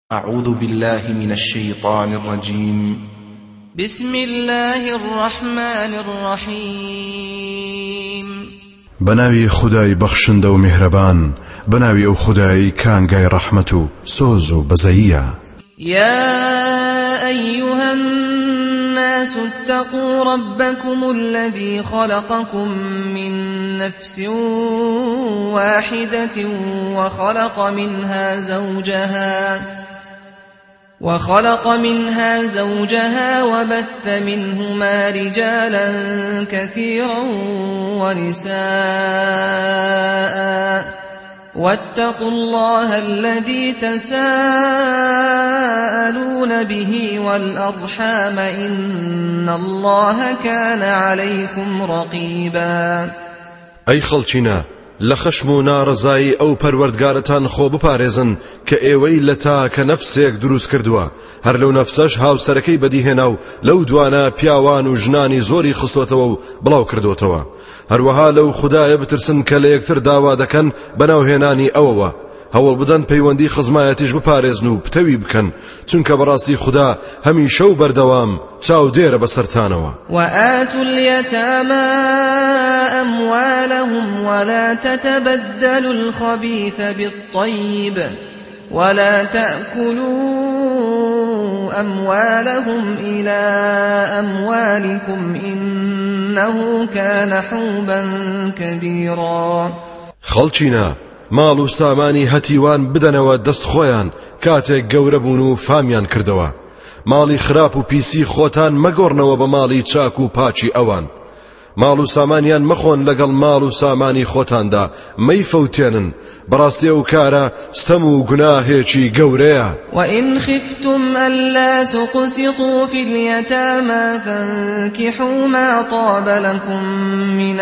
أعوذ بالله من الشيطان الرجيم. بسم الله الرحمن الرحيم. بناوي خداي بخشند و مهربان، بناوي او خداي كانغاي رحمتو سوزو بزيا. يا أيها الناس اتقوا ربكم الذي خلقكم من نفس واحدة وخلق منها زوجها وبث منهما رجالا كثيرا ونساء، واتقوا الله الذي تساءلون به والأرحام إن الله كان عليكم رقيبا. أي خلچنا لخشمو نارزای او پروردگارتان خو بپارێزن کە ئێوەی لە تاکە نەفسێک دروست کردووە، هەر لەو نەفسەش هاوسەرەکەی بەدیهێنا و لەو دوانە پیاوان و ژنانی زۆری خستوتەوە و بڵاو کردوتەوە. هەروەها لەو خودایە بترسن کە لە یەکتر داوا دەکەن بەناوهێنانی ئەوەوە، هەوڵ بدەن پەیوەندی خزمایەتیش بپارێزن و پتەوی بکەن، چونکە بەڕاستی خدا هەمیشە و بەردەوام چاو دێرە بەسەرتانەوە. وآتوا اليتامى أموالهم ولا تتبدلوا الخبيث بالطيب ولا تأكلوا أموالهم إلى أموالكم إنه كان حوبا كبيرا. خەڵچینە ماڵ و سامانی هەتیوان بدەنەوە دەست خۆیان کاتێک گەورە بوون و فامیان کردەوە. ماڵی خراپ و پیسی خۆتان مەگۆڕنەوە بە ماڵی چاک و پاچی ئەوان. ماڵ و سامانیان مەخۆن لەگەڵ ماڵ و سامانی خۆتاندا، مەیفەوتێنن، بەڕاستی ئەو کارە ستەم و گوناهێکی گەورەیە. وإن خفتم ألا تقسطوا في اليتامى فانكحوا ما طاب لكم من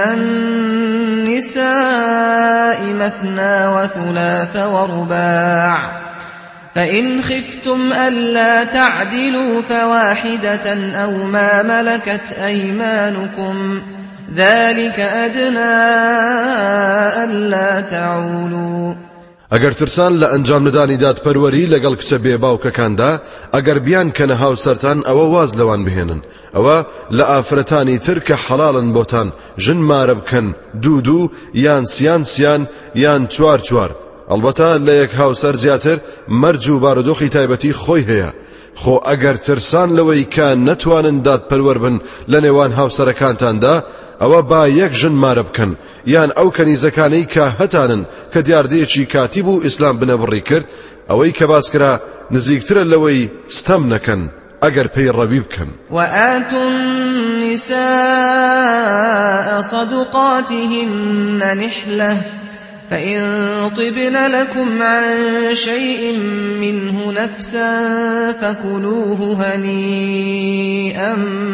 النساء مثنى وثلاث ورباع، فإن خفتم ألا تعدلوا فواحدة أو ما ملكت أيمانكم ذلك أدنى ألا تعولوا. ئەگەر ترسان لە ئەنجام نەدانی دادپەروەری لەگەڵ کچە بێ باوکەکاندا، ئەگەر بیان کەنە هاوسەرتان ئەوە واز لەوان بهێنن، ئەوە لە ئافرەتانی تر کە حەڵاڵن بۆتان ژن مارە بکەن، دوو یان سیان یان چوار. ئەلبەتە لە یەک هاوسەر زیاتر مەرج و بارودۆخی تایبەتی خۆی هەیە. خۆ ئەگەر ترسان لەوەی کە نەتوانن دادپەروەر بن لە نێوان هاوسەرەکانتاندا، ئەوە با یەک ژن مارە بکەن، یان ئەو کەنیزەکانەی کە هەتانن کە دیاردەیەکی کاتیب و ئیسلام بنەبڕی کرد، ئەوەی کە باسکرا نزیکترە لەوەی ستەم نەکەن ئەگەر پێی ڕەوی بکەن. وآتوا النساء صدقاتهن نحلة فإن طبن لكم عن شيء منه نفسا فكلوه هنيئا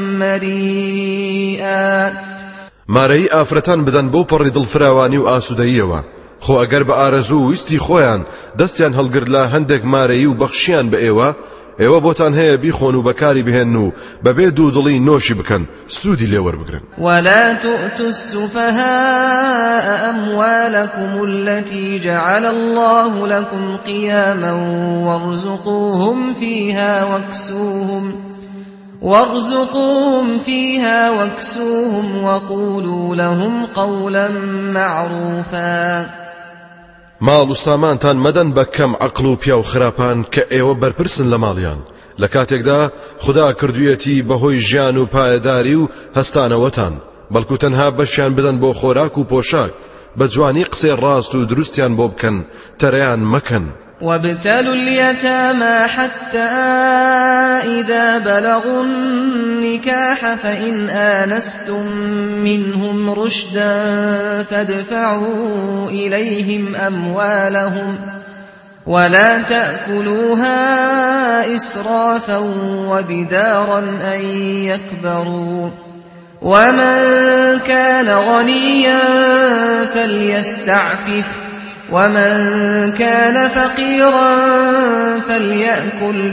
مريئا. مارەی ئافرەتان بدەن بۆ پەڕی دڵفراوانی و ئاسوودەییەوە، خۆ ئەگەر بە ئارەزوو ویستی خۆیان دەستیان هەڵگرت لە هەندێک مارەیی و بەخشیان بە ئێوە بۆتان هەیە بیخۆن و بەکاری بهێن و بەبێ دوودڵی نۆشی بکەن، سوودی لێوەربگرن. ولا تؤتوا السفهاء أموالكم التي جعل الله لكم قياما وارزقوهم فيها واكسوهم وقولوا لهم قولا معروفا. ماڵ و سامانتان مەدەن بە کەم عەقڵ و پیا و خراپان کە ئێوە بەرپرسن لە ماڵیان، لە کاتێکدا خدا کردوویەتی بەهۆی ژیان و پایەداری و هەستانەوەتان، بەڵکو تەنها بەشیان بدەن بۆ خۆراک و پۆشاک، بە جوانی قسەی ڕاست و دروستیان بۆ بکەن، تەرەیان مەکەن. وابتلوا اليتامى حتى إذا بلغوا النكاح فإن آنستم منهم رشدا فادفعوا إليهم أموالهم ولا تأكلوها إسرافا وبدارا أن يكبروا، ومن كان غنيا فليستعفف ومن كان فقيرا فليأكل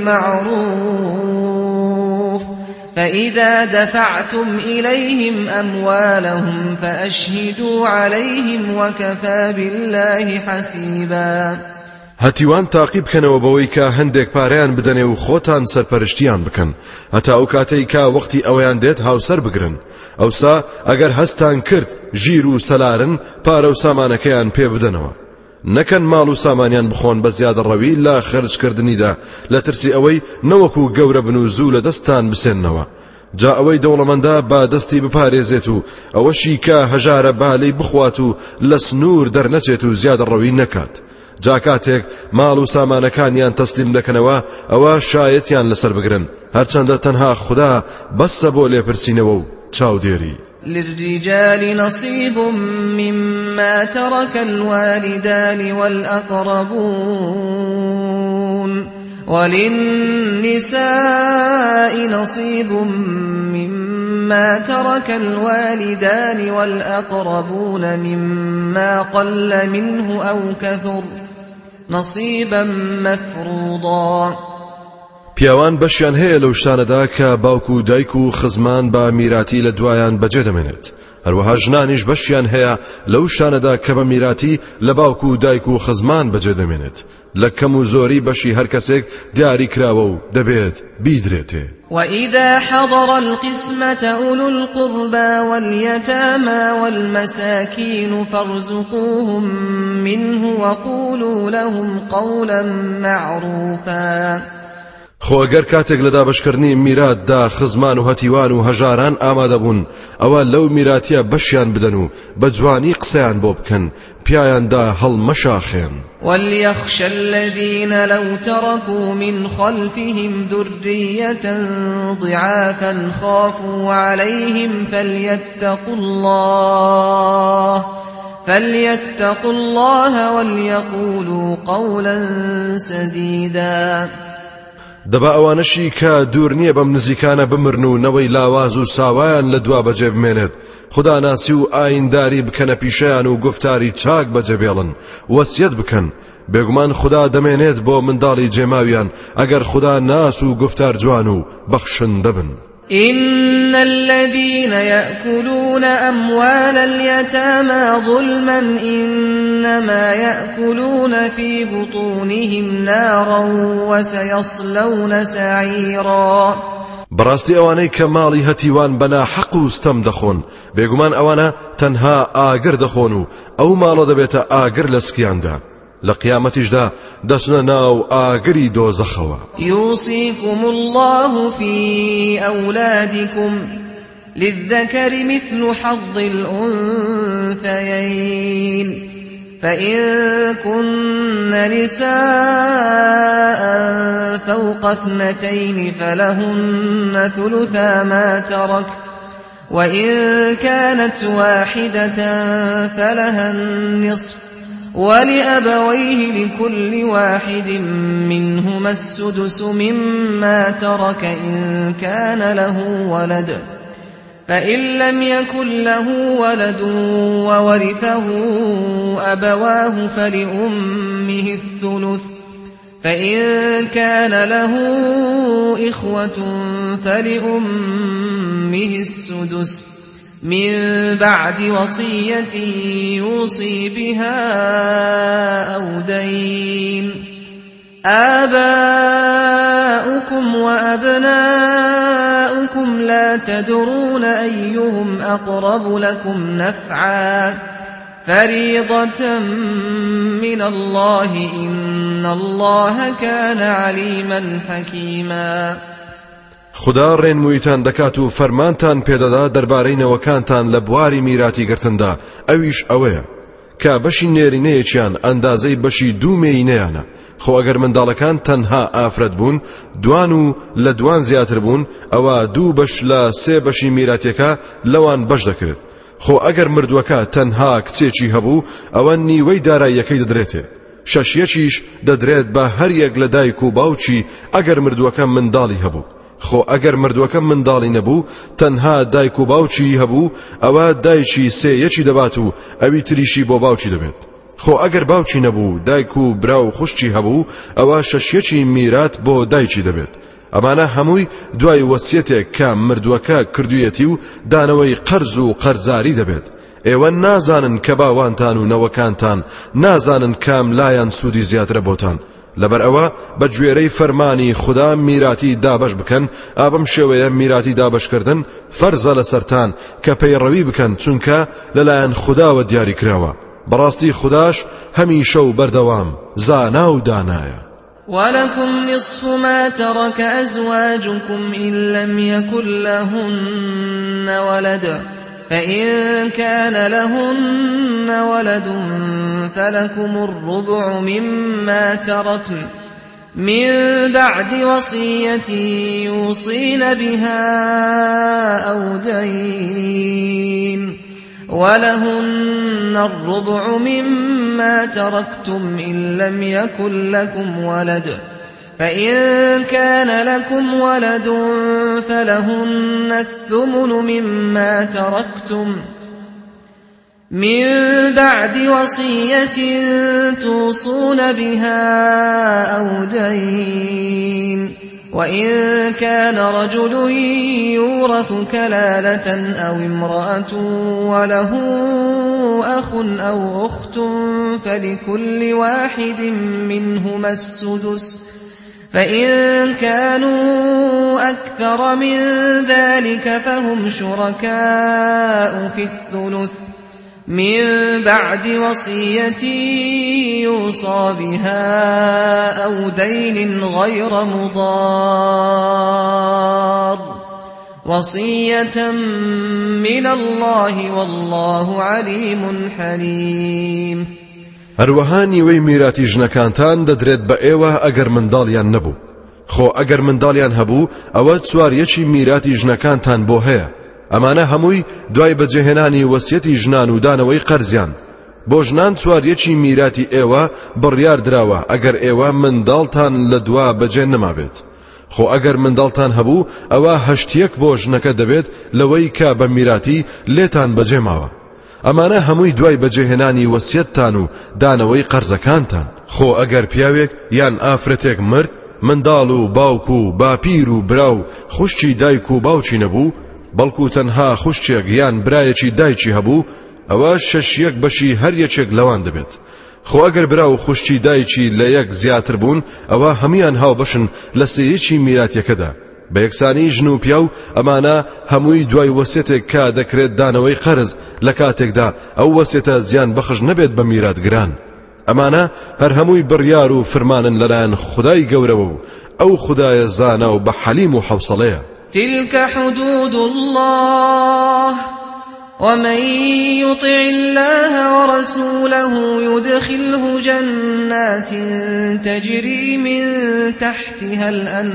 بالمعروف، فإذا دفعتم إليهم أموالهم فأشهدوا عليهم وكفى بالله حسيبا. هەتیوان تاقی بکەنەوە بەوەی کە هەندێک پارەیان بدەنێ و خۆتان سەرپەرشتیان بکەن هەتا ئەو کاتەی کا وەختی ئەویان دێت هاوسەر بگرن ئەوسا ئەگەر هەستان کرد ژیر و سەلارن پارە و سامانەکەیان پێ بدەنەوە نەکەن ماڵ و سامانیان بخۆن بە زیادەڕەوی لە خەرجکردنیدا لە ترسی ئەوەی نەوەکو گەورە بن و زوو لە دەستان بسێننەوە جا ئەوەی دەوڵەمەندە با دەستی بپارێزێت و ئەوەشی کە هەژارە بالەی بخوات و لە سنوور دەرنەچێت و زیادەڕەوی نەکات جا کاتێک ماڵ و سامانەکانیان تەسلیم دەکەنەوە ئەوە شایەتیان لەسەر بگرن هەرچەندە تەنها خوددا بەسە بۆ لێپرسینەوە و چاودێری للرجال نصيب مما ترك الوالدان والأقربون وللنساء نصيب مما ترك الوالدان والأقربون مما قل منه أو كثر نصيبا مفروضا پیاوان بەشیان هەیە لەو شتانەدا کە باوک و دایک و خزمان بە میراتی لە دوایان بەجێ دەمێنێت هەروەها ژنانیش بەشیان هەیە لەو شتانەدا کە بە میراتی لە باوک و دایک و خزمان بەجێ دەمێنێت لە کەم و زۆری بەشی هەر کەسێک دیاری کراوە و دەبێت بیدرێتێ وإذا حضر القسمة أولو القربى واليتامى والمساكين فارزقوهم منه وقولوا لهم قولا معروفا خۆ ئەگەر کاتێک لە دابەشکردنی میراتدا خزمان و هەتیوان و هەژاران ئامادە بوون ئەوە لەو میراتیە بەشیان بدەن و بە جوانی قسەیان بۆ بکەن پیایاندا هەڵمەشاخێن وليخشى الذين لو تركوا من خلفهم ذرية ضعافا خافوا عليهم فليتقوا الله وليقولوا قولا سديدا دەبا ئەوانەشی کە دوور نییە بەم نزیکانە بمرن و نەوەی لاواز و ساوایان لە دوا بەجێ بمێنێت خدا ناسی و ئاینداری بکەنە پیشیان و گفتاری چاک بەجێ بێڵن وەسیەت بکەن بێگومان خدا دەمێنێت بۆ منداڵی جێماویان ئەگەر خدا ناس و گفتار جوان و بەخشندە بن إن الذين يأكلون أموال اليتامى ظلما إنما يأكلون في بطونهم نارا وسيصلون سعيرا بەڕاستی ئەوانەی کە ماڵی هەتیوان بەنا حەق و ستەم دەخۆن بێگومان ئەوانە تەنها ئاگر دەخۆن و ئەو ماڵە دەبێتە ئاگر لە سکیاندا لە قیامەتیشدا دەچنە ناو ئاگری دۆزەخەوە يوصيكم الله في أولادكم للذكر مثل حظ الأنثيين فإن كن نساء فوق 2 فلهن ثلثا ما ترك وإن كانت واحدة فلها النصف ولأبويه لكل واحد منهما السدس مما ترك إن كان له ولد فإن لم يكن له ولد وورثه أبواه فلأمه الثلث فإن كان له إخوة فلأمه السدس من بعد وصية يوصي بها أو دين آباؤكم وأبناؤكم لا تدرون أيهم أقرب لكم نفعا فريضة من الله إن الله كان عليما حكيما خدا ڕێنموویتان دەکات و فەرمانتان پێدەدا دەربارەی نەوەکانتان لە بواری میراتی گرتندا ئەویش ئەوەیە کە بەشی نێرینەیەکیان ئەندازەی بەشی 2 مێینەیانە خۆ ئەگەر منداڵەکان تەنها ئافرەت بوون دوان و لە دوان زیاتر بوون ئەوە 2 بەش لە 3 بەشی میراتیەکە لەوان بەش دەکرێت خۆ ئەگەر مردووەکە تەنها کچێکی هەبوو ئەوە نیوەی داراییەکەی دەدرێتێ 6 دەدرێت بە هەر یەک لە دایک و باوکی ئەگەر مردووەکە منداڵی هەبوو خۆ ئەگەر مردووەکە منداڵی نەبوو تەنها دایک و باوکی هەبوو ئەوە دایکی 3 دەبات و ئەوی تریشی بۆ باوکی دەبێت خۆ ئەگەر باوکی نەبوو دایک و برا و خوشکی هەبوو ئەوە 6 میرات بۆ دایکی دەبێت ئەمانە هەمووی دوای وەسیەتێک کە مردووەکە کردوویەتی و دانەوەی قەرز و قەرزاری دەبێت ئێوە نازانن کە باوانتان و نەوەکانتان نازانن کام لایەن سوودی زیاترە بۆتان لەبەر ئەوە بە گوێرەی فەرمانی خوددا میراتی دابەش بکەن ئابەم شێوەیە میراتی دابەشکردن فەرزە لەسەرتان کە پەیڕەوی بکەن چونکە لەلایەن خودداوە دیاری کراوە بەڕاستی خودداش هەمیشە و بەردەوام زانا و دانایە ولكم نصف ما ترك أزواجكم إن لم يكن لهن ولد فإن كان لهن ولد فلكم الربع مما تركن من بعد وصية يوصين بها أو دين ولهن الربع مما تركتم إن لم يكن لكم ولد فإن كان لكم ولد فلهن الثمن مما تركتم من بعد وصية توصون بها أو دين وإن كان رجل يورث كلالة أو امرأة وله أخ أو أخت فلكل واحد منهما السدس فإن كانوا أكثر من ذلك فهم شركاء في الثلث من بعد وصية يوصى بها أو دين غير مضار وصية من الله والله عليم حليم هەروەها نیوەی میراتی ژنەکانتان دەدرێت بە ئێوە ئەگەر منداڵیان نەبوو خۆ ئەگەر منداڵیان هەبوو ئەوە چواریەکی میراتی ژنەکانتان بۆ هەیە ئەمانە هەمووی دوای بەجێهێنانی وەسیەتی ژنان و دانەوەی قەرزیان بۆ ژنان چواریەکی میراتی ئێوە بڕیار دراوە ئەگەر ئێوە منداڵتان لە دوا بەجێ نەمابێت خۆ ئەگەر منداڵتان هەبوو ئەوە هەشتیەک بۆ ژنەکە دەبێت لەوەی کە بە میراتی لێتان بەجێ ماوە ئەمانە هەمووی دوای بەجێهێنانی وەسیەتتان و دانەوەی قەرزەکانتان خۆ ئەگەر پیاوێک یان ئافرەتێک مرد منداڵ و باوک و باپیر و براو خوشکی دایک و باوکی نەبوو بەڵکو تەنها خوشکێک یان برایەکی دایکی هەبوو ئەوە شەشیەک بەشی هەر یەکێک لەوان دەبێت خۆ ئەگەر برا و خوشکی دایکی لە یەک زیاتر بوون ئەوە هەمویان هاوبەشن لە سێیەکی میراتیەکەدا بە یەکسانی ژن و پیاو ئەمانە هەمووی دوای وەسیەتێک کا دەکرێت دانەوەی قەرز لە کاتێکدا ئەو وەسیەتە زیان بەخش نەبێت بە میراتگران ئەمانە هەر هەمووی بڕیار و فرمانن لەلایەن خودای گەورەوە و ئەو خودایە زانا و بە حەلیم و حەوسەڵەیە تلك حدود الله ومن يطع الله ورسوله يدخله جنات تجري من تحتها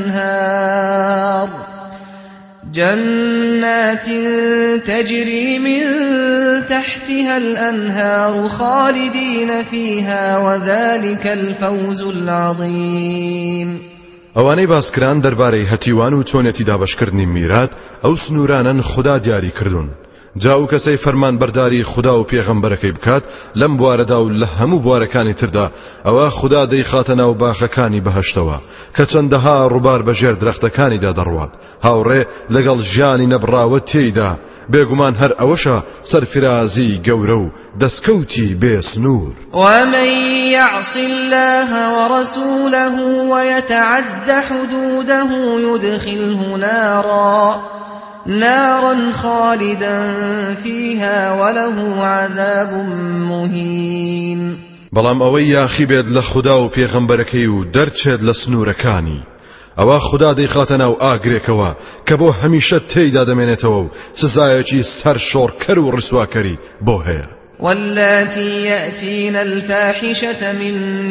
الأنهار خالدين فيها وذلك الفوز العظيم ئەوانەی باسکران دەربارەی هەتیوان و چۆنێتی دابەشکردنی میرات ئەو سنوورانن خوددا دیاری کردوون جا و کەسەی فەرمان بەرداری خوددا و پێغەمبەرەکەی بکات لەم بوارەدا و لە هەموو بوارەکانی تردا ئەوە خوددا دەیخاتە ناو باخەکانی بەهەشتەوە کە چەندەها ڕووبار بەژێر درەختەکانیدا دەڕوات هاوڕێ لەگەڵ ژیانی نەبراوە تێیدا بێگومان هەر ئەوەشە سەرفرازی گەورە و دەستکەوتی بێسنوور ومن يعص الله ورسوله ويتعد حدوده يدخله نارا خالدا فيها وله عذاب مهين بەڵام ئەوەی یاخی بێت لە خوددا و پێغەمبەرەکەی و دەرچێت لە سنوورەکانی ئەوە خوددا دەیخاتە ناو ئاگرێکەوە کە بۆ هەمیشە تێیدا دەمێنێتەوە و سزایەکی سەر شۆڕکەر و ڕسواکەری بۆ هەیە واللاتي يأتين الفاحشة من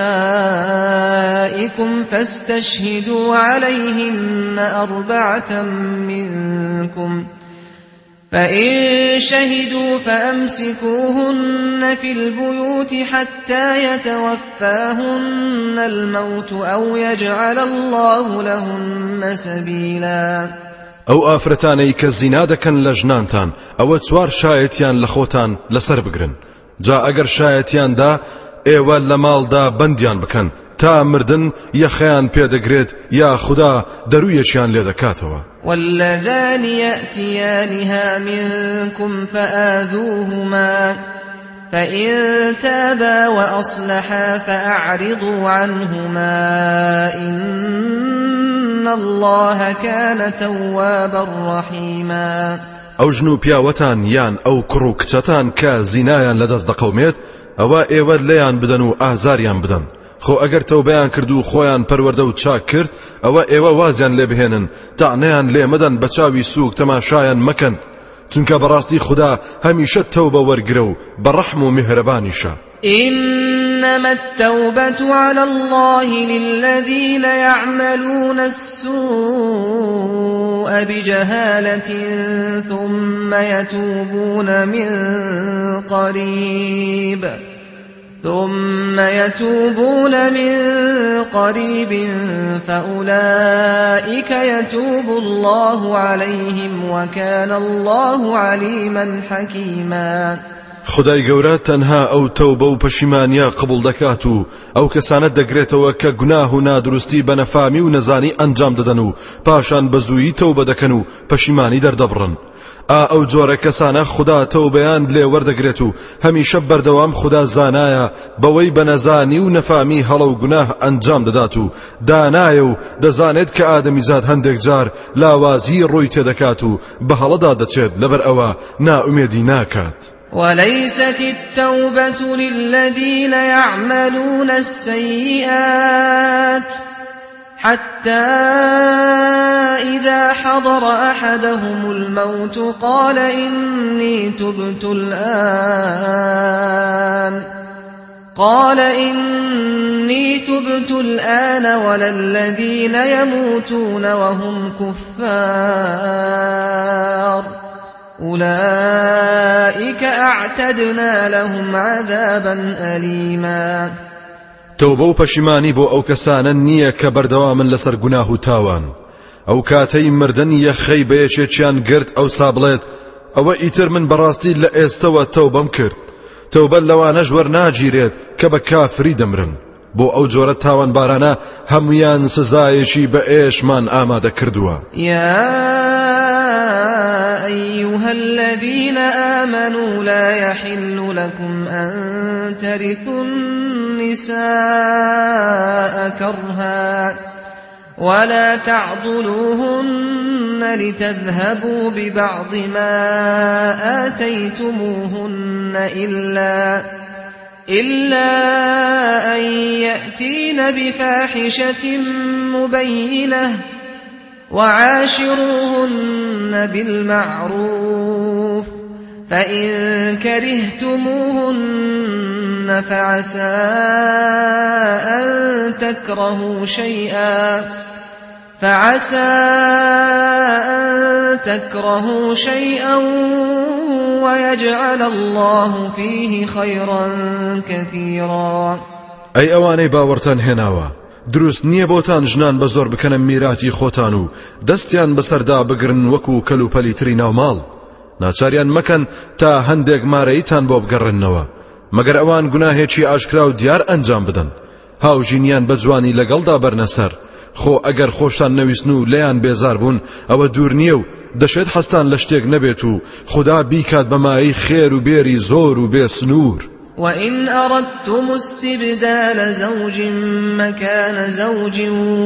نسائكم فاستشهدوا عليهن 4 منكم فإن شهدوا فأمسكوهن في البيوت حتى يتوفاهن الموت أو يجعل الله لهن سبيلا ئەو ئافرەتانەی کە زینا دەکەن لە ژنانتان ئەوە 4 شایەتیان لە خۆتان لەسەر بگرن جا ئەگەر شایەتیاندا ئێوە لە ماڵدا بەندیان بکەن تا مردن یەخەیان پێدەگرێت یا خوددا دەرویەکیان لێ دەکاتەوە. واللذان يأتيانها منكم فآذوهما فإن تابا وأصلحا فأعرضوا عنهما إن الله كان توابا رحيما. ئەو ژن و پیاوەتان یان ئەو کوڕ و کچەتان کە زینایان لەدەست دەقەومێت ئەوە ئێوە لێیان بدەن و ئازاریان بدەن. خۆ ئەگەر تەوبەیان کرد و خۆیان پەروەردە و چاک کرد ئەوە ئێوە وازیان لێ بهێنن تاعنەیان لێ مەدەن بە چاوی سووک تەماشایان مەکەن چونکە بەڕاستی خوددا هەمیشە تەوبە وەرگرە و بەڕەحم و میهرەبانیشە. إنما التوبة على الله للذين يعملون السوء بجهالة ثم يتوبون من قريب فأولئك يتوب الله عليهم وكان الله عليما حكيما. خدای گەورە تەنها ئەو تەوبە و پەشیمانیە قبول دەکات و ئەو کەسانە دەگرێتەوە کە گوناه و نادروستی بە نەفامی و نەزانی ئەنجام دەدەن و پاشان بەزوویی تەوبە دەکەن و پەشیمانی دەردەبڕن. ئەو جۆرە کەسانە خوددا تەوبەیان لێ وەردەگرێت و هەمیشە بەردەوام خوددا زانایە بەوەی بە نەزانی و نەفامی هەڵە و گوناه ئەنجام دەدات و دانایە و دەزانێت کە ئادەمیزاد هەندێک جار لاوازی ڕووی تێدەکات و بە هەڵەدا دەچێت لەبەر ئەوە نائومێدی ناکات. وليست التوبة للذين يعملون السيئات حتى إذا حضر أحدهم الموت قال إني تبت الآن ولا الذين يموتون وهم كفار أولئك أعتدنا لهم عذابا أليما. تەوبە و پەشیمانی بۆ ئەو کەسانە نییە کە بەردەوامن لەسەر گوناه و تاوان. ئەو کاتەی مردن یەخەی بە یەکێکیان گرت ئەو سابڵێت ئەوە ئیتر من بەڕاستی لە ئێستەوە تەوبەم کرد. تەوبە لەوانەش وەرناگیرێت کە بە کافری دەمرن. بۆ ئەو جۆرە تاوان بارانە هەمویان سزایەکی بە ئێشمان ئامادە کردووە. أيها الذين آمنوا لا يحل لكم أن ترثوا النساء كرها ولا تعضلوهن لتذهبوا ببعض ما آتيتموهن إلا أن يأتين بفاحشة مبينة وعاشروهن بالمعروف فإن كرهتموهن فعسى أن تكرهوا شيئا ويجعل الله فيه خيرا كثيرا. أي أواني باورتان هناوا دروست نییە بۆتان ژنان بە زۆر بکەنە میراتی خۆتان و دەستیان بەسەردا بگرن وەکو کەلوپەلیتری ناوماڵ. ناچاریان مەکەن تا هەندێک مارەیتان بۆ بگەڕێنەوە مەگەر ئەوان گوناهێکی ئاشکرا و دیار ئەنجام بدەن. هاوژینیان بە جوانی لەگەڵدا بەرنەسەر. خۆ ئەگەر خۆشتان نەویستن و لێیان بێزار بوون ئەوە دوور نییە و دەشێت هەستان لە شتێک نەبێت و خوددا بیکات بەمایی خێر و بێری زۆر و بێ سنوور. وإن أردتم استبدال زوج مكان زوج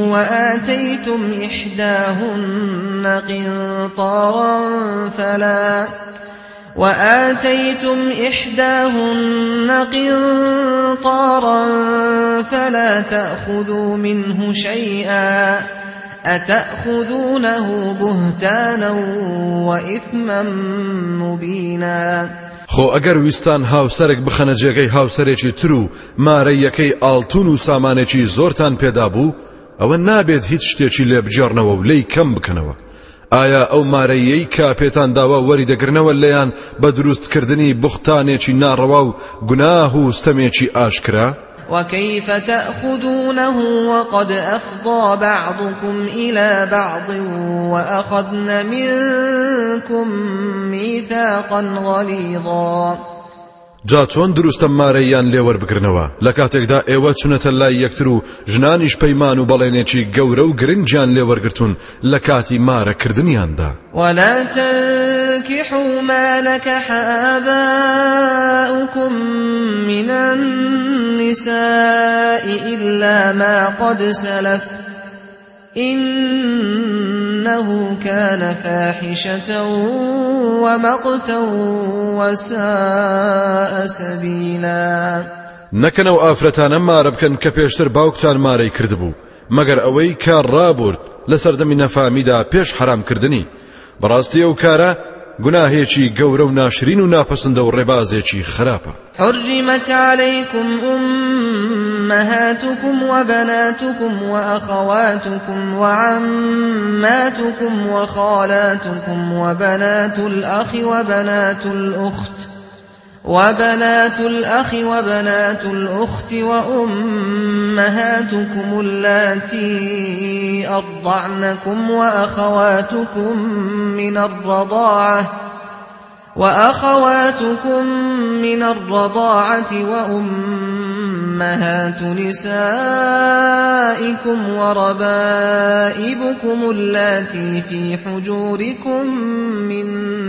وآتيتم إحداهن قنطارا فلا تأخذوا منه شيئا أتأخذونه بهتانا وإثما مبينا. خۆ ئەگەر ویستان هاوسەرێک بخەنە جێگەی هاوسەرێکی تر و مارەیەکەی ئاڵتون و سامانێکی زۆرتان پێدا بوو ئەوە نابێت هیچ شتێکی لێ بجێڕنەوە و لێی کەم بکەنەوە. ئایا ئەو مارەیەی کە پێتان داوە وەری دەگرنەوە لێیان بە دروستکردنی بوختانێکی ناڕەوا و گوناه و ستەمێکی ئاشکرا؟ وكيف تأخذونه وقد أفضى بعضكم إلى بعض وأخذن منكم ميثاقا غليظا. جا چۆن دروستە مارەیان لێوەربگرنەوە لە کاتێکدا ئێوە چونەتە لای یەکتر و ژنانیش پەیمان و بەڵێنێکی گەورە و گرنگیان لێوەرگرتون لە کاتی مارەکردنیاندا. ولا تنكحوا ما نكح آباؤكم من النساء إلا ما قد سلف إنه كان فاحشة ومقتا وساء سبيلا. نەکەنەو ئافرەتانە مارە بکەن کە پێشتر باوکتان مارەی کردبوو مەگەر ئەوەی کار ڕابورد لە سەردەمی نەفامیدا پێش حرامکردنی. بەڕاستی ئەو کارە گوناهێکی گەورە و ناشرین و ناپەسەندە و ڕێبازێکی خراپە. حرمت عليكم أمهاتكم وبناتكم وأخواتكم وعماتكم وخالاتكم وبنات الأخ وبنات الأخت وأمهاتكم اللاتي أرضعنكم وأخواتكم من الرضاعة وأمهات نسائكم وربائبكم اللاتي في حجوركم من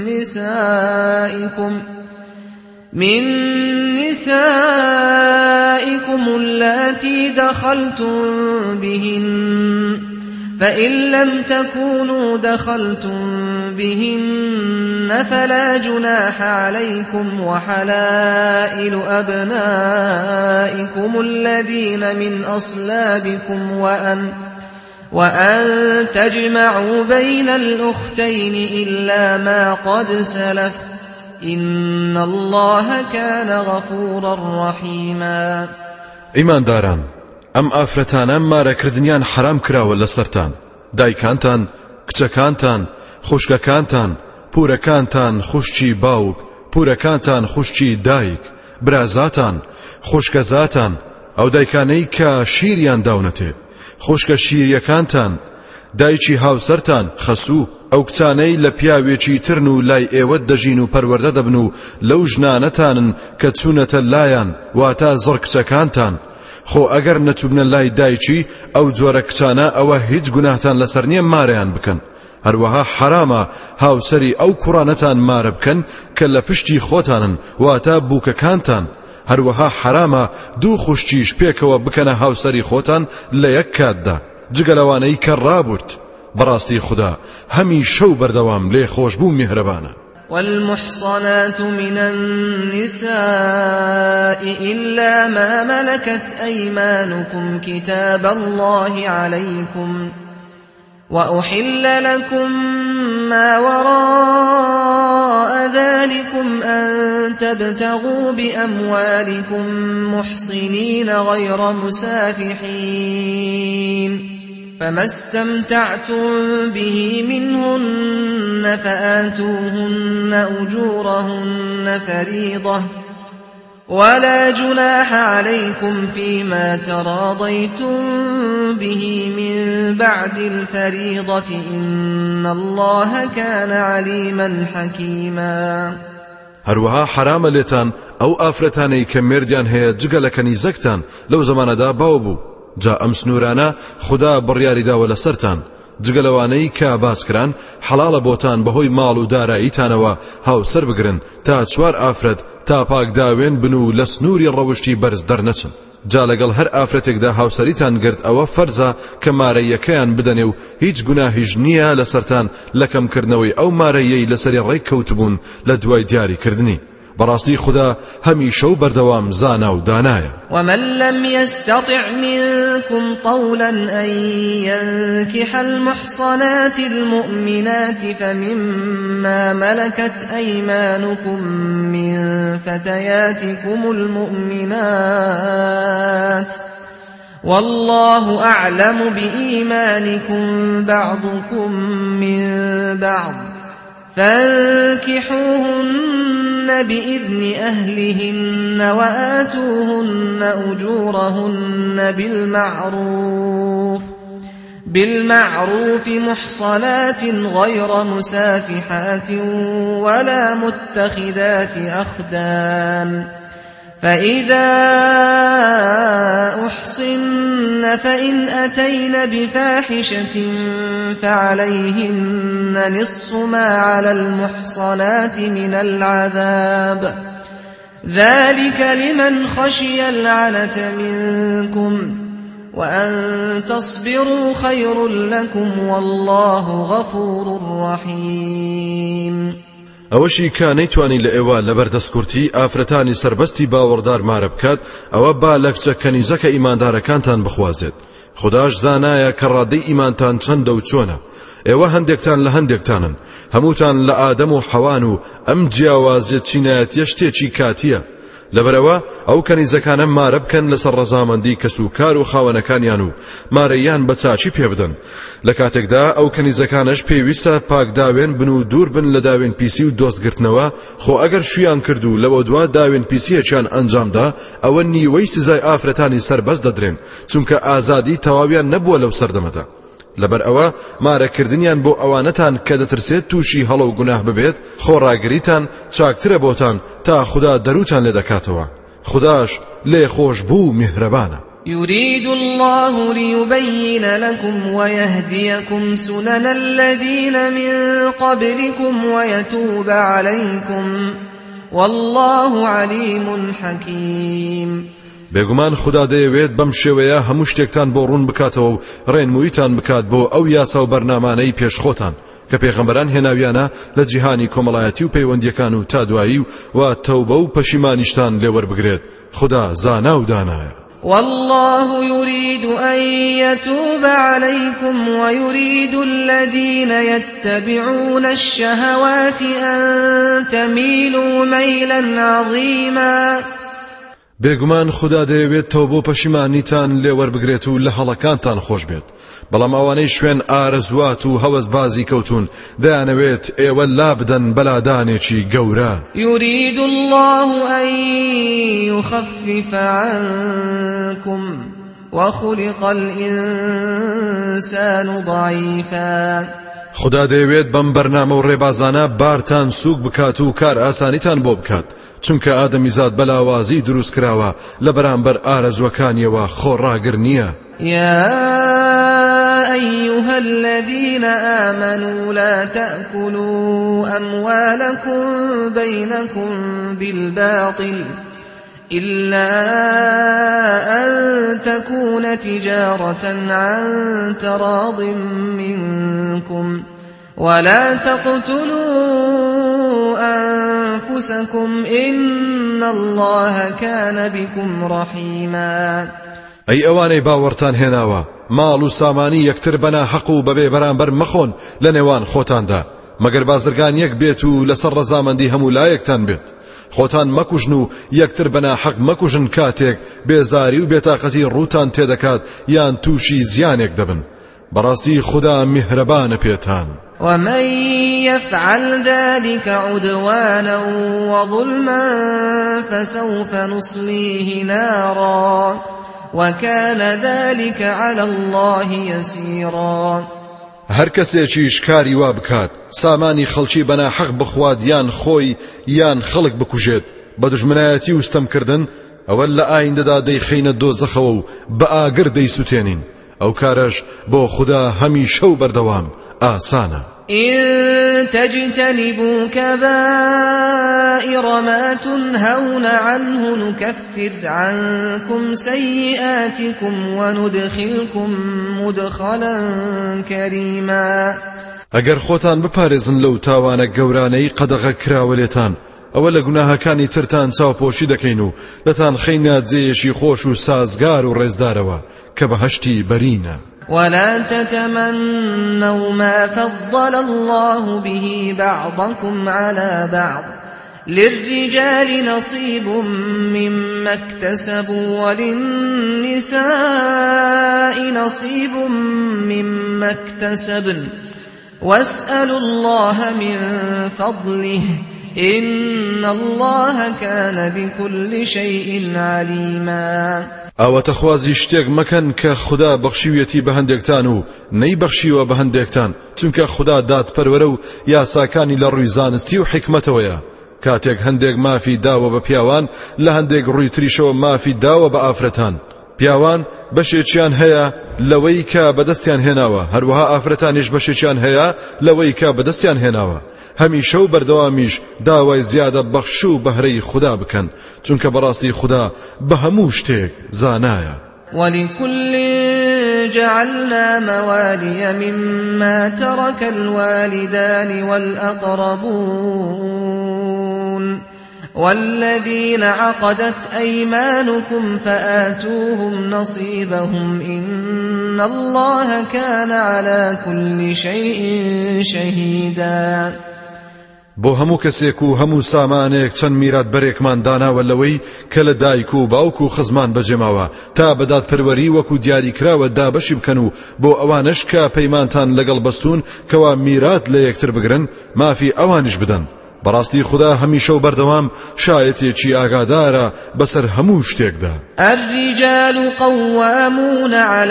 نسائكم اللاتي دخلتم بهن فإن لم تكونوا دخلتم بهن فلا جناح عليكم وحلائل أبنائكم الذين من أصلابكم وأن تجمعوا بين الأختين إلا ما قد سلف إن الله كان غفورا رحيما. إيمان داران ئەم ئافرەتانە مارەکردنیان حرام کراوە لەسەرتان، دایکانتان، کچەکانتان، خوشکەکانتان، پورەکانتان، خوشکی باوک، پورەکانتان، خوشکی دایک، برازاتان، خوشکەزاتان، ئەو دایکانەی کە شیریان داونەتێ، خوشکە شیریەکانتان، دایکی هاوسەرتان، خەسوو، ئەو کچانەی لە پیاوێکی ترن و لای ئێوە دەژین و پەروەردە دەبن و لەو ژنانەتانن کە چوونەتە لایان واتە زڕ کچەکانتان. خۆ ئەگەر نەچوبنە لای دایکی ئەو جۆرە کچانە ئەوە هیچ گوناهتان لەسەر نییە مارەیان بکەن. هەروەها حرامە هاوسەری ئەو کوڕانەتان مارە بکەن کە لە پشتی خۆتانن واتە بووکەکانتان. هەروەها حرامە دوو خوشتیش پێکەوە بکەنە هاوسەری خۆتان لە یەک کاتدا جگە لەوانەی کە ڕابورد. بەڕاستی خوددا هەمیشە و بەردەوام لێ خۆشبوو میهرەبانە. والمحصنات من النساء إلا ما ملكت أيمانكم كتاب الله عليكم وأحل لكم ما وراء ذلكم أن تبتغوا بأموالكم محصنين غير مسافحين فما استمتعتم به منهن فآتوهن أجورهن فريضة ولا جناح عليكم فيما تراضيتم به من بعد الفريضة إن الله كان عليما حكيما. هەروەها حرامە لێتان ئەو ئافرەتانەی کە مێردیان هەیە جگە لە کەنیزەکتان لەو زەمانەدا باو بوو. جا ئەم سنوورانە خوددا بڕیاریداوە لەسەرتان جگە لەوانەی کە باسکران حەڵاڵە بۆتان بەهۆی ماڵ و داراییتانەوە هاوسەر بگرن تا 4 ئافرەت تا پاکداوێن بن و لە سنووری ڕەوشتی بەرز دەرنەچن. جا لەگەڵ هەر ئافرەتێکدا هاوسەریتان گرت ئەوە فەرزە کە مارەیەکەیان بدەنێ و هیچ گوناهیش نییە لەسەرتان لە کەمکردنەوەی ئەو مارەیەی لەسەری ڕێی کەوتبوون لە دوای دیاریکردنی. بەڕاستی خوددا هەمیشە و بەردەوام زانا و دانایە. ومن لم يستطع منكم طولا أن ينكح المحصنات المؤمنات فمما ملكت أيمانكم من فتياتكم المؤمنات والله أعلم بإيمانكم بعضكم من بعض فانكحوهن بإذن أهلهن وآتوهن أجورهن بالمعروف محصنات غير مسافحات ولا متخذات أخدان فإذا أحصن فإن أتين بفاحشة فعليهن نصف ما على المحصنات من العذاب ذلك لمن خشي العنة منكم وأن تصبروا خير لكم والله غفور رحيم. ئەوەشی کە نەیتوانی لە ئێوە لەبەر دەستکورتی ئافرەتانی سربەستی باوەڕدار مارە بکات ئەوە با لە کچە کەنیزەکە ئیماندارەکانتان بخوازێت. خوداش زانایە کە ڕادەی ئیمانتان چەندە و چۆنە. ئێوە هەندێکتان لە هەندێکتانن، هەمووتان لە ئادەم و حەوان و ئەم جیاوازیە چینایەتیە شتێکی کاتیە. لەبەرەوە ئەو کەنیزەکانە مارە بکەن لەسەر ڕەزامەندی کەسوکار و خاوەنەکانیان و مارەیان بە چاچی پێ بدەن. لە کاتێکدا ئەو کەنیزەکانش پێویستە پاکداوێن بن و دوور بن لە داوێن پیسی و دۆستگرتنەوە، خۆ ئەگەر شویان کرد و لەوە دوا داوێن پیسیەکیان ئەنجامدا ئەوە نیوەی سزای ئافرەتانی سەربەست دەدرێن، چونکە ئازادی تەواویان نەبووە لەو سەردەمەدا. لەبەر ئەوە مارەکردنیان بۆ ئەوانەتان کە دەترسێت تووشی هەڵە و گوناه ببێت خۆڕاگریتان چاکترە بۆتان تا خدا دەروتان لێ دەکاتەوە. خداش لێ خۆش بوو میهرەبانە. يريد الله ليبين لكم ويهديكم سنن الذين من قبلكم ويتوب عليكم والله عليم حكيم. بێگومان خدا دەیەوێت بەم شێوەیە هەموو شتێکتان بۆ ڕوون بکاتەوە و ڕێنموویتان بکات بۆ ئەو یاسا و بەرنامانەی پێشخۆتان کە پێغەمبەران هێناویانە لە جیهانی کۆمەڵایەتی و پەیوەندیەکان و تا دوایی و تەوبە و پەشیمانیشتان لێوەربگرێت. خدا زانا و دانایە. والله يريد أن يتوب عليكم ويريد الذين يتبعون الشهوات أن تميلوا ميلا عظيما. بێگومان خدا دەیەوێت تەوبە و پەشیمانیتان لێوەربگرێت و لە هەڵەکانتان خۆش بێت، بەڵام ئەوانەی شوێن ئارەزوات و هەوەس بازی کەوتون دەیانەوێت ئێوە لا بدەن بەلادانێکی گەورە. يريد الله أن يخفف عنكم وخلق الإنسان ضعيفا. خدا دەیەوێت بەم بەرنامە و ڕێبازانە بارتان سووک بکات و کار ئاسانیتان بۆ بکات، چونکە ئادەمیزاد بەلاوازی دروست کراوە لە بەرامبەر ئارەزوەکانیەوە خۆڕاگر نییە. يا أيها الذين آمنوا لا تأكلوا أموالكم بينكم بالباطل إلا أن تكون تجارة عن تراض منكم ولا تقتلوا أنفسكم إن الله كان بكم رحيما. ئەی ئەوانەی باوەڕتان هێناوە ماڵ و سامانی یەکتر بەنا حەق و بەبێ بەرامبەر مەخۆن لە نێوان خۆتاندا مەگەر بازرگان یەک بێت و لەسەر ڕەزامەندی هەموو لایەکتان بێت. خۆتان مەکوژن و یەکتر بەنا حەق مەکوژن کاتێک بێزاری و بێتاقەتی ڕووتان تێدەکات یان تووشی زیانێک دەبن. بەڕاستی خدا میهرەبانە پێتان. ومن يفعل ذلك عدوانا وظلما فسوف نصليه نارا وكان ذلك على الله يسيرا. هەر کەسێکی شکاری وا بکات سامانی خەڵکی بەنا حەق بخوات یان خۆی یان خەڵک بکوژێت بە دوژمنایەتی و ستەمکردن ئەوە لە ئایندەدا دەیخەینە دۆزەخەوە و بە ئاگر دەیسوتێنین. ئەو کارەش بۆ خدا هەمیشە و بەردەوام ئاسانە. إن تجتنبوا كبائر ما تنهون عنه نكفر عنكم سيئاتكم وندخلكم مدخلا كريما. ئەگەر خۆتان بپارێزن لەو تاوانە گەورانەی قەدەغە کراوە لێتان ئەوە لە گوناهەکانی ترتان چاوپۆشی دەکەین و دەتان خەینە جێیەشی خۆش و سازگار و ڕێزدارەوە کە بەهەشتی بەرینە. ولا تتمنوا ما فضل الله به بعضكم على بعض للرجال نصيب مما اكتسبوا وللنساء نصيب مما اكتسبن واسألوا الله من فضله إن الله كان بكل شيء عليما. ئەوە تەخوازی شتێک مەکەن کە خدا بەخشیوێتی بە هەندێکتان و نەی بەخشیوە بە هەندێکتان، چونکە خدا دادپەروەرە و یاساکانی لە ڕووی زانستی و حکمەتەوەیە کاتێک هەندێک مافی داوە بە پیاوان لە هەندێک ڕووی تریشەوە مافی داوە بە ئافرەتان. پیاوان بەشێکیان هەیە لەوەی کە بەدەستیان هێناوە، هەروەها ئافرەتانیش بەشێکیان هەیە لەوەی کە بەدەستیان هێناوە. هەمیشە و بەردەوامیش داوای زیادە بەخش و بەهرەی خوددا بکەن، چونکە بەڕاستی خوددا بە هەموو شتێک زانایە. ولكل جعلنا موالي مما ترك الوالدان والأقربون والذين عقدت أيمانكم فآتوهم نصيبهم إن الله كان على كل شيء شهيدا. بۆ هەموو کەسێک و هەموو سامانێک چەند میرات بەرێکمان داناوە لەوەی کە لە دایک و باوک و خزمان بەجێماوە تا بەدات پەروەری وەکو دیاری کراوە دابەشی بکەن و بۆ ئەوانش کە پەیمانتان لەگەڵ بەستون کەوا میرات لە یەکتر بگرن مافی ئەوانش بدەن. بەڕاستی خوددا هەمیشە و بەردەوام شایەتێکی ئاگادارە بەسەر هەموو شتێکدا. الرجال قوامون على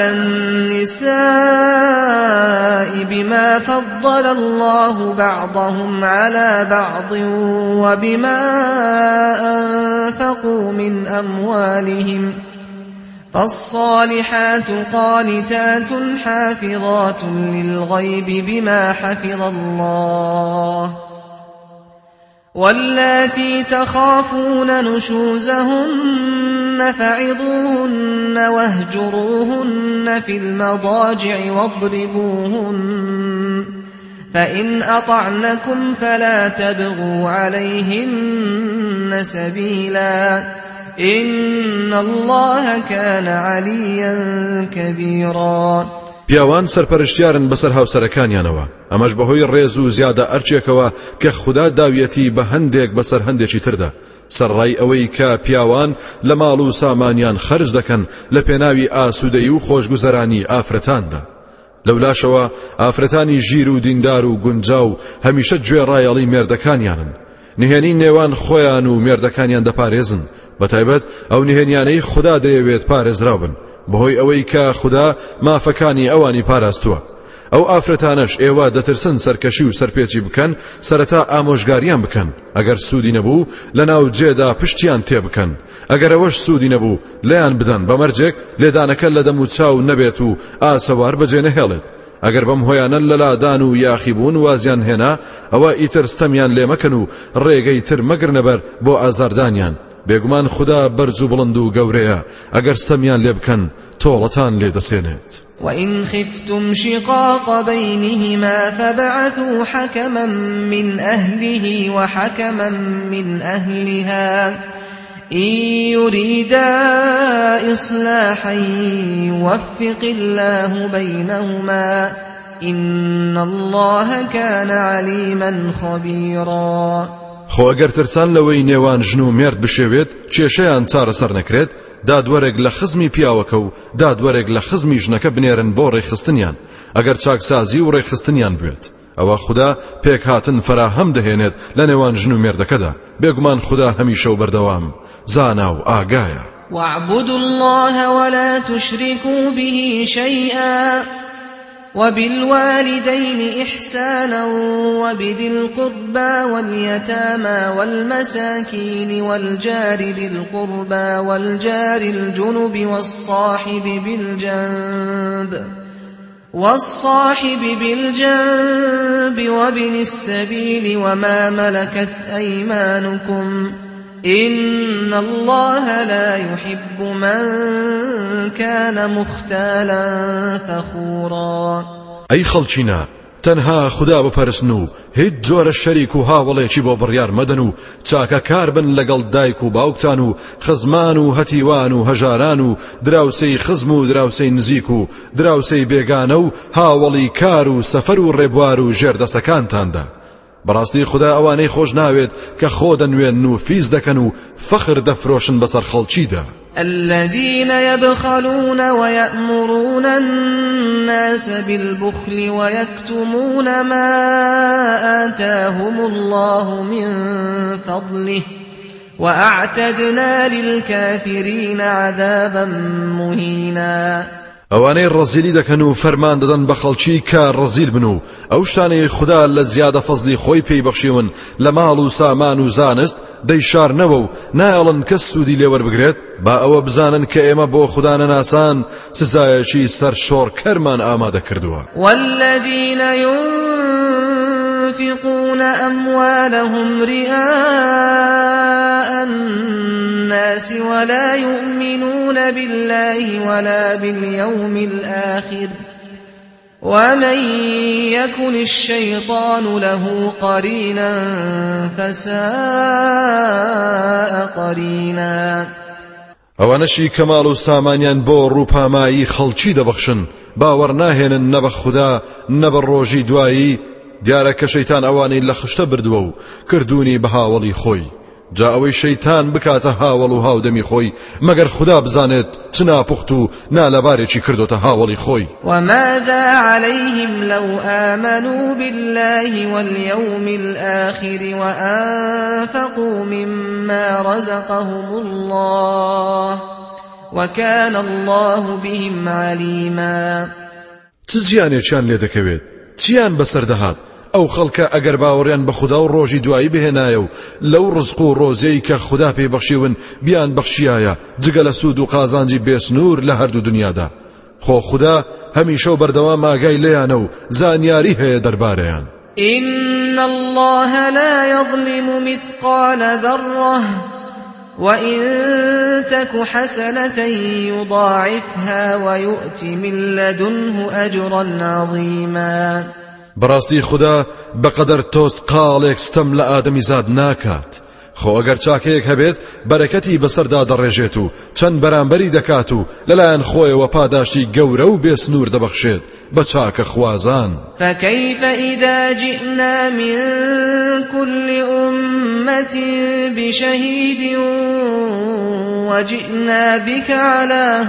النساء بما فضل الله بعضهم على بعض وبما أنفقوا من أموالهم فالصالحات قانتات حافظات للغيب بما حفظ الله واللاتي تخافون نشوزهن فعظوهن واهجروهن في المضاجع واضربوهن فإن أطعنكم فلا تبغوا عليهن سبيلا إن الله كان عليا كبيرا. پیاوان سەرپەرشتیارن بەسەر هاوسەرەکانیانەوە، ئەمەش بەهۆی ڕێز و زیادە ئەرچێکەوە کە خوددا داویەتی بە هەندێک بەسەر هەندێکی تردا. سەرڕای ئەوەی کە پیاوان لە ماڵ و سامانیان خەرج دەکەن لە پێناوی ئاسوودەیی و خۆشگوزەرانی ئافرەتاندا. لەولاشەوە ئافرەتانی ژیر و دیندار و گونجاو هەمیشە گوێڕایەڵی مێردەکانیانن. نهێنی نێوان خۆیان و مێردەکانیان دەپارێزن، بەتایبەت ئەو نهێنیانەی خوددا دەیەوێت پارێزراون بەهۆی ئەوەی کە خوددا مافەکانی ئەوانی پاراستووە. ئەو ئافرەتانەش ئێوە دەترسن سەرکەشی و سەرپێچی بکەن، سەرەتا ئامۆژگاریان بکەن، ئەگەر سوودی نەبوو لەناو جێدا پشتیان تێبکەن، ئەگەر ئەوەش سوودی نەبوو لێیان بدەن بەمەرجێک لێدانەکە لە دەم و چاو نەبێت و ئاسەوار بەجێ نەهێڵێت. ئەگەر بەم هۆیانە لەلادان و یاخیبوون وازیان هێنا ئەوە ئیتر ستەمیان لێ مەکەن و ڕێگەی تر مەگرنەبەر بۆ ئازاردانیان. بێگومان خوددا بەرز و بڵند و گەورەیە، ئەگەر ستەمیان لێ بکەن تۆڵەتان لێ دەسێنێت. وإن خفتم شقاق بينهما فابعثوا حكما من أهله وحكما من أهلها إن يريدا إصلاحا يوفق الله بينهما إن الله كان عليما خبيرا. خۆ ئەگەر ترسان لەوەی نێوان ژن و مێرد بشێوێت کێشەیان چارەسەر نەکرێت، دادوەرێک لە خزمی پیاوەکە و دادوەرێک لە خزمی ژنەکە بنێرن بۆ ڕێخستنیان، ئەگەر چاکسازی و ڕێخستنیان بێت. ئەوە خوددا پێک هاتن فراهەم دەهێنێت لە نێوان ژن و مێردەکەدا. بێگومان خوددا هەمیشە و بەردەوام زانا و ئاگایە. واعبدوا الله ولا تشركوا به شيئا وبالوالدين إحسانا وبذي القربى واليتامى والمساكين والجار ذي القربى والجار الجنب والصاحب بالجنب وابن السبيل وما ملكت أيمانكم إن الله لا يحب من كان مختالا فخورا. أي خلچينا تەنها خوددا بپەرستن و هیچ جۆرە شەریک و هاوڵێکی بۆ بڕیار مەدەن و چاکەکار بن لەگەڵ دایک و باوکتان و خزمان و هەتیوان و هەژاران و دراوسەی خزم و دراوسەی نزیک و دراوسەی بێگانە و هاوڵی کار و سەفەر و ڕێبوار و ژێردەسەکانتاندا. بەڕاستی خوددا ئەوانەی خۆش ناوێت کە خۆ دەنوێن و فیز دەکەن و فەخر دەفرۆشن بەسەر خەڵکیدا. الذين يبخلون ويأمرون الناس بالبخل ويكتمون ما آتاهم الله من فضله وأعتدنا للكافرين عذابا مهينا. ئەوانەی ڕەزیلی دەکەن و فەرمان دەدەن بە خەڵکی کە ڕەزیل بن و ئەو شتانەی خوددا لە زیادە فەزلی خۆی پێی بەخشیون لە ماڵ و سامان و زانست دەیشارنەوە و نایەڵن کەس سوودی لێوەربگرێت با ئەوە بزانن کە ئێمە بۆ خوددا نەناسان سزایەکی سەر شۆڕکەرمان ئامادە کردووە. والذین ينفقون أموالهم رئاء الناس ولا يؤمنون بالله ولا باليوم الآخر ومن يكن الشيطان له قرينا فساء قرينا. ئەوانەشی کەماڵ و سامانیان بۆ ڕووپامایی خەڵکی دەبەخشن باوەڕ ناهێنن نە بە خوددا نە بە ڕۆژی دوایی دیارە کە شەیتان ئەوانەی لە خشتە بردووە و کردوونی بە هاوڵی خۆی جا ئەوەی شەیتان بکاتە هاوڵ و هاودەمی خۆی مەگەر خوددا بزانێت چ ناپوخت و نالەبارێکی کردوتە هاوڵی خۆی. وماذا عليهم لو آمنوا بالله واليوم الآخر وأنفقوا مما رزقهم الله وكان الله بهم عليما. تزیانێکیان لێ دەکەوێت چیان بەسەر دەهات ئەو خەڵکە ئەگەر باوەڕیان بە خوددا و ڕۆژی دوایی بهێنایە و لەو ڕزق و ڕۆزەی کە خوددا پێی بەخشیون بیان بەخشیایە جگە لە سوود و قازانجی بێسنوور لە هەردوو دنیادا خۆ خوددا هەمیشە و بەردەوام ئاگای لێیانە و زانیاری هەیە دەربارەیان. إن الله لا يظلم مثقال ذرة وإن تك حسنة يضاعفها ويؤت من لدنه أجرا عظيما. بەڕاستی خوددا بەقەدەر تۆز قاڵێک ستەم لە ئادەمی زاد ناکات خۆ ئەگەر چاکەیەک هەبێت بەرەکەتی بەسەردا دەڕێژێت و چەند بەرامبەری دەکات و لەلایەن خۆیەوە پاداشتی گەورە و بێسنوور دەبەخشێت بە چاکە خوازان. فكيف إذا جئنا من كل أمة بشهيد وجئنا بك على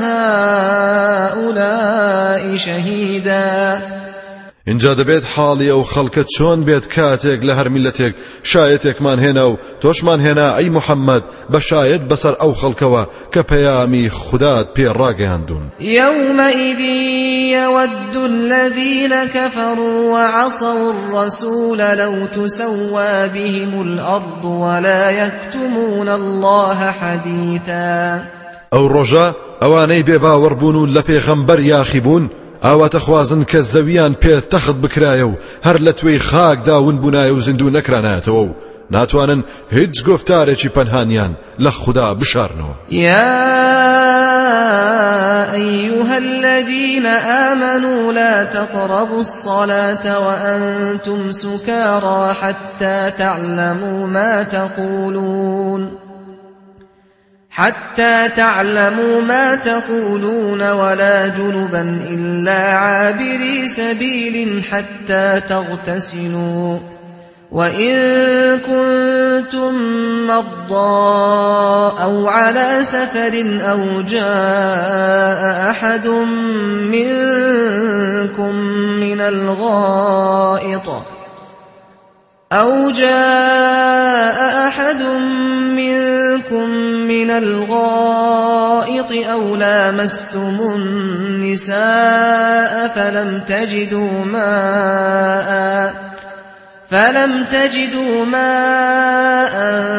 هؤلاء شهيدا. اینجا دەبێت حاڵی ئەو خەڵکە چۆن بێت کاتێک لە هەر میلەتێک شایەتێکمان هێنا و تۆشمان هێنا ئەی محەممەد بە شایەت بەسەر ئەو خەڵکەوە کە پەیامی خوددات پێڕاگەیاندون. يومئذ يود الذين كفروا وعصوا الرسول لو تسوى بهم الأرض ولا يكتمون الله حديثا. ئەو ڕۆژە ئەوانەی بێباوەڕبوون و لە پێغەمبەر یاخیبوون ئاواتە خوازن کە زەویان پێ تەخت بکرایە و هەر لە توێی خاکدا ون بوونایە و زیندوو نەکرانایەتەوە و ناتوانن هیچ گفتارێکی پەنهانیان لە خوددا بشارنەوە. يا أيها الذين آمنوا لا تقربوا الصلاة وأنتم سكارى حتى تعلموا ما تقولون ولا جنبا إلا عابري سبيل حتى تغتسلوا وإن كنتم مرضى أو على سفر أو جاء أحد منكم من الغائط أو لامستم النساء فلم تجدوا ماء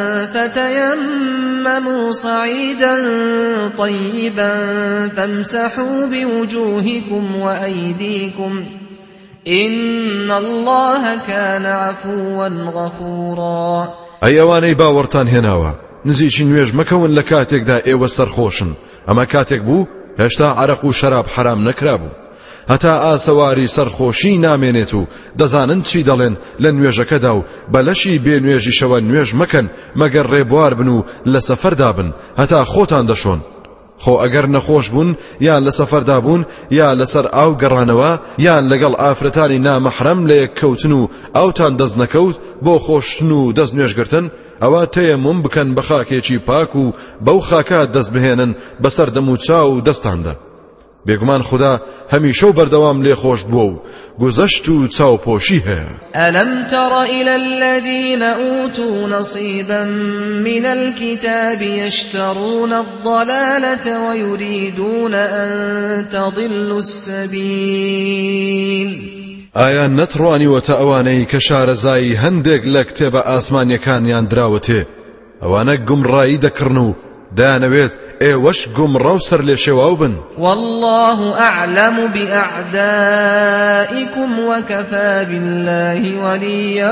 فتيمموا صعيدا طيبا فامسحوا بوجوهكم وأيديكم إن الله كان عفوا غفورا. ئەی ئەوانەی باوەڕتان هێناوە نزیکی نوێژ مەکەون لە کاتێکدا ئێوە سەرخۆشن ئەمە کاتێک بوو هێشتا عەرەق و شەراب حرام نەکرابوو هەتا ئاسەواری سەرخۆشی نامێنێت و دەزانن چی دەڵێن لە نوێژەکەدا و بەلەشی بێ نوێژیشەوە نوێژ مەکەن مەگەر ڕێبوار بن و لە سەفەردا بن هەتا خۆتان دەشۆن خۆ ئەگەر نەخۆش بوون یان لە سەفەردا بوون یا لەسەر ئاو گەڕانەوە یان لەگەڵ ئافرەتانی نامەحرەم لە یەککەوتن و ئاوتان دەست نەکەوت بۆ خۆشتن و دەست نوێژگرتن ئەوە تەیەموم بکەن بە خاکێکی پاک و بەو خاکە دەست بهێنن بەسەر دەم و چاو و دەستاندا بێگومان خدا هەمیشە و بەردەوام لێ خۆش بووە و گوزەشت و چاوپۆشی هەیە. ألم تر إلى الذين أوتوا نصيبا من الكتاب يشترون الضلالة ويريدون أن تضلوا السبيل ئایا نەتڕوانیوەتە ئەوانەی کە شارەزایی هەندێک لە کتێبە ئاسمانیەکانیان دراوەتێ ئەوانە گومڕایی دەکڕن و دانەوێت ئێوەش گومڕە و سەر لێ شێواو بن. والله أعلم بأعدائكم وكفى بالله وليا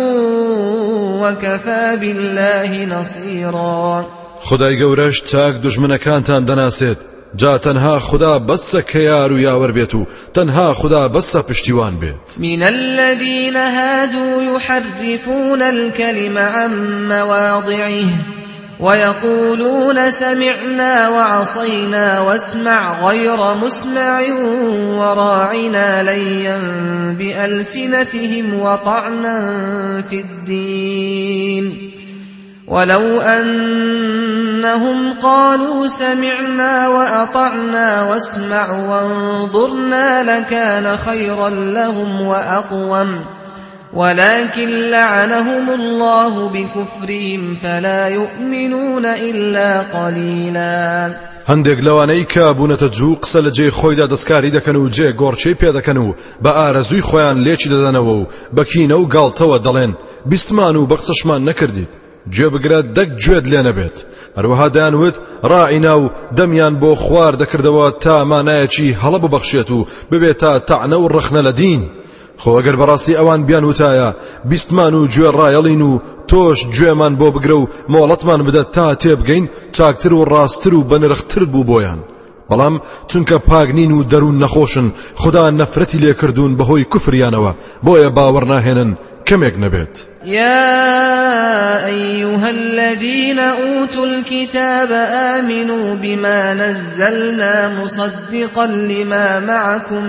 وكفى بالله نصيرا. خدای گەورەش چاک دوژمنەکانتان دەناسێت، جا تەنها خدا بەسە کە یار و یاوەر بێت و تەنها خدا بەسە پشتیوان بێت. من الذين هادوا يحرفون الكلم عن مواضعه ويقولون سمعنا وعصينا واسمع غير مسمع وراعنا ليا بألسنتهم وطعنا في الدين ولو أنهم قالوا سمعنا وأطعنا واسمع وانظرنا لكان خيرا لهم وأقوم ولكن لعنهم الله بكفرهم فلا يؤمنون إلا قليلا. هەندێک لەوانەی کە بوونەتە جوو قسە لە جێی خۆیدا دەستکاری دەکەن و جێ گۆڕچەی پێ دەکەن و بە ئارەزووی خۆیان لێکی دەدەنەوە و بەکینە و گاڵتەوە دەڵێن بیستمان و بە قسەشمان نەکردیت، گوێ بگرە دەک گوێت لێ نەبێت. هەروەها دەیانوت ڕاعینا و دەمیان بۆ خوار دەکردەوە تا مانایەکی هەڵە ببەخشێت و ببێتە تەعنە و ڕخنە لە دین. خۆ ئەگەر بەڕاستی ئەوان بیان وتایە بیستمان و گوێ ڕایەڵین و تۆش گوێمان بۆ بگرە و مۆڵەتمان بدە تا تێبگەین، چاکتر و ڕاستتر و بەنرختر بوو بۆیان. بەڵام چونکە پاگنین و دەروون نەخۆشن خدا نەفرەتی لێکردوون بەهۆی کوفریانەوە، بۆیە باوەڕ ناهێنن کەمێک نەبێت. يا أيها الذين أوتوا الكتاب آمنوا بما نزلنا مصدقا لما معكم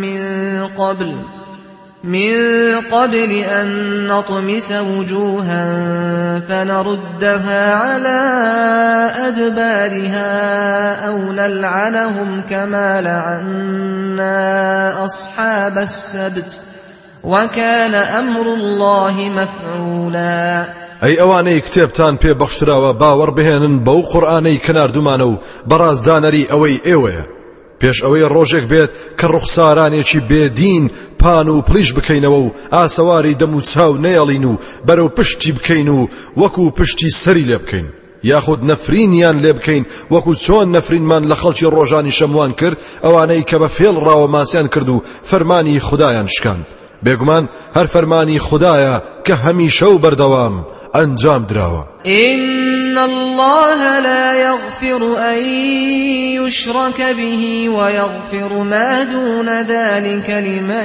من قبل أن نطمس وجوها فنردها على أدبارها أو نلعنهم كما لعنا أصحاب السبت وكان أمر الله مفعولا. ئەی ئەوانەی کتێبتان پێ بەخشراوە باوەڕ بهێنن بەو قورئانەی کە ناردومانە و بەڕازدانەری ئەوەی ئێوەیە، پێش ئەوەی ڕۆژێک بێت کە ڕوخسارانێکی بێدین پان و پلیش بکەینەوە و ئاسەواری دەم و چاو نەیەڵین و بەرەو پشتی بکەین و وەکو پشتی سەری لێ بکەین، یاخود نەفرینیان لێ بکەین وەکو چۆن نەفرینمان لە خەڵکی ڕۆژانی شەموان کرد، ئەوانەی کە بە فێڵ ڕاوە ماسیان کرد و فەرمانی خودایان شکاند. بێگومان هەر فەرمانی خودایە کە هەمیشە و بەردەوام ئەنجام دراوە. إن الله لا يغفر أن يشرك به ويغفر ما دون ذلك لمن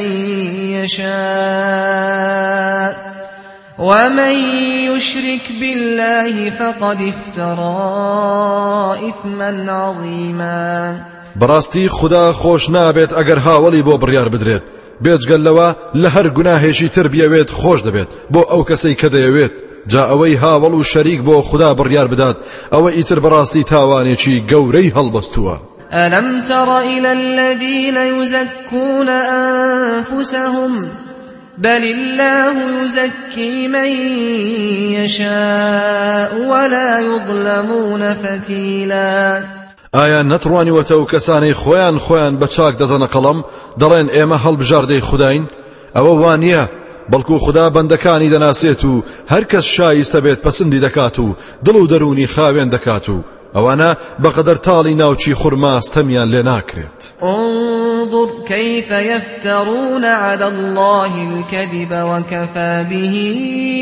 يشاء ومن يشرك بالله فقد افترى إثما عظيما. بەڕاستی خدا خۆش نابێت ئەگەر هاوڵی بۆ بڕیار بدرێت، بێجگەل لەوە لە هەر گوناهێکی تر بیەوێت خۆش دەبێت بۆ ئەو کەسەی کە دەیەوێت، جا ئەوەی هاوڵ و شەریک بۆ خدا بڕیار بدات ئەوە ئیتر بەڕاستی تاوانێکی گەورەی هەڵبەستووە. ألم تر إلى الذين يزكون أنفسهم بل الله يزكي من يشاء ولا يظلمون فتيلا. ئایا نەتڕوانیوەتە و کەسانەی خۆیان بە چاک دەدەنە قەڵەم دەڵێن ئێمە هەڵبژاردەی خوداین؟ ئەوە وانییە، بەڵکو خدا بەندەکانی دەناسێت و هەر کەس شایستە بێت پەسەندی دەکات و دڵ و دەرونی خاوێن دەکات و ئەوانە بەقەدەر تاڵی ناوچی خورما ستەمیان لێ ناکرێت. انظر كيف يفترون على الله الكذب وكفى به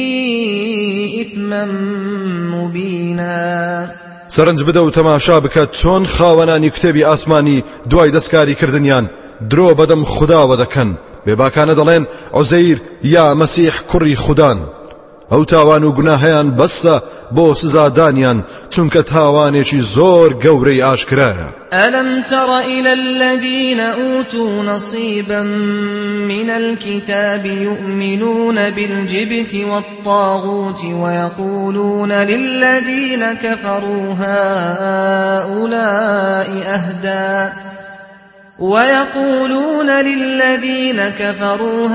إثما مبينا. سەرنج بدە و تەماشا بکات چۆن خاوەنانی کتێبی ئاسمانی دوای دەستکاری کردنیان درۆ بەدەم خوداوە دەکەن، بێباکانە دەڵێن عوزەیر یا مەسیح کوڕی خودان. ئەو تاوان و گوناهیان بەسە بۆ سزادانیان چونکە تاوانێکی زۆر گەورەی ئاشکرایە. ألم تر إلى الذين أوتوا نصيبا من الكتاب يؤمنون بالجبت والطاغوت ويقولون للذين كفروا هؤلاء ويقولون للذين كفروا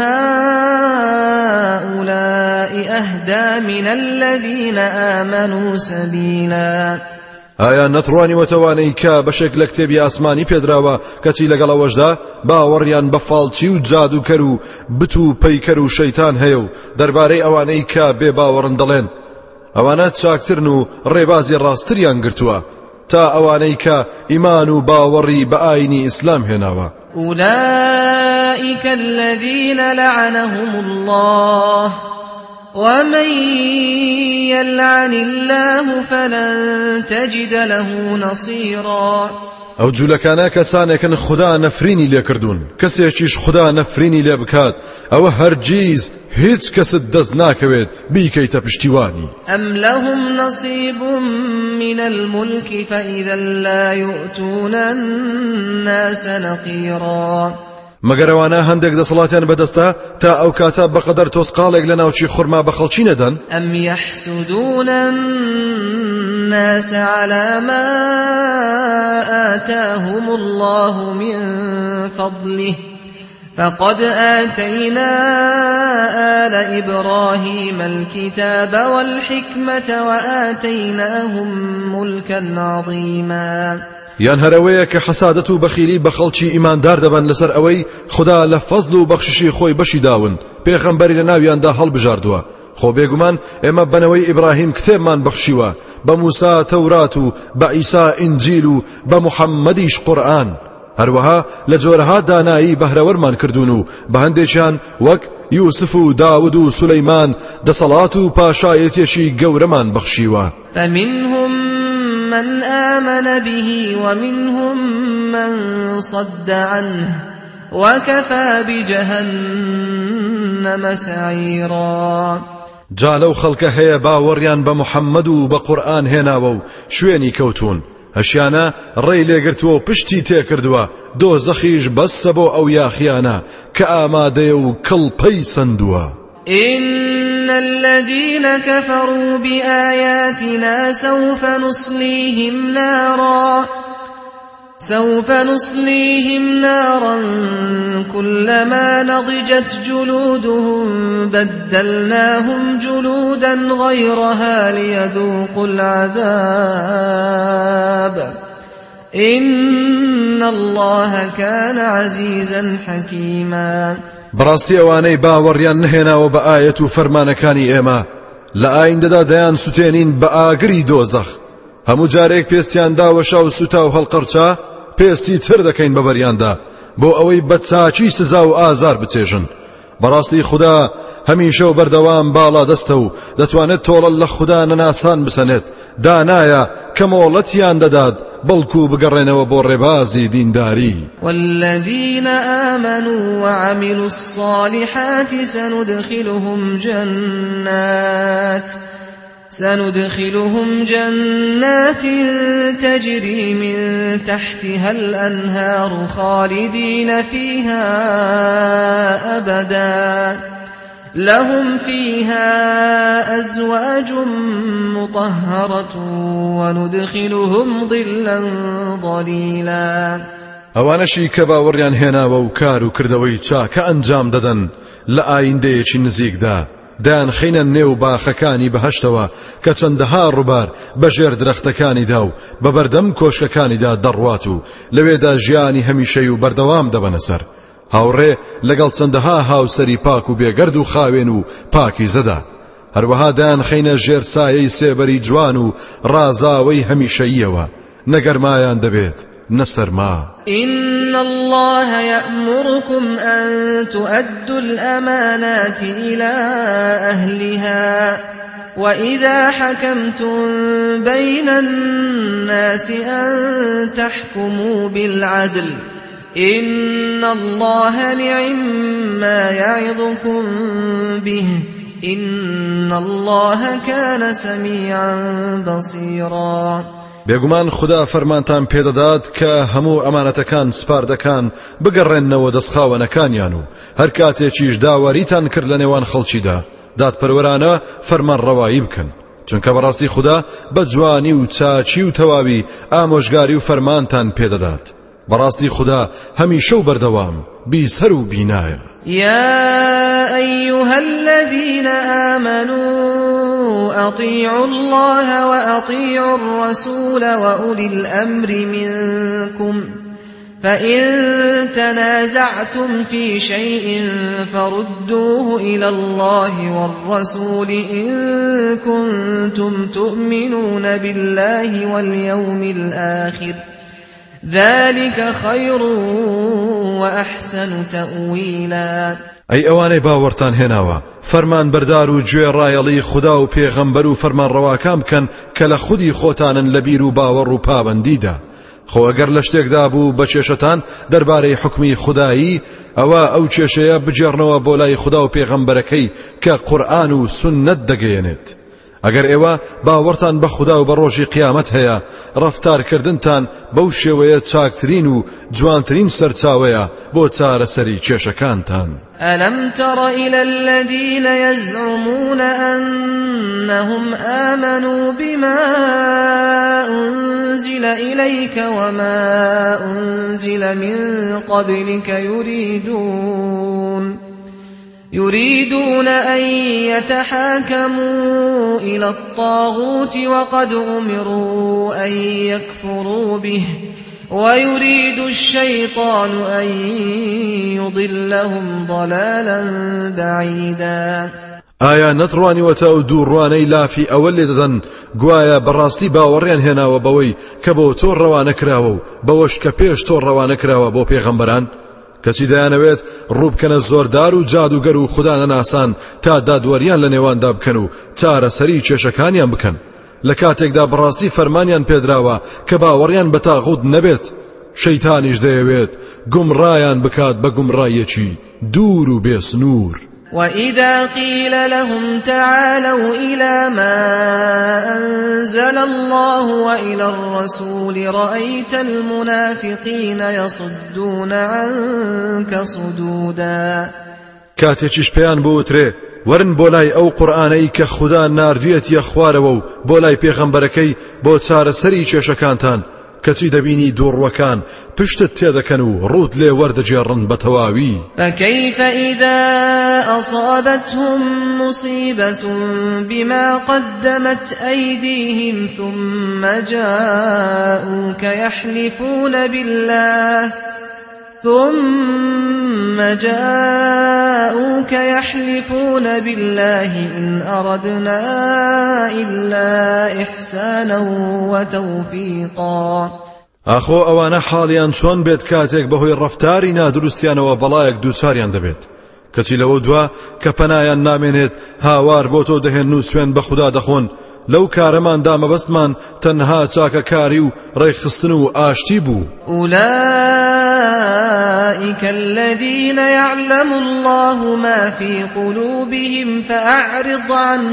هؤلاء أهدى من الذين آمنوا سبيلا ئایا نەتڕوانی وەتەوانەی کە بەشێک لە کتێبی ئاسمانی پێدراوە کەچی لەگەڵ ئەوەشدا باوەڕیان بە فاڵچی و جادوکەر و بت و پەیکەر و شەیتان هەیە و دەربارەی ئەوانەی کە بێ باوەڕن دەڵێن ئەوانە چاکترن و ڕێبازی ڕاستریان گرتووە تا ئەوانەی کە ئیمان و باوەڕی بە ئاینی ئیسلام هێناوە أولئك الذين لعنهم الله ومن يلعن الله فلن تجد له نصيرا ئەو جوولەکانە کەسانێکن خدا نەفرینی لێ کردوون کەسێکیش خدا نەفرینی لێ بکات ئەوە هەرگیز هیچ کەست دەست ناکەوێت بیکەیتە پشتیوانی أم لهم نصيب من الملك فإذا لا يؤتون الناس نقيرا مەگەر ئەوانە هەندێک دەسەڵاتیان بەدەستە تا ئەو کاتە بەقەدەر تۆسقالێک لە ناوچی خورما بە خەڵکی نەدەن أم يحسدون الناس على ما آتاهم الله من فضله فقد آتينا آل إبراهيم الكتاب والحكمة وآتيناهم ملكا عظيما یان هەرەوەیە کە حەسادەت و بەخیلی بە خەڵکی ئیماندار دەبن لەسەر ئەوەی خدا لە فەزل و بەخششی خۆی بەشی داون پێغەمبەری لە ناویاندا هەڵبژاردووە خۆ بێگومان ئێمە بەنەوەی ئیبراهیم کتێبمان بەخشیوە بە موسا تەورات و بە عیسا ئینجیل و بە موحەممەدیش قورئان هەروەها لە جۆرەها دانایی بەهرەوەرمان کردوون و بە هەندێکیان وەک یوسف و داود و سولەیمان دەسەڵات و پاشایەتێکی گەورەمان بەخشیوە فمنهم من آمن به ومنهم من صد عنه وكفى بجهنم سعيرا جا لەو خەڵکە هەیە باوەڕیان بە موحەممەد و بە قورئان هێناوە و شوێنی کەوتون هەشیانە ڕێی لێگرتووە و پشتی تێکردووە دۆزەخیش بەسە بۆ ئەو یاخیانە کە ئامادەیە و کڵپەی سندووە إن الذين كفروا بآياتنا سوف نصليهم نارا كلما نضجت جلودهم بدلناهم جلودا غيرها ليذوقوا العذاب إن الله كان عزيزا حكيما بەڕاستی ئەوانەی باوەڕیان نهێناوە بە ئایەت و فەرمانەکانی ئێمە لە ئایندەدا دەیان سوتێنین بە ئاگری دۆزەخ هەموو جارێک پێستیان داوەشا و سوتا و هەڵقەرچا پێستی تر دەکەین بە بەریاندا بۆ ئەوەی بە چاچی سزا و ئازار بچێژن بەڕاستی خدا هەمیشە و بەردەوام باڵا دەستە و دەتوانێت تۆڵە لە خدا نەناسان بسەنێت دانایە کە مۆڵەتیان دەدات بەڵکو بگەڕێنەوە بۆ ڕێبازی دینداری والذين آمنوا وعملوا الصالحات سندخلهم جنات تجري من تحتها الأنهار خالدين فيها أبدا لهم فيها أزواج مطهرة وندخلهم ظلا ظليلا ئەوانەشی کە باوەڕیان هێناوە و کار و کردەوەی چاکە ئەنجام دەدەن لە ئایندەیەکی نزیکدا دایان خینە نێو باخەکانی بەهەشتەوە کە چەندەها ڕووبار بەژێر درەختەکانیدا و بە بەردەم کۆشکەکانیدا دەڕوات و لەوێدا ژیانی هەمیشەی و بەردەوام دەبەنە سەر هاوڕێ لەگەڵ چەندەها هاوسەری پاک و بێگەرد و خاوێن و پاکی زەدا هەروەها دایان خینە ژێر سایەی سێبەری جوان و ڕازاوەی هەمیشەییەوە نەگەرمایان دەبێت نەسەرما إن الله يأمركم أن تؤدوا الأمانات إلى أهلها وإذا حكمتم بين الناس أن تحكموا بالعدل إن الله نعما يعظكم به إن الله كان سميعا بصيرا بێگومان خدا فەرمانتان پێدەدات کە هەموو ئەمانەتەکان سپاردەکان بگەڕێننەوە دەستخاوەنەکانیان و هەر کاتێکیش داواریتان کرد لە نێوان خەڵکیدا دادپەروەرانە فەرمان ڕەوایی بکەن چونکە بەڕاستی خدا بە جوانی و چاچی و تەواوی ئامۆژگاری و فەرمانتان پێدەدات براستي خدا هميشو بردوام بيسرو بينايا. يا أيها الذين آمنوا أطيعوا الله وأطيعوا الرسول وأولي الأمر منكم فإن تنازعتم في شيء فردوه إلى الله والرسول إن كنتم تؤمنون بالله واليوم الآخر ذلك خير وأحسن تأويلا. أي أواني باورتان هناوا فرمان بردار جوي رايلي خدا و پیغمبر و فرمان رواکام کن کل خودی خوتانن لبیر و باور و پابندیدا. خو اگر لشتێکدا بوو بە کێشەتان دەربارەی حکمی خودایی ئەوە ئەو کێشەیە بجێڕنەوە بۆ لای خدا و پێغەمبەرەکەی کە قورئان و سنت دەگەیەنێت. ئەگەر ئێوە باوەڕتان بە خدا و بە ڕۆژی قیامەت هەیە ڕەفتارکردنتان بەو شێوەیە چاکترین و جوانترین سەرچاوەیە بۆ چارەسەری کێشەکانتان. ألم تر إلى الذين يزعمون أنهم آمنوا بما أنزل إليك وما أنزل من قبلك يريدون أن يتحاكموا إلى الطاغوت وقد أمروا أن يكفروا به ويريد الشيطان أن يضلهم ضلالا بعيدا. ئایا نەتڕوانیوەتە و دووڕوانەی لافی ئەوە لێ دەدەن گوایە بەڕاستی باوەڕیان هێناوە بەوەی کە بۆ تۆ ڕەوانە کراوە و بەوەش کە پێش تۆ ڕەوانە کراوە بۆ پێغەمبەران کەچی دەیانەوێت ڕووبکەنە زۆردار و جادوگەر و خوددا نەناسان تا دادوەریان لە نێواندا بکەن و چارەسەری کێشەکانیان بکەن لە کاتێکدا بەڕاستی فەرمانیان پێدراوە کە باوەڕیان بە تاغوت نەبێت شەیتانیش دەیەوێت گومڕایان بکات بە گومڕایەکی دوور و بێسنوور. وإذا قيل لهم تعالوا إلى ما أنزل الله وإلى الرسول رأيت المنافقين يصدون عنك صدودا. کاتێکیش پێیان بوترێ ورن بۆلای ئەو قورئانەی کە خوددا ناردوێتیە خوارەوە و بۆلای پێغەمبەرەکەی بۆ چارەسەری کێشەکانتان کەچی دەبینی دووڕوەکان پشتت تێدەکەن و ڕوت لێ وەردەجێڕن بە تەواوی. فكيف إذا أصابتهم مصيبة بما قدمت أيديهم ثم جاءوك يحلفون بالله إن أردنا إلا إحسانا وتوفيقا. ئاخۆ ئەوانە حاڵیان چۆن بێت کاتێک بەهۆی ڕەفتاری نادروستیانەوە بەڵایەک دووچاریان دەبێت کەچی لەوە دوا کە پەنایان نامێنێت هاوار بۆ تۆ دەهێن و سوێن بە خوددا دەخۆن لەو کارەماندا مەبەستمان تەنها چاکەکاری و ڕێکخستن و ئاشتی بوو. أولئك الذين يعلم الله ما في قلوبهم فأعرض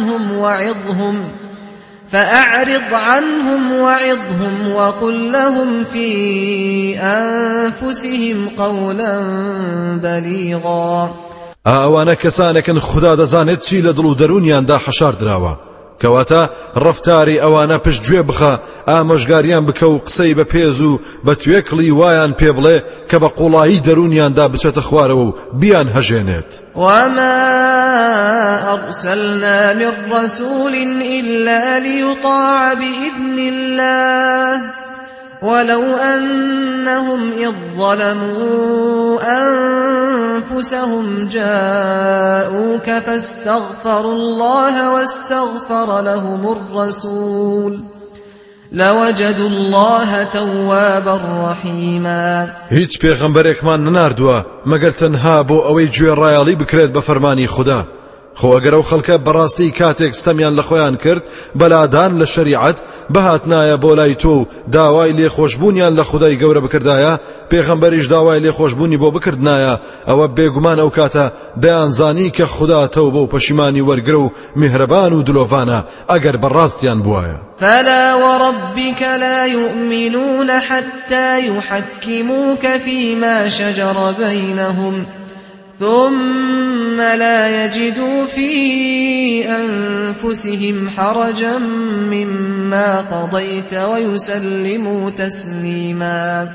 عنهم وعظهم وقل لهم في أنفسهم قولا بليغا. ئەوانە کەسانێکن خوددا دەزانێت چی لە دڵ و دەرونیاندا حەشار دراوە کەواتە ڕەفتاری ئەوانە پشتگوێ بخە ئامۆژگاریان بکە و قسەی بە پێز و بە توێکڵی وایان پێ بڵێ کە بە قوڵایی دەرونیاندا بچێتە خوارەوە و بیان هەژێنێت. وما أرسلنا من رسول إلا ليطاع بإذن الله ولو أنهم إذ ظلموا أنفسهم جاءوك فاستغفروا الله واستغفر لهم الرسول لوجدوا الله توابا رحيما. هیچ پێغەمبەرێکمان نەناردووە مەگەر تەنها بۆ ئەوەی گوێڕایەڵی بکرێت بە فەرمانی خوددا. خۆ ئەگەر ئەو خەڵکە بەڕاستی کاتێک ستەمیان لە خۆیان کرد بەلادان لە شەریعەت بەهاتنایە بۆ لای تۆ داوای لێخۆشبوونیان لە خودای گەورە بکردایە پێغەمبەریش داوای لێخۆشبوونی بۆ بکردنایە ئەوە بێگومان ئەو کاتە دەیانزانی کە خوددا تەوبە و پەشیمانی وەرگرە و میهرەبان و دلۆڤانە ئەگەر بەڕاستیان بوایە. فلا وربك لا يؤمنون حتى يحكموك فيما شجر بينهم ثم لا يجدوا في أنفسهم حرجا مما قضيت ويسلموا تسليما.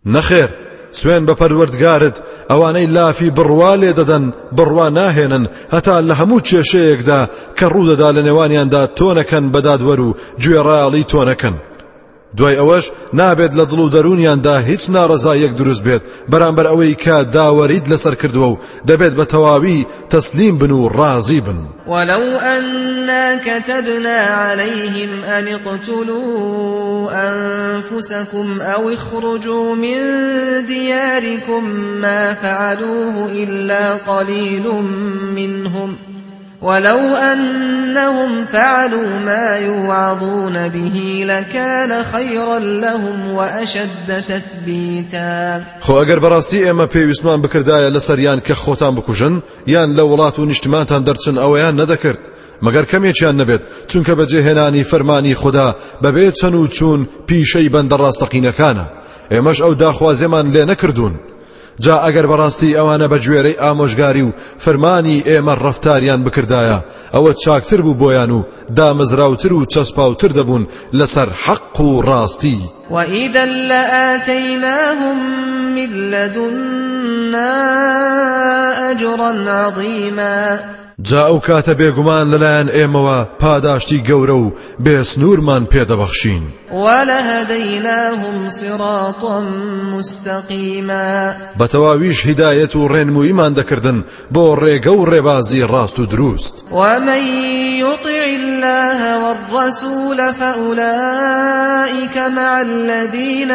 نەخێر سوێن بە پەروەردگارت ئەوانەی لافی بڕوا لێ دەدەن بڕوا ناهێنن هەتا لە هەموو کێشەیەکدا کە ڕوودەدا لە نێوانیاندا تۆنەکەن بەدادوەر و گوێڕایەڵی تۆنەکەن دوای ئەوەش نابێت لە دڵ و دەرونیاندا هیچ ناڕەزایەک دروست بێت بەرامبەر ئەوەی کە داوەریت لەسەر کردووە و دەبێت بە تەواوی تەسلیم بن و ڕازی بن. ولو أنا كتبنا عليهم أن اقتلوا أنفسكم أو اخرجوا من دياركم ما فعلوه إلا قليل منهم ولو أنهم فعلوا ما يوعظون به لكان خيرا لهم وأشد تثبيتا. خو ئەگەر بەڕاستی ئێمە پێویستمان بکردایە لەسەریان کە خۆتان بکوژن یان لە وڵات و نیشتمانتان دەرچن ئەوەیان نەدەکرد مەگەر کەمێکیان نەبێت چونکە بەجێهێنانی فەرمانی خوددا بەبێ چەن و چوون پیشەی بەندە ڕاستەقینەکانە ئێمەش ئەو داخوازێمان لێ نەکردوون. جا ئەگەر بەڕاستی ئەوانە بە گوێرەی ئامۆژگاری و فەرمانی ئێمە ڕەفتاریان بکردایە ئەوە چاکتر بوو بۆیان و دامەزراوتر و چەسپاوتر دەبوون لەسەر حەق و ڕاستی. وإذا لآتيناهم من لدنا أجرا عظيما. جا ئەو کاتە بێگومان لەلایەن ئێمەوە پاداشتی گەورە و بێسنوورمان پێدەبەخشین. ولهديناهم صراطا مستقيما. بەتەواویش هیدایەت و ڕێنموویمان دەکردن بۆ ڕێگە و ڕێبازی ڕاست و دروست. ومن يطع الله والرسول فأولئك مع الذين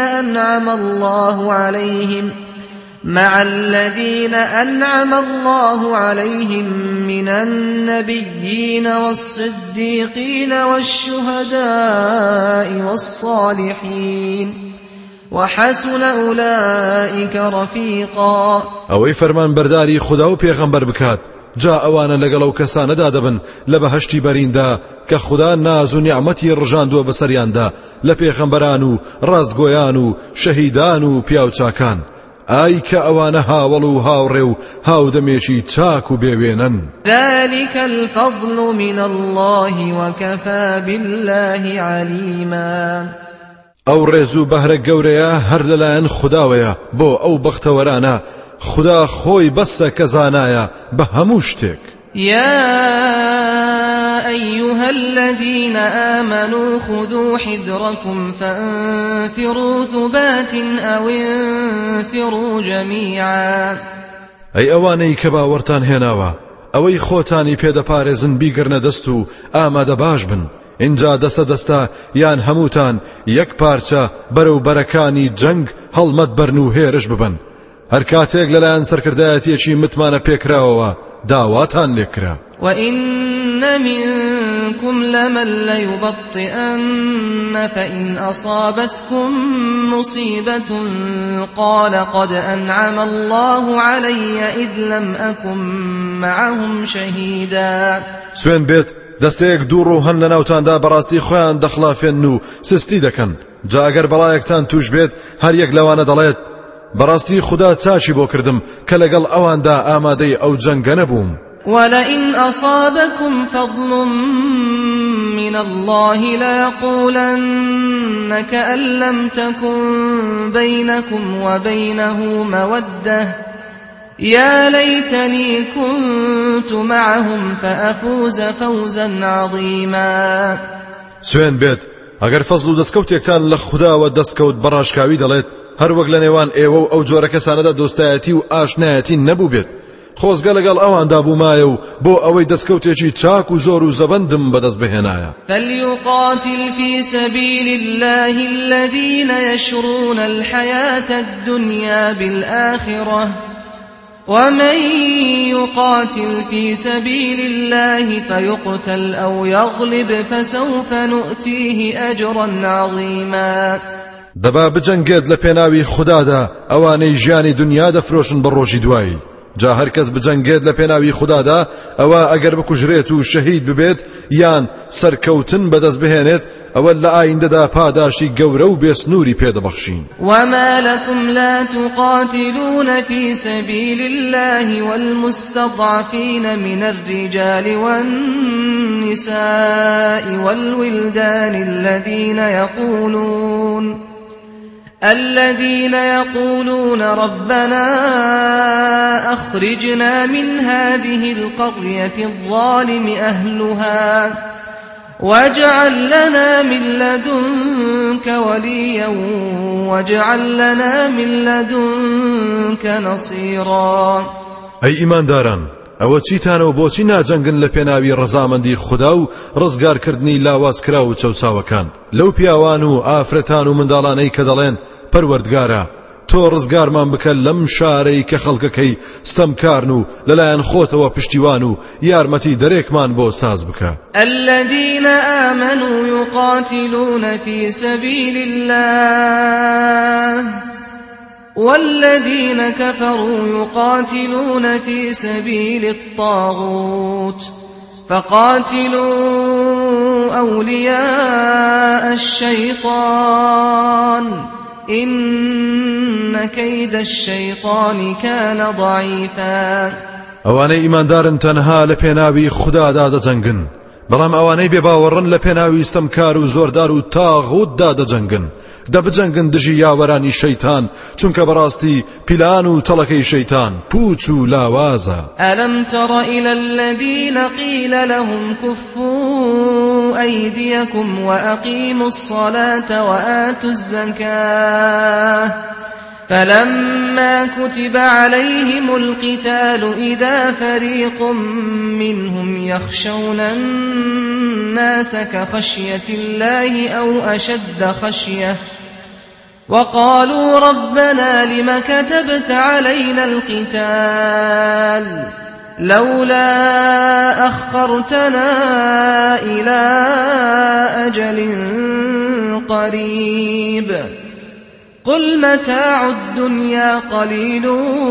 أنعم الله عليهم من النبيين والصديقين والشهداء والصالحين وحسن أولئك رفيقا. ئەوەی فەرمان بەرداری خوددا و پێغەمبەر بکات جا ئەوانە لەگەڵ ئەو کەسانەدا دەبن لە بەهەشتی بەریندا کە خوددا ناز و نیعمەتی ڕژاندووە بەسەریاندا لە پێغەمبەران و ڕاستگۆیان و شەهیدان و پیاوچاکان. ئای کە ئەوانە هاوڵ و هاوڕێ و هاودەمێکی چاک و بێوێنن. ذلك الفضل من الله وكفى بالله عليما. ئەو ڕێز و بەهرە گەورەیە هەر لەلایەن خودداوەیە بۆ ئەو بەختەوەرانە خوددا خۆی بەسە کە زانایە بە هەموو شتێک. يا أيها الذين آمنوا خذوا حذركم فانفروا ثبات أو انفروا جميعا. ئەی ئەوانەی کە باوەڕتان هێناوە ئەوەی خۆتانی پێدەپارێزن بیگرنە دەست و ئامادە باش بن اینجا دەسە دەستا یان هەمووتان یەک پارچە بەرەو بەرەکانی جەنگ هەڵمەت بەرن و هێرش ببن هەر کاتێک لەلایەن سەرکردایەتیەکی متمانە پێکراوەوە داواتان لێکرا. وإن منكم لمن ليبطئن فإن أصابتكم مصيبة قال قد أنعم الله علي إذ لم أكن معهم شهيدا. سوێن بێت دەستەیەک دوو ڕوو هەن لەناوتاندا بەڕاستی خۆیان دەخلافێن و سستی دەکەن جا ئەگەر بەڵایەکتان توش بێت هەر یەک لەوانە دەڵێت بەڕاستی خوددا چاچی بۆ کردم کە لەگەڵ ئەواندا ئامادەی ئەو جەنگە نەبووم. ولئن أصابكم فضل من الله ليقولن كأن لم تكن بينكم وبينه مودة يا ليتني كنت معهم فأفوز فوزا عظيما. سوێن بێت ئەگەر فەزل و دەستکەوتێکتان لە خودداوە دەستکەوت بەڕاشکاوی دەڵێت هەر وەک لە نێوان ئێوە و ئەو جۆرە کەسانەدا دۆستایەتی و ئاشنایەتی نەبوو بێت خۆزگە لەگەڵ ئەواندا بوومایە و بۆ ئەوەی دەستکەوتێکی چاک و زۆر و زەبەندم بەدەست بهێنایە. فليقاتل في سبيل الله الذين يشرون الحياة الدنيا بالآخرة ومن يقاتل في سبيل الله فيقتل أو يغلب فسوف نؤتيه أجرا عظيما. دەبا بجەنگێت لە پێناوی خوددادا ئەوانەی ژیانی دنیا دەفرۆشن بە ڕۆژی دوایی جا هەر کەس بجەنگێت لە پێناوی خوددادا ئەوە ئەگەر بکوژرێت و شەهید ببێت یان سەرکەوتن بەدەست بهێنێت ئەوە لە ئایندەدا پاداشی گەورە و بێسنووری پێدەبەخشین. وما لكم لا تقاتلون في سبيل الله والمستضعفين من الرجال والنساء والولدان الذين يقولون ربنا أخرجنا من هذه القرية الظالم أهلها واجعل لنا من لدنك وليا واجعل لنا من لدنك نصيرا. أي إيمان داران، ئەوە چیتانە و بۆچی ناجەنگن لە پێناوی ڕەزامەندی خوددا و ڕزگارکردنی لاوازکرا و چەوساوەکان لەو پیاوان و ئافرەتان و منداڵانەی کە دەڵێن پەروەردگارە تۆ ڕزگارمان بکە لەم شارەی کە خەڵکەکەی ستەمکارن و لەلایەن خۆتەوە پشتیوان و یارمەتی دەرێکمان بۆ ساز بکە. الذين آمنوا يقاتلون في سبيل الله والذين كفروا يقاتلون في سبيل الطاغوت فقاتلوا أولياء الشيطان إن كيد الشيطان كان ضعيفا. ئەوانەی ئیماندارن تەنها لە پێناوی خوددادا دەجەنگن، بەڵام ئەوانەی بێباوەڕن لە پێناوی ستەمکار و زۆردار و تاغوتدا دەجەنگن، دەبجەنگن دژی یاوەرانی شەیتان، چونکە بەڕاستی پیلان و تەڵەکەی شەیتان پوچ و لاوازە. ألم تر إلى الذين قيل لهم كفوا أيديكم وأقيموا الصلاة وآتوا الزكاة فلما كتب عليهم القتال إذا فريق منهم يخشون الناس كخشية الله أو أشد خشية وقالوا ربنا لم كتبت علينا القتال لولا أخرتنا إلى أجل قريب قل متاع الدنيا قليل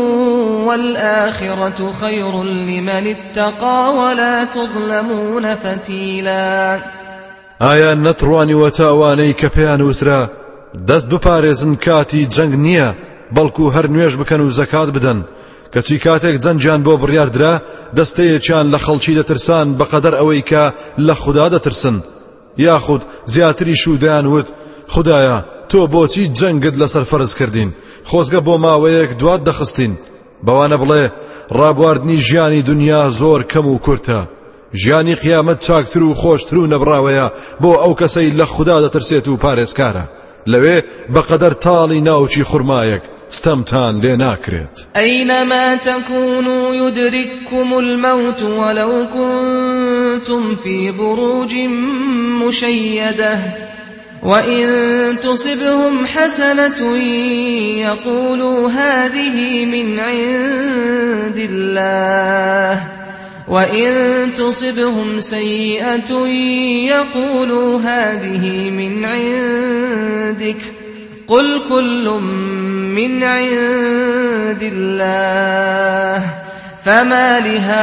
والآخرة خير لمن اتقى ولا تظلمون فتيلا. ئایا نەتڕوانی وەتاوانەی کە پێیان وترا دەست بپارێزن کاتی جەنگ نییە بەڵکو هەر نوێژ بکەن و زەکات بدەن، کەچی کاتێک جەنجیان بۆ بڕیاردرا دەستەیەکیان لە خەڵکی دەترسان بەقەدەر ئەوەی کە لە خوددا دەترسن، یاخود زیاتریش و دەیانوت خوددایە تۆ بۆچی جەنگت لەسەر فەرز کردین، خۆزگە بۆ ماوەیەک دوات دەخستین. بەوانە بڵێ ڕابواردنی ژیانی دنیا زۆر کەم و کورتە، ژیانی قیامەت چاکتر و خۆشتر و نەبراوەیە بۆ ئەو کەسەی لە خوددا دەترسێت و پارێزکارە، لەوێ بەقەدەر تاڵی ناوچی خورمایەک ستەمتان لێ ناکرێت. أينما تكونوا يدرككم الموت ولو كنتم في بروج مشيدة وإن تصبهم حسنة يقولوا هذه من عند الله وإن تصبهم سيئة يقولوا هذه من عندك قل كل من عند الله فما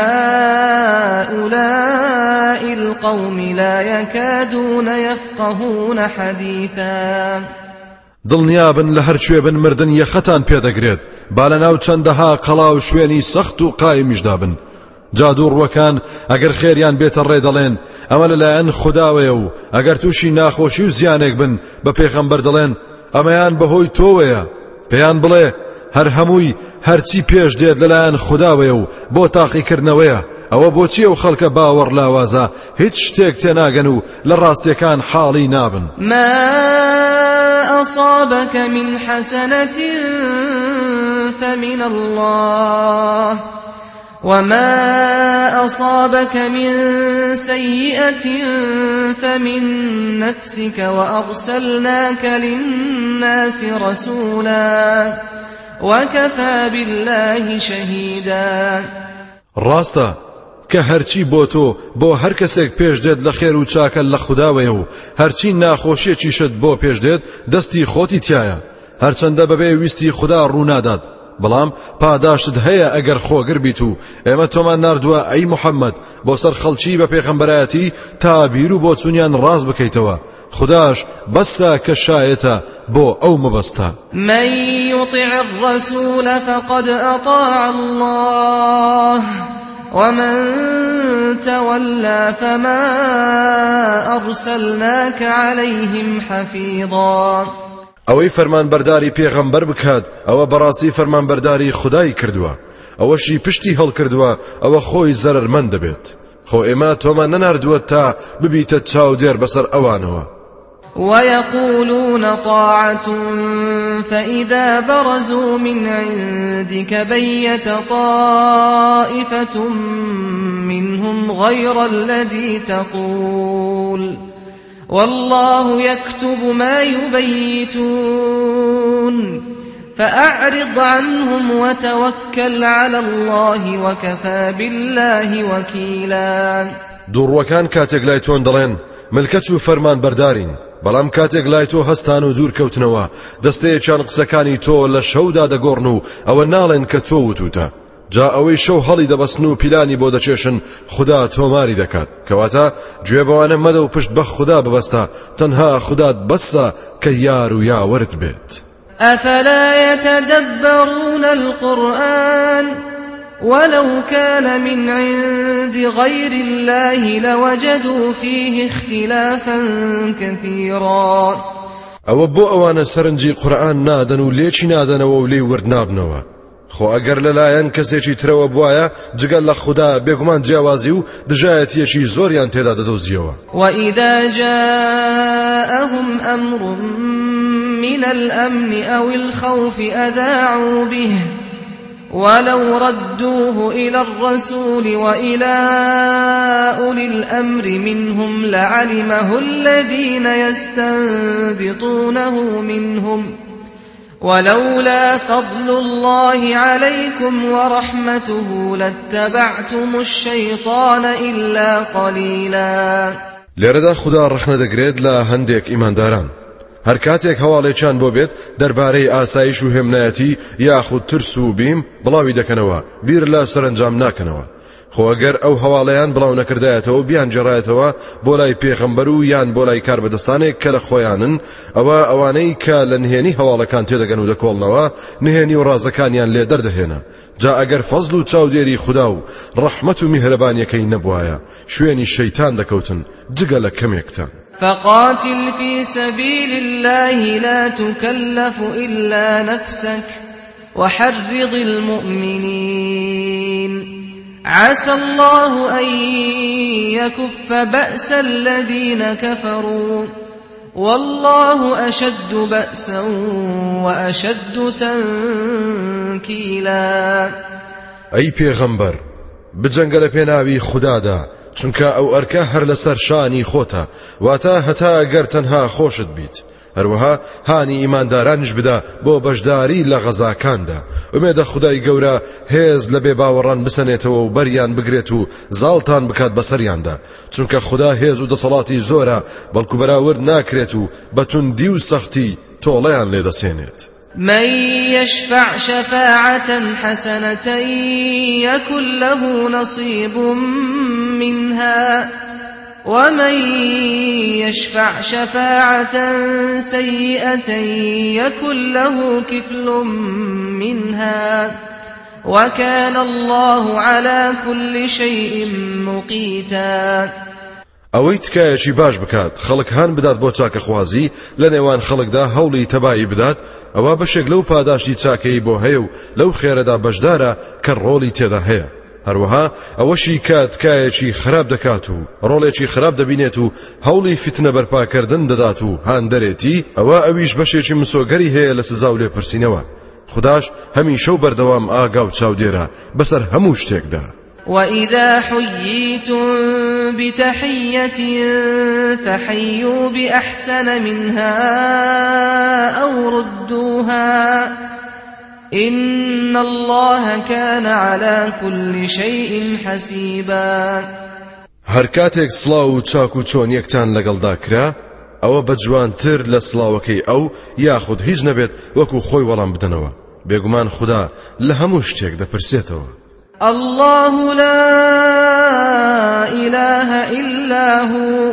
لهؤلاء القوم لا يكادون يفقهون حديثا. دڵنیابن لە هەر شوێ بن مردن یەخەتان پێدەگرێت، با لەناو چەندەها قەڵاو شوێنی سەخت و قایمیشدا بن. جادو ڕوەکان ئەگەر خێریان بێتە ڕێ دەڵێن ئەمە لەلایەن خودداوەیە و ئەگەر تووشی ناخۆشی و زیانێک بن بە پێغەمبەر دەڵێن ئەمەیان بەهۆی تۆوەیە. پێیان بڵێ هەر هەمووی هەرچی پێش دێت لەلایەن خودداوەیە و بۆ تاقیکردنەوەیە. ئەوە بۆچی ئەو خەڵکە باوەڕ لاوازە هیچ شتێک تێناگەن و لە ڕاستیەکان حاڵی نابن. ما أصابك من حسنة فمن الله وما أصابك من سيئة فمن نفسك وأرسلناك للناس رسولا وكفى بالله شهيدا. ڕاستە کە هەرچی بۆ تۆ بۆ هەر کەسێک پێش دێت لە خێر و چاکە لە خودداوەیە و هەرچی ناخۆشیەکیشت بۆ پێش دێت دەستی خۆتی تایە، هەرچەندە بەبێ ویستی خوددا ڕوونادات، بەڵام پاداشت هەیە ئەگەر خۆگر بیت و ئێمە تۆمان ناردووە ئەی محەممەد بۆ سەر خەڵکی بە پێغەمبەرایەتی تا بیر و بۆ چونیان ڕاست بکەیتەوە. خداش بەسە کە شایەتە بۆ ئەو مەبەستە. من يطع الرسول فقد أطاع الله ومن تولى فما أرسلناك عليهم حفيظا. ئەوەی فەرمانبەرداری پێغەمبەر بکات ئەوە بەڕاستی فەرمانبەرداری خودای کردووە ئەوەشی پشتی هەڵکردووە ئەوە خۆی زەرەرمەند دەبێت خۆ ئێمە تۆمان نەناردووە تا ببیتە چاودێر بەسەر ئەوانەوە ويقولون طاعة فإذا برزوا من عندك بيت طائفة منهم غير الذي تقول والله يكتب ما يبيتون فأعرض عنهم وتوكل على الله وكفى بالله وكيلا دوڕوەکان کاتێک لای تۆن دەڵێن ملکەت و فەرمان بەردارین بەڵام کاتێک لای تۆ هەستان و دوورکەوتنەوە دەستەیەکیان قسەکانی تۆ لە شەودا دەگۆڕن و ئەوە ناڵێن کە تۆ وتوتە جا ئەوەی شەو هەڵی دەبەستن و پیلانی بۆ دەچێشن خوددا تۆماری دەکات کەواتە گوێ بەوانە مەدە و پشت بە خوددا ببەستە تەنها خوددات بەسە کە یار و یاوەرت بێت أفلا يتدبرون القرآن ولو كان من عند غير الله لوجدوا فيه اختلافا كثيرا ئەوە بۆ ئەوانە سەرنجی قورئان نادەن و لێکی نادەنەوە و لێی ورد نابنەوە خۆ ئەگەر لەلایەن کەسێکی ترەوە بوایە جگەل لە خوددا بێگومان جیاوازی و دژایەتیەکی زۆریان تێدا دەدۆزیەوە وإذا جاءهم أمر من الأمن أو الخوف أذاعوا به ولو ردوه إلى الرسول وإلى أولي الأمر منهم لعلمه الذين يستنبطونه منهم ولولا فضل الله عليكم ورحمته لاتبعتم الشيطان إلا قليلا لێرەدا خوددا ڕەخنە دەگرێت لە هەندێک ئیمانداران هەر کاتێک هەواڵێکیان بۆ بێت دەربارەی ئاسایش و هێمنایەتی یاخود ترس و بیم بڵاوی دەکەنەوە بیر لە سەرنجام ناکەنەوە خۆ ئەگەر ئەو هەواڵەیان بڵاو نەکردایەتەوە بیان جێڕایەتەوە بۆ لای پێغەمبەر و یان بۆ لای کاربەدەستانێک کە لە خۆیانن ئەوە ئەوانەی کە لە نهێنی هەواڵەکان تێدەگەن و دەکۆڵنەوە نهێنی و ڕازەکانیان لێ دەردەهێنا جا ئەگەر فەزل و چاودێری خوددا و ڕەحمەت و میهرەبانیەکەی نەبوایە شوێنی شەیتان دەکەوتن جگە لە کەمێکتان فقاتل في سبيل الله لا تكلف إلا نفسك وحرض المؤمنين عسى الله أن يكف بأس الذين كفروا والله أشد بأسا وأشد تنكيلا أي پیغمبر بجنگە لە پێناوی خوددادا چونکە ئەو ئەرکە هەر لەسەر شانی خۆتە واتە هەتا ئەگەر تەنها خۆشت بیت هەروەها هانی ئیماندارانش بدە بۆ بەشداری لە غەزاکاندا ئومێدە خودای گەورە هێز لە بێباوەڕان بسەنێتەوە و بەریان بگرێت و زاڵتان بکات بەسەریاندا چونکە خوددا هێز و دەسەڵاتی زۆرە بەڵکو بەراورد ناکرێت و بەتوندی و سەختی تۆڵەیان لێدەسێنێت من يشفع شفاعة حسنة يكن له نصيب منها ومن يشفع شفاعة سيئة يكن له كفل منها وكان الله على كل شيء مقيتا ئەوەی تکایەکی باش بکات خەڵک هان بدات بۆ چاکەخوازی لە نێوان خەڵکدا هەوڵی تەبایی بدات ئەوە بەشێک لەو پاداشتی چاکەی بۆ هەیە و لەو خێرەدا بەشدارە کە ڕۆڵی تێدا هەیە هەروەها ئەوەشی کە تکایەکی خراپ دەکات و ڕۆڵێکی خراپ دەبینێت و هەوڵی فتنە بەرپاکردن دەدات و هان دەرێتی ئەوە ئەویش بەشێکی مسۆگەری هەیە لە سزا و لێپرسینەوە خودداش هەمیشە و بەردەوام ئاگا و چاودێرە بەسەر هەموو شتێکدا وإذا حييتم بتحية فحيوا بأحسن منها أو ردوها إن الله كان على كل شيء حسيبا هەر کاتێک سڵاو و چاک و چۆنیەکتان لەگەڵدا کرا ئەوە بە جوانتر لە سڵاوەکەی ئەو یاخود هیچ نەبێت وەکو خۆی وەڵام بدەنەوە بێگومان خوددا لە هەموو شتێک دەپرسێتەوە الله لا إله إلا هو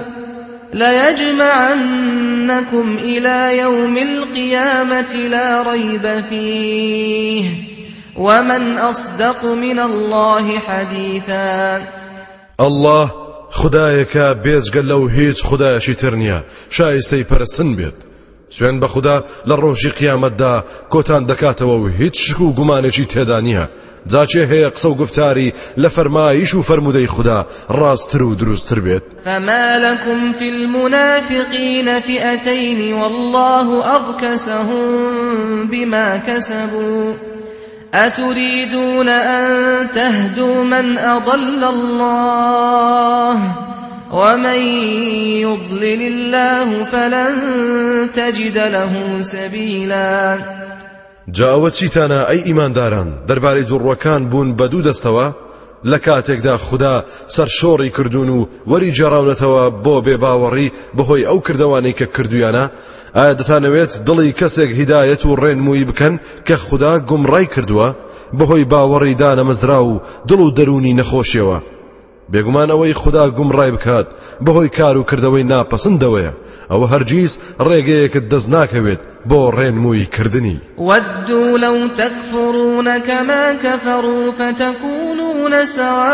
ليجمعنكم إلى يوم القيامة لا ريب فيه ومن أصدق من الله حديثا الله خدایەکە بێجگە لەو هیچ خدایەکی تر نییە شایستەی پەرستن بێت سوێن بە خوددا لە ڕۆژی قیامەتدا کۆتان دەکاتەوە و هیچ شک و گومانێکی تێدا نییە. جاچێ هەیە قسە و گفتاری لە فەرمایش و فەرمودەی خوددا ڕاستتر و دروستتر بێت. فما لكم في المنافقين فئتين والله أركسهم بما كسبوا أتريدون أن تهدوا من أضل الله ومن يضلل الله فلن تجد له سبيلا. جاوە چیتانە ئەی ئیمانداران دەربارەی دوڕوەکان بوون بە دوو دەستەوە لە کاتێکدا خوددا سەرشۆڕی کردوون و وەری جێڕاونەتەوە بۆ بێباوەڕی بەهۆی ئەو کردەوانەی کە کردویانە. ئایا دەتانەوێت دڵی کەسێک هیدایەت و ڕێنمووی بکەن کە خوددا گومڕای کردووە بەهۆی باوەڕی دانەمەزرا و دڵ و دەرونی نەخۆشیەوە؟ بێگومان ئەوەی خوددا گومڕای بکات بەهۆی کار و کردەوەی ناپەسەندەوەیە، ئەوە هەرگیز ڕێگەیەکت دەست ناکەوێت بۆ ڕێنمووی کردنی. وَدُّوا لَوْ تَكْفُرُونَ كَمَا كَفَرُوا فَتَكُونُونَ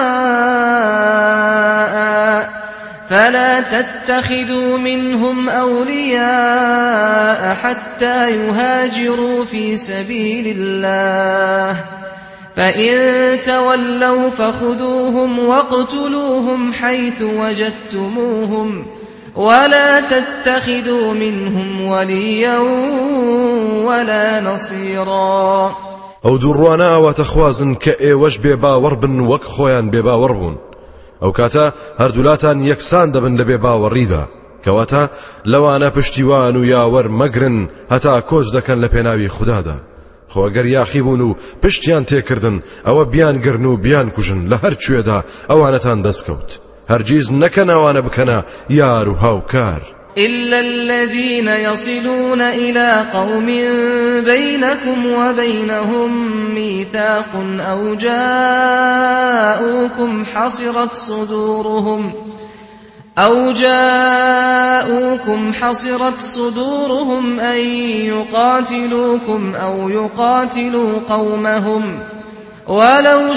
سَوَاءً فَلَا تَتَّخِذُوا مِنْهُمْ أَوْلِيَاءَ حَتَّى يُهَاجِرُوا فِي سَبِيلِ اللَّهِ فَإِن تَوَلَّوْا فَخُذُوهُمْ وَاقْتُلُوهُمْ حَيْثُ وَجَدتُّمُوهُمْ وَلَا تَتَّخِذُوا مِنْهُمْ وَلِيًّا وَلَا نَصِيرًا. ئەو دووڕوانە ئەواتە خوازن کە ئێوەش بێباوەڕ بن وەک خۆیان بێباوەڕ بوون. ئەو کاتە هەردوولاتان یەکسان دەبن لە بێباوەڕیدا، کەواتە لەوانە پشتیوان و یاوەڕ مەگرن هەتا کۆچ دەکەن لە پێناوی خوددادا. خۆ ئەگەر یاخی بوون و پشتیان تێکردن ئەوە بیان گرن و بیان کوژن لە هەر کوێدا ئەوانەتان دەستکەوت. هەرگیز نەکەن ئەوانە بکەنە یار و هاوکار. إلا الذين يصلون إلى قوم بينكم وبينهم ميثاق أو جاءوكم حصرت صدورهم أن يقاتلوكم أو يقاتلوا قومهم ولو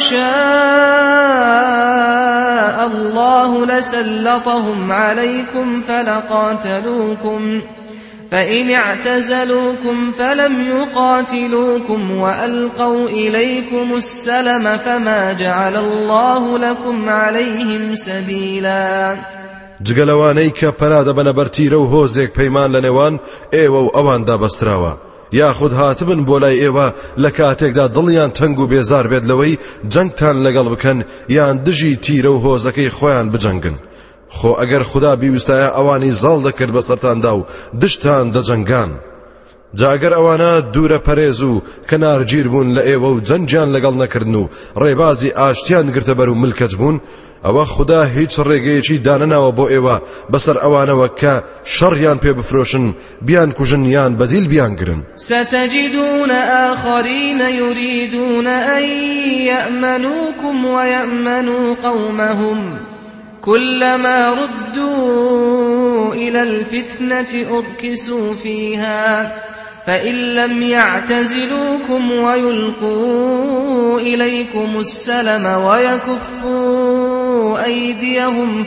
شاء الله لسلطهم عليكم فلقاتلوكم فإن اعتزلوكم فلم يقاتلوكم وألقوا إليكم السلم فما جعل الله لكم عليهم سبيلا. جگەلەوانەی کە پەنادە بەنە بەرتیرە و هۆزێک پەیمان لە نێوان ئێوە و ئەواندا بەستراوە، یاخود هاتبن بۆ لای ئێوە لە کاتێکدا دڵیان تەنگ و بێزار بێت لەوەی جەنگتان لەگەڵ بکەن یان دژی تیرە و هۆزەکەی خۆیان بجەنگن. خۆ ئەگەر خوددا بیویستایە ئەوانی زاڵ دەکرد بەسەرتاندا و دشتان دەجەنگان. جا ئەگەر ئەوانە دوورە پەرێز و کەنارگیر بوون لە ئێوە و جەنجیان لەگەڵ نەکردن و ڕێبازی ئاشتیان گرتە بەر و ملکەج بوون، ئەوە خوددا هیچ ڕێگەیەکی دانەناوە بۆ ئێوە بەسەر ئەوانەوە کە شەڕیان پێ بفرۆشن بیان کوژن یان بەدیل بیان گرن. ستجدون آخرين يريدون أن يأمنوكم ويأمنوا قومهم كلما ردوا إلى الفتنة أركسوا فيها فإن لم يعتزلوكم ويلقوا إليكم السلم ويكفوا أيديهم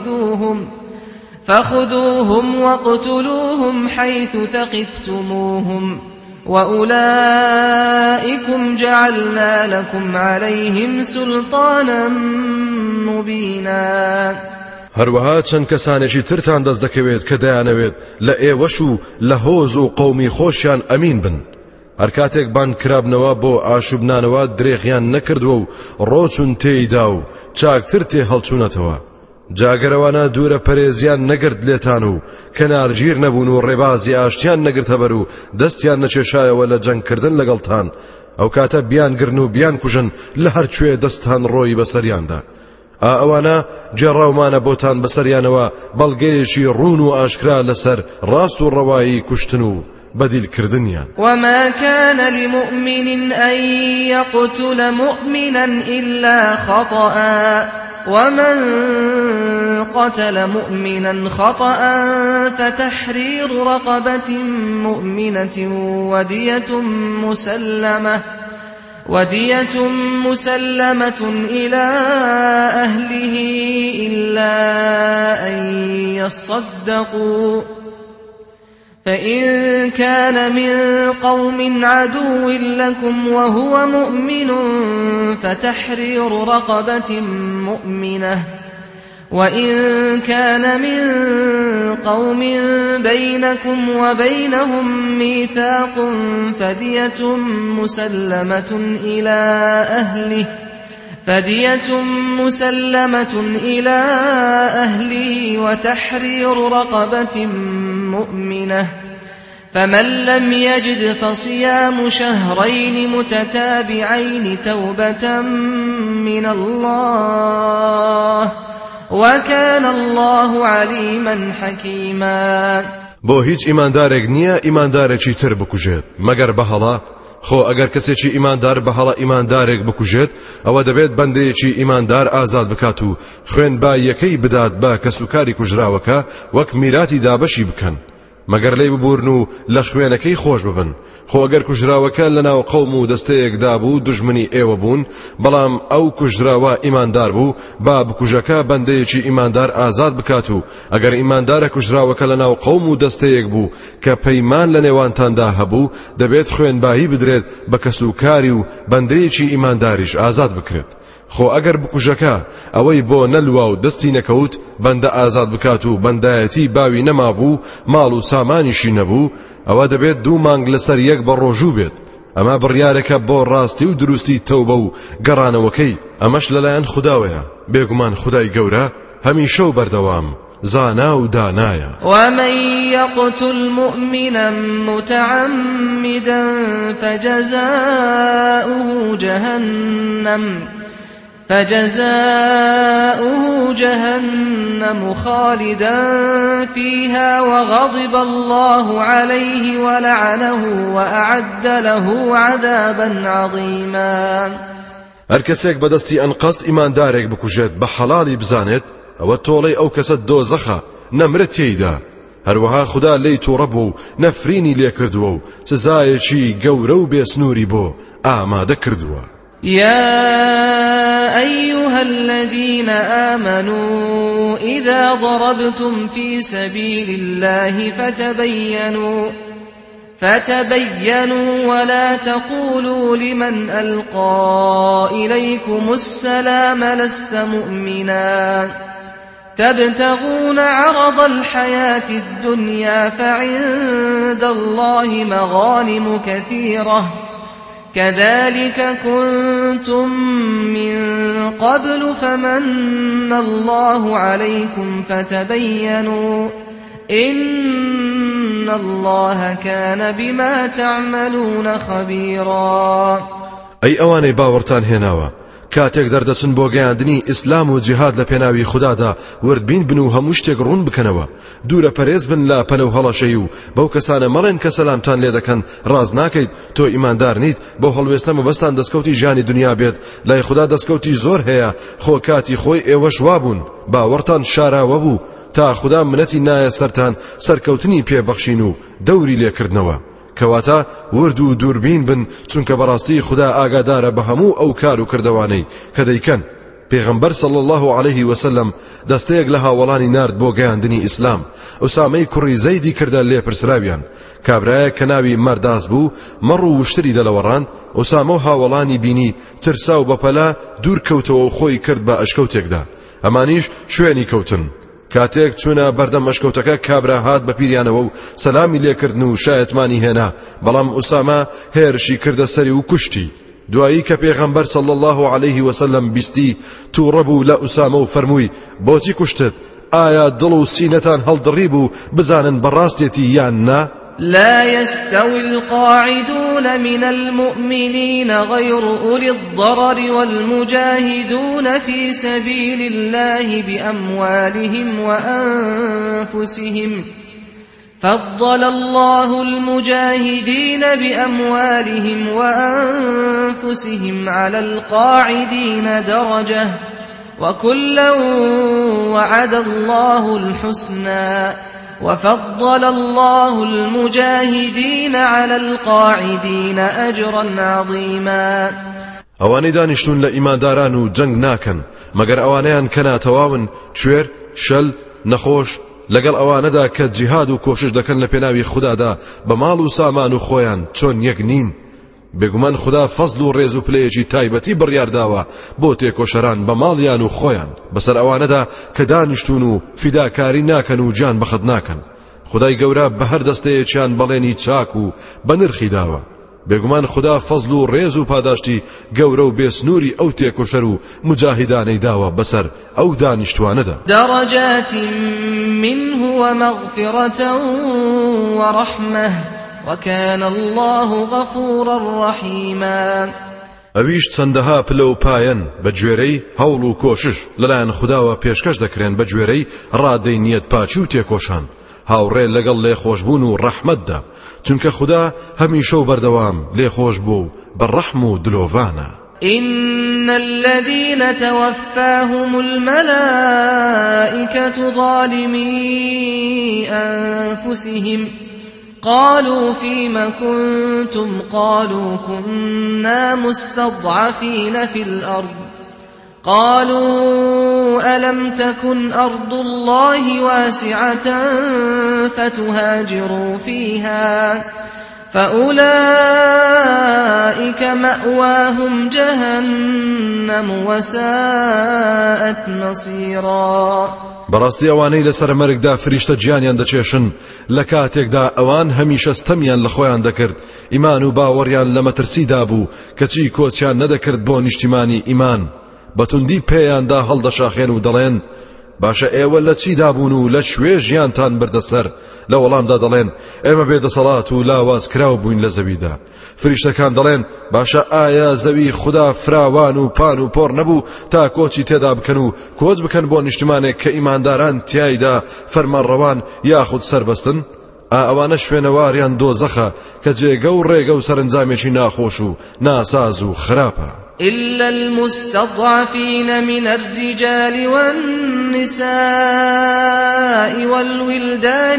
فخذوهم واقتلوهم حيث ثقفتموهم وأولئكم جعلنا لكم عليهم سلطانا مبينا. هەروەها چەند کەسانێکی ترتان دەست دەکەوێت کە دەیانەوێت لە ئێوەش و لە هۆز و قەومی خۆشیان ئەمین بن. هەر کاتێک بان کرابنەوە بۆ ئاشوبنانەوە درێغیان نەکردووە و ڕۆچون تێیدا و چاکتر تێ هەڵچوونەتەوە. جاگەرەوانە دوورە پەرێزیان نەگرت لێتان و کەنارگیر نەبوون و ڕێبازی ئاشتیان نەگرتە بەر و دەستیان نەچێشایەوە لە جەنگکردن لەگەڵتان، ئەو کاتە بیان گرن و بیان کوژن لە هەر کوێ دەستان ڕۆی بەسەریاندا. ئەوانە جێڕاومانە بۆتان بەسەریانەوە بەڵگەیەکی ڕوون و ئاشکرا لەسەر ڕاست و ڕەوایی کوشتن و بديل كردنيان. وما كان لمؤمن أن يقتل مؤمنا إلا خطأ ومن قتل مؤمنا خطأ فتحرير رقبة مؤمنة ودية مسلمة إلى أهله إلا أن يصدقوا فإن كان من قوم عدو لكم وهو مؤمن فتحرير رقبة مؤمنة وإن كان من قوم بينكم وبينهم ميثاق فدية مسلمة إلى أهله وتحرير رقبة مؤمنة فمن لم يجد فصيام شهرين متتابعين توبة من الله وكان الله عليما حكيما. بۆ هیچ ئیماندارێک نییە ئیماندارێکی تر بکوژێت مەگەر بەهەڵا خۆ ئەگەر کەسێکی ئیماندار بەهەڵە ئیماندارێک بکوژێت ئەوە دەبێت بەندەیەکی ئیماندار ئازاد بکات و خوێن با یەکەی بدات بە کەسوکاری کوژراوەکە وەک میراتی دابەشی بکەن مەگەر لێی ببورن و لە خوێنەکەی خۆش ببن. خۆ ئەگەر کوژراوەکە لەناو قەوم و دەستەیەکدا بوو دژمنی ئێوە بوون بەڵام ئەو کوژراوە ئیماندار بوو با بکوژەکە بەندەیەکی ئیماندار ئازاد بکات و ئەگەر ئیماندارە کوژراوەکە لەناو قەوم و دەستەیەک بوو کە پەیمان لە نێوانتاندا هەبوو دەبێت خوێنبایی بدرێت بە کەسوکاری و بەندەیەکی ئیمانداریش ئازاد بکرێت. خۆ ئەگەر بکوژەکە ئەوەی بۆ نەلوا و دەستی نەکەوت بەندە ئازاد بکات و بەندایەتی باوی نەمابوو ماڵ و سامانیشی نەبوو ئەوە دەبێت 2 مانگ لەسەر یەک بە ڕۆژوو بێت. ئەمە بڕیارێکە بۆ ڕاستی و دروستی تەوبە و گەڕانەوەکەی ئەمەش لەلایەن خوداوەیە بێگومان خودای گەورە هەمیشە و بەردەوام زانا و دانایە. ومن يقتل مؤمنا متعمدا فجزاؤه جهنم خالدا فيها وغضب الله عليه ولعنه وأعد له عذابا عظيما. هەر کەسێک بەدەستی ئەنقەست ئیماندارێک بکوژێت بە حەڵاڵی بزانێت ئەوە تۆڵەی ئەو کەسە دۆزەخە نەمرێت تێیدا. هەروەها خوددا لی تووڕە بوو و نەفرینی لێ کردووە و سزایەکی گەورە و بێسنووری بۆ ئامادە کردووە. يا أيها الذين آمنوا إذا ضربتم في سبيل الله فتبينوا ولا تقولوا لمن ألقى إليكم السلام لست مؤمنا تبتغون عرض الحياة الدنيا فعند الله مغانم كثيرة كذلك كنتم من قبل فمن الله عليكم فتبينوا إن الله كان بما تعملون خبيرا. أي أواني باورتان هناوا کاتێک دەردەچن بۆ گەیاندنی ئیسلام و جیهاد لە پێناوی خودادا وردبین بن و هەموو شتێک ڕوون بکەنەوە دوورە پەرێز بن لە پەنە و هەڵەشەی و بەو کەسانە مەڵێن کە سەلامتان لێ دەکەن ڕاز ناکەیت تۆ ئیماندار نیت بۆ هەڵوێستە مەبەستان دەستکەوتی ژیانی دنیا بێت لای خوددا دەستکەوتی زۆر هەیە خۆ کاتی خۆی ئێوەش وابوون باوەڕتان شاراوە بوو تا خوددا منەتی نایە سەرتان سەرکەوتنی پێبەخشین و دەوری لێکردنەوە کەواتە ورد و دووربین بن چونکە بەڕاستی خوددا ئاگادارە بە هەموو ئەو کار و کردەوانەی کە دەیکەن. پێغەمبەر صلی الله عليه وسلم دەستەیەک لە هاوڵانی نارد بۆ گەیاندنی ئیسلام ئوسامەی کوڕی زەیدی کردە لێپرسراویان کابرایە کە ناوی مەرداس بوو مەڕ و وشتری دەلەوەڕان ئوسامە و هاوڵانی بینی ترسا و بەپەلا دوور کەوتەوە و خۆی کرد بە ئەشکەوتێکدا ئەمانیش شوێنی کەوتن. کاتێک چوونە بەردەم مەشکەوتەکە کابرا هات بە پیریانەوە و سەلامی لێکردن و شایەتمانی هێنا بەڵام ئوسامە هێرشی کردە سەری و کوشتی. دوایی کە پێغەمبەر صلی الله عليه وسلم بیستی تووڕە بوو لە ئوسامە و فەرمووی بۆچی کوشتت ئایا دڵ و سینەتان هەڵدڕی بوو بزانن بەڕاستێتی یان نا؟ لا يستوي القاعدون من المؤمنين غير أولي الضرر والمجاهدون في سبيل الله بأموالهم وأنفسهم فضل الله المجاهدين بأموالهم وأنفسهم على القاعدين درجة وكلا وعد الله الحسنى وفضل الله المجاهدين على القاعدين أجرا عظيما. ئەوانەی دانیشتون لە ئیمانداران و جەنگ ناکەن مەگەر ئەوانەیان کە ناتەواون کوێر شەل نەخۆش لەگەڵ ئەوانەدا کە جیهاد و کۆشش دەکەن لە پێناوی خوددادا بە ماڵ و سامان و خۆیان چۆن یەک نین. بێگومان خدا فەزل و ڕێز و پلەیەکی تایبەتی بڕیارداوە بۆ تێکۆشەران بە ماڵیان و خۆیان بەسەر ئەوانەدا کە دانیشتون و فیداکاری ناکەن و جان بەخەت ناکەن. خدای گەورە بە هەر دەستەیەکیان بەڵێنی چاک و بە نرخی داوە. بێگومان خدا فەزل و ڕێز و پاداشتی گەورە و بێسنووری ئەو تێکۆشەر و مجاهیدانەی داوە بەسەر ئەو دانیشتوانەدا. دەڕەجات منه ومغفرة ورحمة وكان الله غفورا رحيما. ئەویش چەندەها پلە و پایەن بە گوێرەی هەوڵ و کۆشش لەلایەن خوداوە پێشکەش دەکرێن بە گوێرەی ڕادەینیەت پاچی و تێکۆشان هاوڕێ لەگەڵ لێخۆشبوون و ڕەحمەتدا، چونکە خدا هەمیشە و بەردەوام لێخۆش بوو بە ڕەحم و دلۆڤانە. إن الذين توفاهم الملائكة ظالمي أنفسهم قالوا فيما كنتم قالوا كنا مستضعفين في الأرض قالوا ألم تكن أرض الله واسعة فتهاجروا فيها فأولئك مأواهم جهنم وساءت مصيرا. بەڕاستی ئەوانەی لەسەر مەرگدا فریشتە گیانیان دەچێشن لە کاتێکدا ئەوان هەمیشە ستەمیان لە خۆیان دەکرد ئیمان و باوەڕیان لە مەترسیدا بوو کەچی کۆچیان نەدەکرد بۆ نیشتیمانی ئیمان بەتوندی پێیاندا هەڵدەشاخێن و دەڵێن باشە ئێوە لە چیدا بوون و لە شوێ ژیانتان بردەسەر لە وەڵامدا دەڵێن ئێمە بێدەسەڵات و لاواز کراو بووین لە زەویدا. فریشتەکان دەڵێن باشە ئایا زەوی خدا فراوان و پان و پۆڕ نەبوو تا کۆچی تێدا بکەن و کۆچ بکەن بۆ نیشتمانێک کە ئیمانداران تیایدا فەرمانڕەوان یاخود سەربەستن؟ ئەوانە شوێنەواریان دۆزەخە کە جێگە و ڕێگە و سەرنجامێکی ناخۆش و ناساز و خراپە. إلا المستضعفين من الرجال والنساء والولدان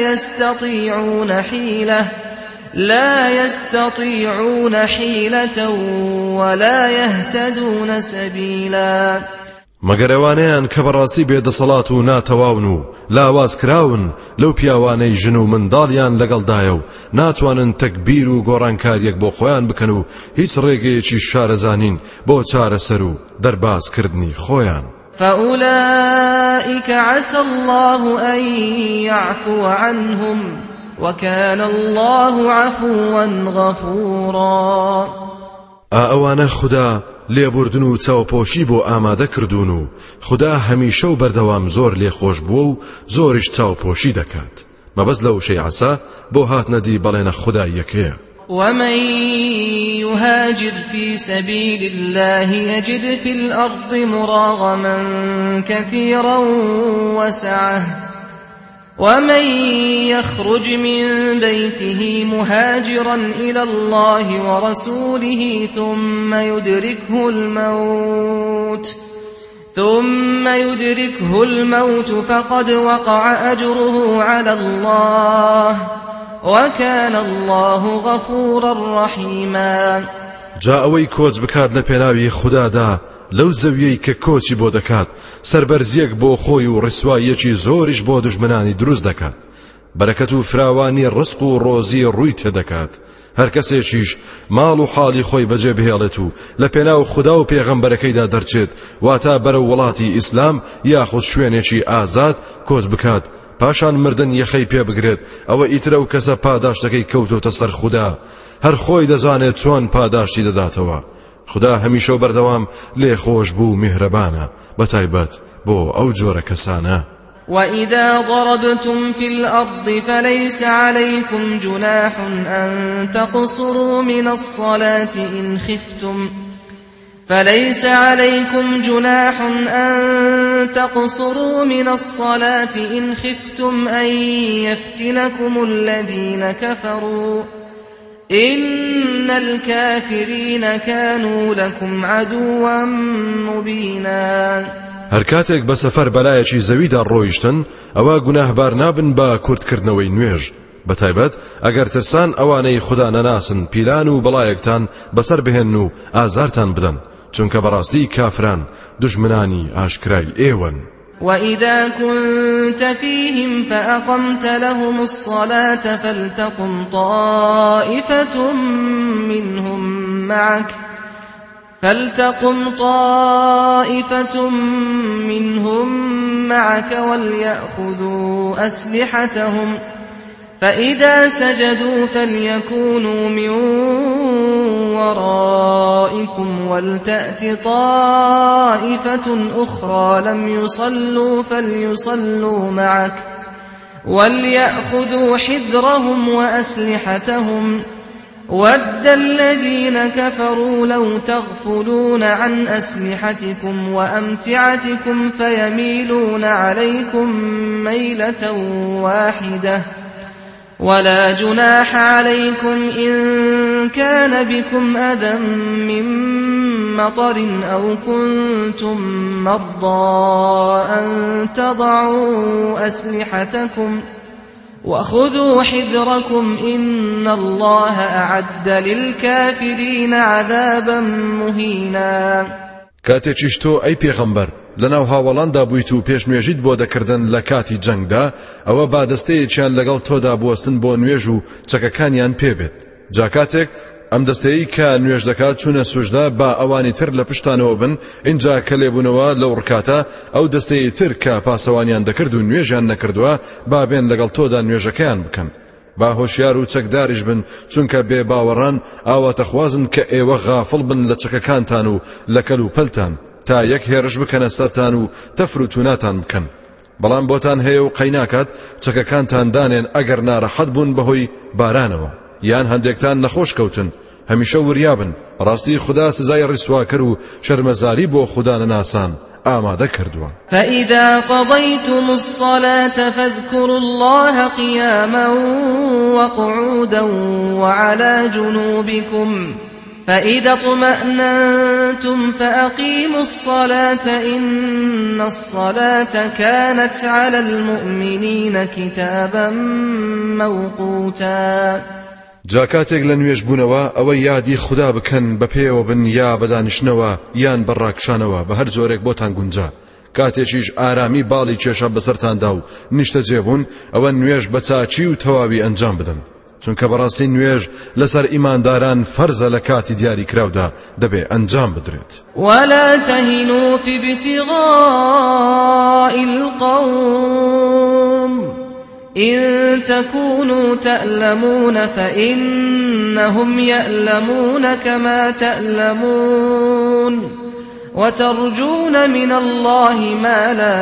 لا يستطيعون حيلة ولا يهتدون سبيلا. مەگەر ئەوانەیان کە بەڕاستی بێدەسەڵات و ناتەواون و لاواز کراون لەو پیاوانەی ژن و منداڵیان لەگەڵدایە و ناتوانن تەکبیر و گۆڕانکاریەک بۆ خۆیان بکەن و هیچ ڕێگەیەکی شارەزانین بۆ چارەسەر و دەربازکردنی خۆیان. فأولئك عسى الله أن يعفو عنهم وكان الله عفوا غفورا. ئەوانە خدا لێبوردن و چاوپۆشی بۆ ئامادە کردوون و خدا هەمیشە و بەردەوام زۆر لێخۆش بووە و زۆریش چاوپۆشی دەکات. مەبەست لەو شەی عەسا بۆ هاتنەدی بەڵێنە خودای یەکەیە. ومن يهاجر في سبيل الله يجد في الأرض مراغما كثيرا وسعة ومن يخرج من بيته مهاجرا إلى الله ورسوله ثم يدركه الموت فقد وقع أجره على الله وكان الله غفورا رحيما. جا ئەوەی کۆچ بکات لە پێناوی خودادا لەو زەویەی کە کۆچی بۆ دەکات سەربەرزیەک بۆ خۆی و ڕسواییەکی زۆریش بۆ دوژمنانی دروست دەکات. بەرەکەت و فراوانی ڕزق و ڕۆزی ڕووی تێدەکات. هەر کەسێکیش ماڵ و حاڵی خۆی بەجێ بهێڵێت و لە پێناو خدا و پێغەمبەرەکەیدا دەرچێت واتە بەرەو وڵاتی ئیسلام یاخود شوێنێکی ئازاد کۆچ بکات پاشان مردن یەخەی پێ بگرێت ئەوە ئیترە و کەسە پاداشتەکەی کەوتۆتە سەر خدا هەر خۆی دەزانێت چۆن پاداشتی دەداتەوە. خدا هەمیشە و بەردەوام لێخۆش بوو میهرەبانە بەتایبەت بۆ ئەو جۆرە کەسانە. وإذا ضربتم في الأرض فليس عليكم جناح أن تقصروا من الصلاة إن خفتم أن يفتنكم الذين كفروا إن الكافرين كانوا لكم عدوا مبينا. هەر کاتێک بە سەفەر بەلایەکی زەویدا ڕۆیشتن ئەوە گوناهبار نابن بە کورتکردنەوەی نوێژ بەتایبەت ئەگەر ترسان ئەوانەی خدا نەناسن پیلان و بەڵایەکتان بەسەر بهێن و ئازارتان بدەن چونکە بەڕاستی کافران دوژمنانی ئاشکرای ئێوەن. وإذا كنت فيهم فأقمت لهم الصلاة فلتقم طائفة منهم معك وليأخذوا أسلحتهم فإذا سجدوا فليكونوا من ورائكم ولتأت طائفة أخرى لم يصلوا فليصلوا معك وليأخذوا حذرهم وأسلحتهم ود الذين كفروا لو تغفلون عن أسلحتكم وأمتعتكم فيميلون عليكم ميلة واحدة ولا جناح عليكم إن كان بكم أذى من مطر أو كنتم مرضى أن تضعوا أسلحتكم وخذوا حذركم إن الله أعد للكافرين عذابا مهينا. کاتێکیش تۆ ئەی پێغەمبەر لەناو هاوڵاندا بوویت و پێشنوێژیت بۆ دەکردن لە کاتی جەنگدا ئەوە با دەستەیەکیان لەگەڵ تۆدا بوەستن بۆ نوێژ و چەکەکانیان پێبێت. جا کاتێک ئەم دەستەیەی کە نوێژ دەکات چوونە سوژدا با ئەوانی تر لە پشتانەوە بن، اینجا کە لێبوونەوە لەو ڕکاتە ئەو دەستەیەی تر کە پاسەوانیان دەکرد و نوێژیان نەکردووە با بێن لەگەڵ تۆدا نوێژەکەیان بکەن. با هۆشیار و چەکداریش بن چونکە بێ باوەڕان ئاواتەخوازن کە ئێوە غافڵ بن لە چەکەکانتان و لە کەل و پەلتان تا یەک هێرش بکەنە سەرتان و تەفر و توناتان بکەن. بەڵام بۆتان هەیە و قەی ناکات چەکەکانتان دانێن ئەگەر ناڕەحەت بوون بەهۆی بارانەوە یان هەندێکتان نەخۆش کەوتن. هەمیشە وریابن ڕاستی خدا سزای ڕیسواکر و شەرمەزاری بۆ خوددا نەناسان ئامادە کردووە. فإذا قضيتم الصلاة فاذكروا الله قياما وقعودا وعلى جنوبكم فإذا اطمأننتم فأقيموا الصلاة إن الصلاة كانت على المؤمنين كتابا موقوتا. جا کاتێک لە نوێژ بوونەوە ئەوە یادی خوددا بکەن بە پێوە بن یا بەدانیشتنەوە یان بەڕاکشانەوە بە هەر جۆرێک بۆتان گونجا. کاتێکیش ئارامی باڵی کێشە بەسەرتاندا و نیشتە جێبوون ئەوە نوێژ بە چاچی و تەواوی ئەنجام بدەن، چونکە بەڕاستی نوێژ لەسەر ئیمانداران فەرزە لە کاتی دیاری کراودا دەبێ ئەنجام بدرێت. ولا تهنوا في ابتغاء القوم إن تكونوا تألمون فإنهم يألمون كما تألمون وترجون من الله ما لا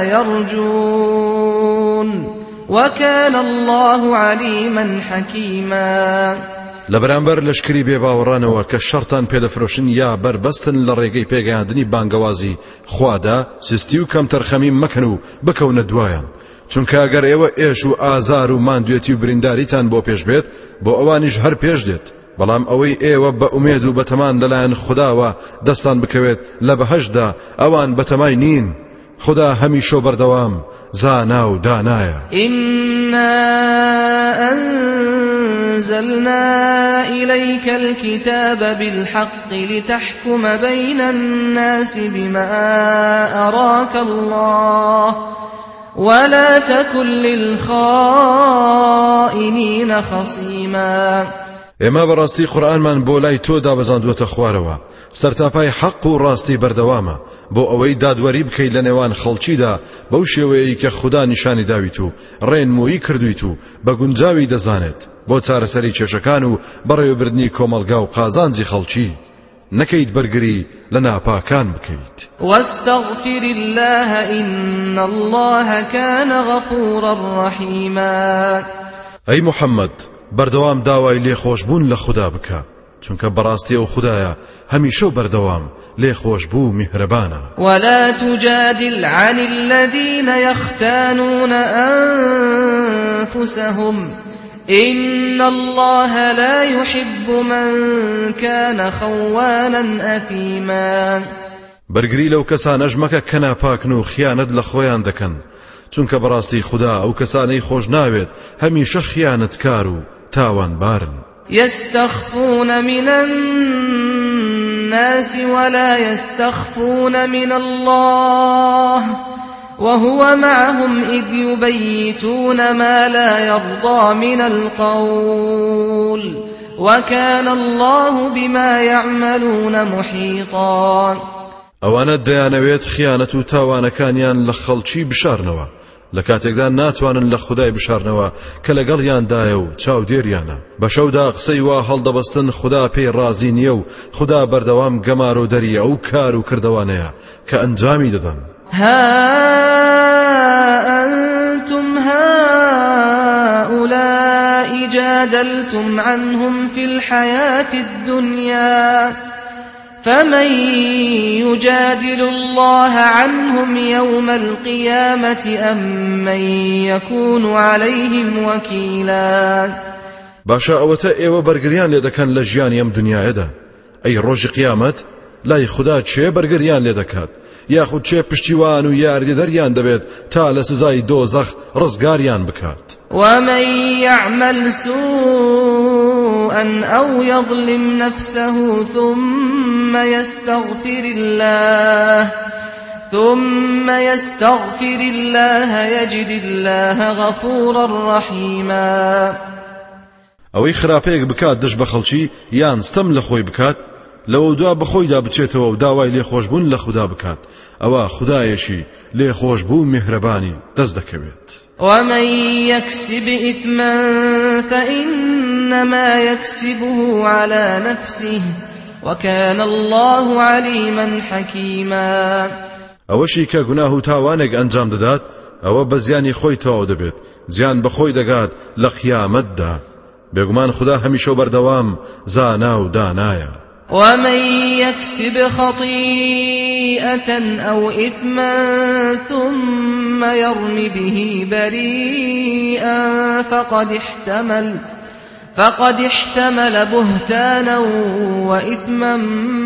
يرجون وكان الله عليما حكيما. لەبەرامبەر لەشکری بێباوەڕانەوە کە شەڕتان پێدەفرۆشن یا بربەستن لە ڕێگەی پێگەیاندنی بانگەوازی خوادا سستی و کەم تەرخەمی مەکەن و بکەونە دوایان، چونکە ئەگەر ئێوە ئێش و ئازار و ماندوێتی و برینداریتان بۆ پێش بێت بۆ ئەوانیش هەر پێش دێت، بەڵام ئەوەی ئێوە بە ئومێد و بەتەمان لەلایەن خودداوە دەستان بکەوێت لە بەهەشدا ئەوان بەتەمای نین. خدا هەمیشە بەردەوام زانا و دانایە. إنا أنزلنا إليك الكتاب بالحق لتحكم بين الناس بما أراك الله ولا تكن للخائنين خصيما. ئێمە بەڕاستی قورئانمان بۆ لای تۆ دابەزاندووەتە خوارەوە سەرتاپای حەق و ڕاستی بەردەوامە بۆ ئەوەی دادوەری بکەیت لە نێوان خەڵکیدا بەو شێوەیەی کە خوددا نیشانی داویت و ڕێنمویی کردویت و بە گونجاوی دەزانێت بۆ چارەسەری کێشەکان و بەڕێوەبردنی کۆمەلگا و قازانجی خەڵکی، نەکەیت بەرگری لە ناپاکان بکەیت. واستغفر الله إن الله كان غفورا رحيما. ئەی محەممەد بەردەوام داوای لێخۆشبوون لە خوددا بکە، چونکە بەڕاستی ئەو خوددایە هەمیشە و بەردەوام لێخۆشبوو میهرەبانە. ولا تجادل عن الذين يختانون أنفسهم إن الله لا يحب من كان خوانا أثيما. بەرگری لەو کەسانەش مەکە کە ناپاکن و خیانەت لە خۆیان دەکەن، چونکە بەڕاستی خوددا ئەو کەسانەی خۆش ناوێت هەمیشە خیانەتکار و تاوانبارن. يستخفون من الناس ولا يستخفون من الله وهو معهم إذ يبيتون ما لا يرضى من القول وكان الله بما يعملون محيطا. ئەوانە دەیانەوێت خیانەت و تاوانەکانیان لە خەڵکی بشارنەوە لە کاتێکدا ناتوانن لە خودای بشارنەوە کە لەگەڵیاندایە و چاودێریانە. بە شەودا قسەی وا هەڵدەبەستن خوددا پێی ڕازی نییە و خوددا بەردەوام گەمار و دەریە ئەو کار و کردوانەیە کە ئەنجامی دەدەن. ها أنتم هؤلاء جادلتم عنهم في الحياة الدنيا فمن يجادل الله عنهم يوم القيامة أم من يكون عليهم وكيلا. باشا ئەوەتە ئێوە بەرگریان لێ دەکەن لە ژیانی ئەم دنیاەدا ئەی ڕۆژی قیامەت لای خوددا چێ بەرگریان لێ دەکات یاخود چێ پشتیوان و یاریدەریان دەبێت تا لە سزای دۆزەخ ڕزگاریان بکات. ومن يعمل سوءا أو يظلم نفسه ثم يستغفر الله يجد الله غفورا رحيما. ئەوەی خراپەیەک بکات دش بە خەڵکی یان ستەم لە خۆی بکات لەوە دوا بەخۆیدا بچێتەوە و داوای لێخۆشبوون لە خوددا بکات ئەوە خودایەشی لێخۆشبوو میهرەبانی دەست دەکەوێت. ومن يكسب إثما فإنما يكسبه على نفسه وكان الله عليما حكيما. ئەوەشی کە گوناه و تاوانێک ئەنجام دەدات ئەوە بە زیانی خۆی تەواو دەبێت زیان بەخۆی دەگات لە قیامەتدا بێگومان خوددا هەمیشە بەردەوام زانا و دانایە. ومن يكسب خطيئة أو إثما ثم يرم به بريئا فقد احتمل بهتانا وإثما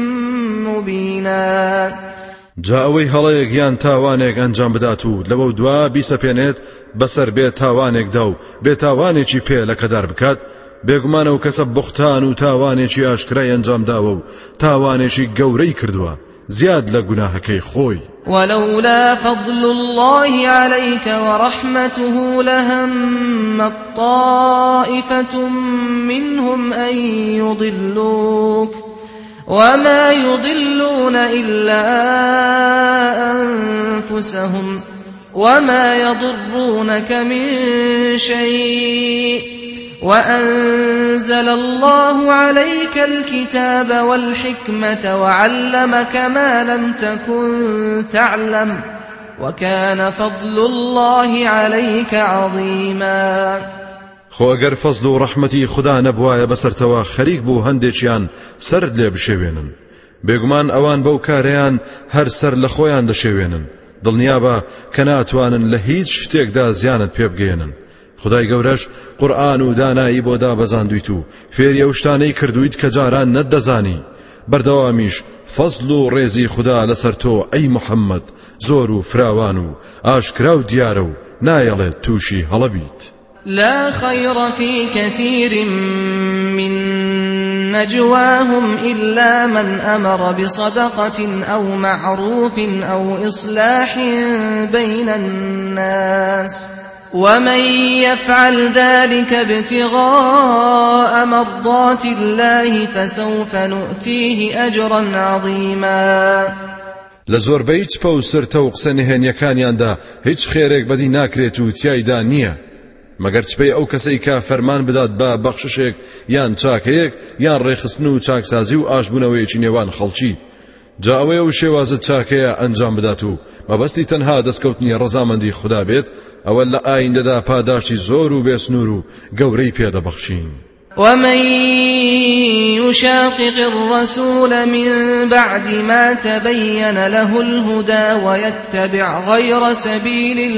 مبينا. جا ئەوەی هەڵەیەک یان تاوانێک ئەنجام بدات و لەوە دوا بیسەپێنێت بەسەر بێ تاوانێکدا و بێ تاوانێکی پێ لەکەدار بکات بێگومانە و کەسە بوختان و تاوانێکی ئاشکرای ئەنجام داوە و تاوانێکی گەورەی کردووە زیاد لە گوناهەکەی خۆی. ولولا فضل الله عليك ورحمته لهم طائفة منهم أن يضلوك وما يضلون إلا أنفسهم وما يضرونك من شيء وأنزل الله عليك الكتاب والحكمة وعلمك ما لم تكن تعلم وكان فضل الله عليك عظيما. خۆ ئەگەر فەزل و ڕەحمەتی خوددا نەبوایە بەسەرتەوە خەریک بوو هەندێکیان سرد لێ بشێوێنن بێگومان ئەوان بەو کارەیان هەر سەر لە خۆیان دەشێوێنن دڵنیابە کە ناتوانن لە هیچ شتێکدا زیانت پێ بگەێنن. خدای گەورەش قورئان و دانایی بۆ دابەزاندویت و فێری ئەو شتانەی کردویت کە جاران نەتدەزانی بەردەوامیش فەزل و ڕێزی خوددا لەسەر تۆ ئەی محەممەد زۆر و فراوان و ئاشکرا و دیارە و نایەڵێت تووشی هەڵەبیت. لا خير في كثير من نجواهم إلا من أمر بصدقة أو معروف أو إصلاح بين الناس ومن يفعل ذلك ابتغاء مرضات الله فسوف نؤتيه أجرا عظيما. لزۆربەی چپە و سرتە و قسە نهێنیەکانیاندا هیچ خێرێک بەدی ناکرێت و تیایدا نییە مەگەر چپەی ئەو کەسەی کە فەرمان بدات بە بەخششێک یان چاکەیەک یان ڕێخستن و چاکسازی و ئاشبوونەوەیەکی نێوان خەڵکی جا ئەوەیە و شێوازت چاکەیە ئەنجام بدات و مەبەستی تەنها دەستکەوتنی ڕەزامەندی خوددا بێت ئەوە لە ئایندەدا پاداشتی زۆر و بێسنوور و گەورەی پێدەبەخشین. ومن يشاقق الرسول من بعد ما تبين له الهدى ويتبع غير سبيل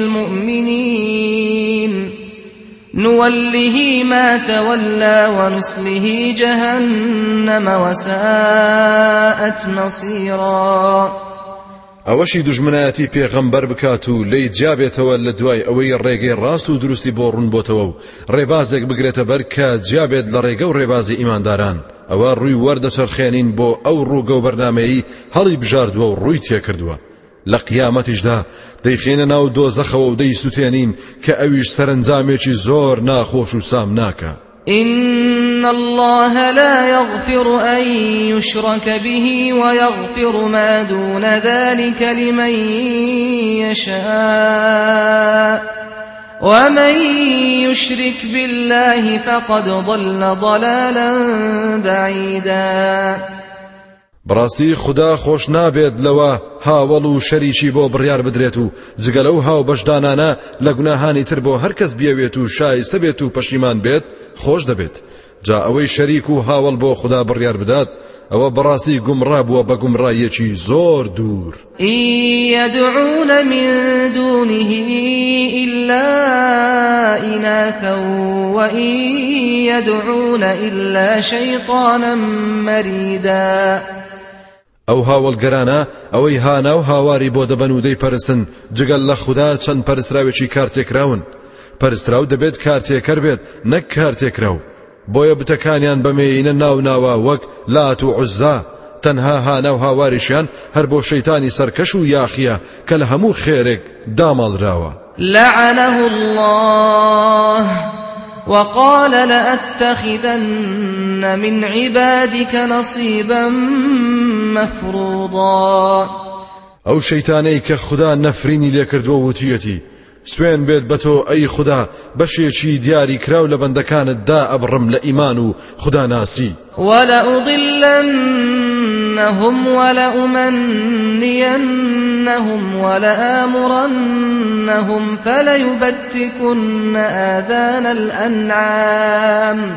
المؤمنين نوله ما تولى ونسله جهنم وساءت مصيرا. ئەوەشی دوژمنایەتی پێغەمبەر بکات و لی جیابێتەوە لە دوای ئەوەی ڕێگەی ڕاست و دروستی بۆ ڕوون بۆتەوە و ڕێبازێک بگرێتە بەر کە جیابێت لە ڕێگە و ڕێبازی ئیمانداران ئەوە ڕووی وەردەچەرخێنین بۆ ئەو ڕووگە و بەرنامەیی هەڵی بژاردووە و ڕووی تێکردووە لە قیامەتیشدا دەیخێنە ناو دۆزەخەوە و دەیسووتێنین کە ئەویش سەرنجامێکی زۆر ناخۆش و سام ناکە. إن الله لا يغفر أن يشرك به ويغفر ما دون ذلك لمن يشاء ومن يشرك بالله فقد ضل ضلالا بعيدا. بەڕاستی خدا خۆش نابێت لەوە هاوڵ و شەریکی بۆ بڕیار بدرێت و جگە لەو هاو بەشدانانە لە گوناهانی تر بۆ هەر کەس بیەوێت و شایستە بێت و پەشیمان بێت خۆش دەبێت. جا ئەوەی شەریک و هاوڵ بۆ خدا بڕیار بدات ئەوە بەڕاستی گومڕا بووە بە گومڕایەکی زۆر دوور. يدعون من دونه إلا إناثا وإن يدعون إلا شيطانا مريدا. ئەو هاوڵگەرانە ئەوەی هانا و هاواری بۆ دەبەن و دەیپەرستن جگەل لە خوددا چەند پەرستراوێکی کارتێکراون. پەرستراو دەبێت کارتێکەر بێت نەک کارتێکراو. بۆیە بتەکانیان بەمێینە ناوناوە وەک لات و عوزا. تەنها هانا و هاواریشیان هەر بۆ شەیتانی سەرکەش و یاخیە کە لە هەموو خێرێک داماڵراوە. لعنه الله وقال لأتخذن من عبادك نصيبا مفروضا. ئەو شەیتانەی کە خوددا نەفرینی لێکردووە وتیەتی سوێن بێت بە تۆ ئەی خوددا بەشێکی دیاری کراو لە بەندەکانتدا ئەبڕم لە ئیمان و خوددا ناسی. ولأضلنهم ولأمنينهم ولآمرنهم فليبتكن آذان الأنعام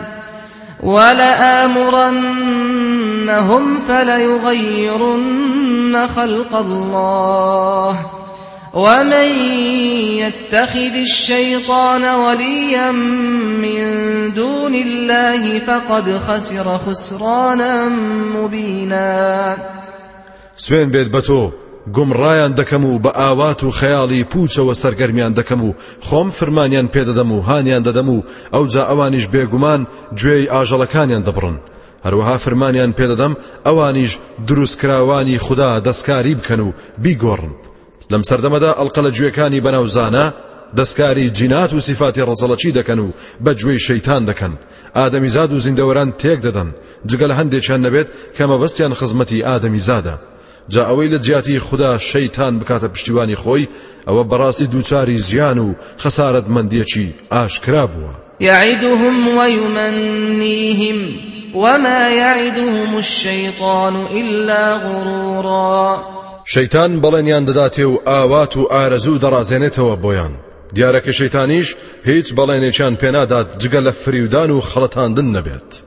ولآمرنهم فليغيرن خلق الله ومن يتخذ الشيطان وليا من دون الله فقد خسر خسرانا مبينا. سوێن بێت بە تۆ گومڕایان دەکەم و بە ئاوات و خەیاڵی پوچەوە سەرگەرمیان دەکەم و خۆم فرمانیان پێدەدەم و هانیان دەدەم و ئەوجا ئەوانیش بێگومان گوێی ئاژەڵەکانیان دەبڕن. هەروەها فرمانیان پێدەدەم ئەوانیش دروستکراوانی خوددا دەستکاری بکەن و بیگۆڕن. لەم سەردەمەدا ئەڵقە لە گوێکانی بەناوزانە دەستکاری جینات و سیفاتی ڕەزەڵەکی دەکەن و بە گوێی شەیتان دەکەن. ئادەمیزاد و زیندەوەران تێک دەدەن جگە لە هەندێکیان نەبێت کە مەبەستیان خزمەتی ئادەمیزادە. جا ئەوەی لە جیاتی خوددا شەیتان بکاتە پشتیوانی خۆی ئەوە بەڕاستی دووچاری زیان و خەسارەتمەندیەکی ئاشکرا بووە. يعدهم ويمنيهم وما يعدهم الشيطان إلا غرورا. شەیتان بەڵێنیان دەداتێ و ئاوات و ئارەزوو دەڕازێنێتەوە بۆیان. دیارەکە شەیتانیش هیچ بەڵێنێکیان پێنادات جگە لە فریودان و خەڵەتاندن نەبێت.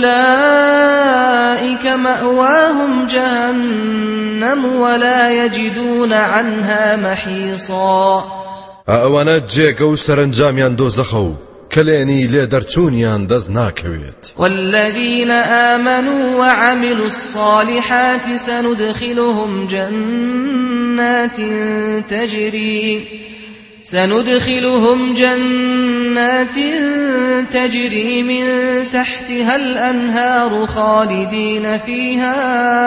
أولئك مأواهم جهنم ولا يجدون عنها محيصا. ئەوانە جێگە و سەرنجامیان دۆزەخە و کلێنی لێ دەرچوونیان دەست ناکەوێت. والذين آمنوا وعملوا الصالحات سندخلهم جنات تجري من تحتها الأنهار خالدين فيها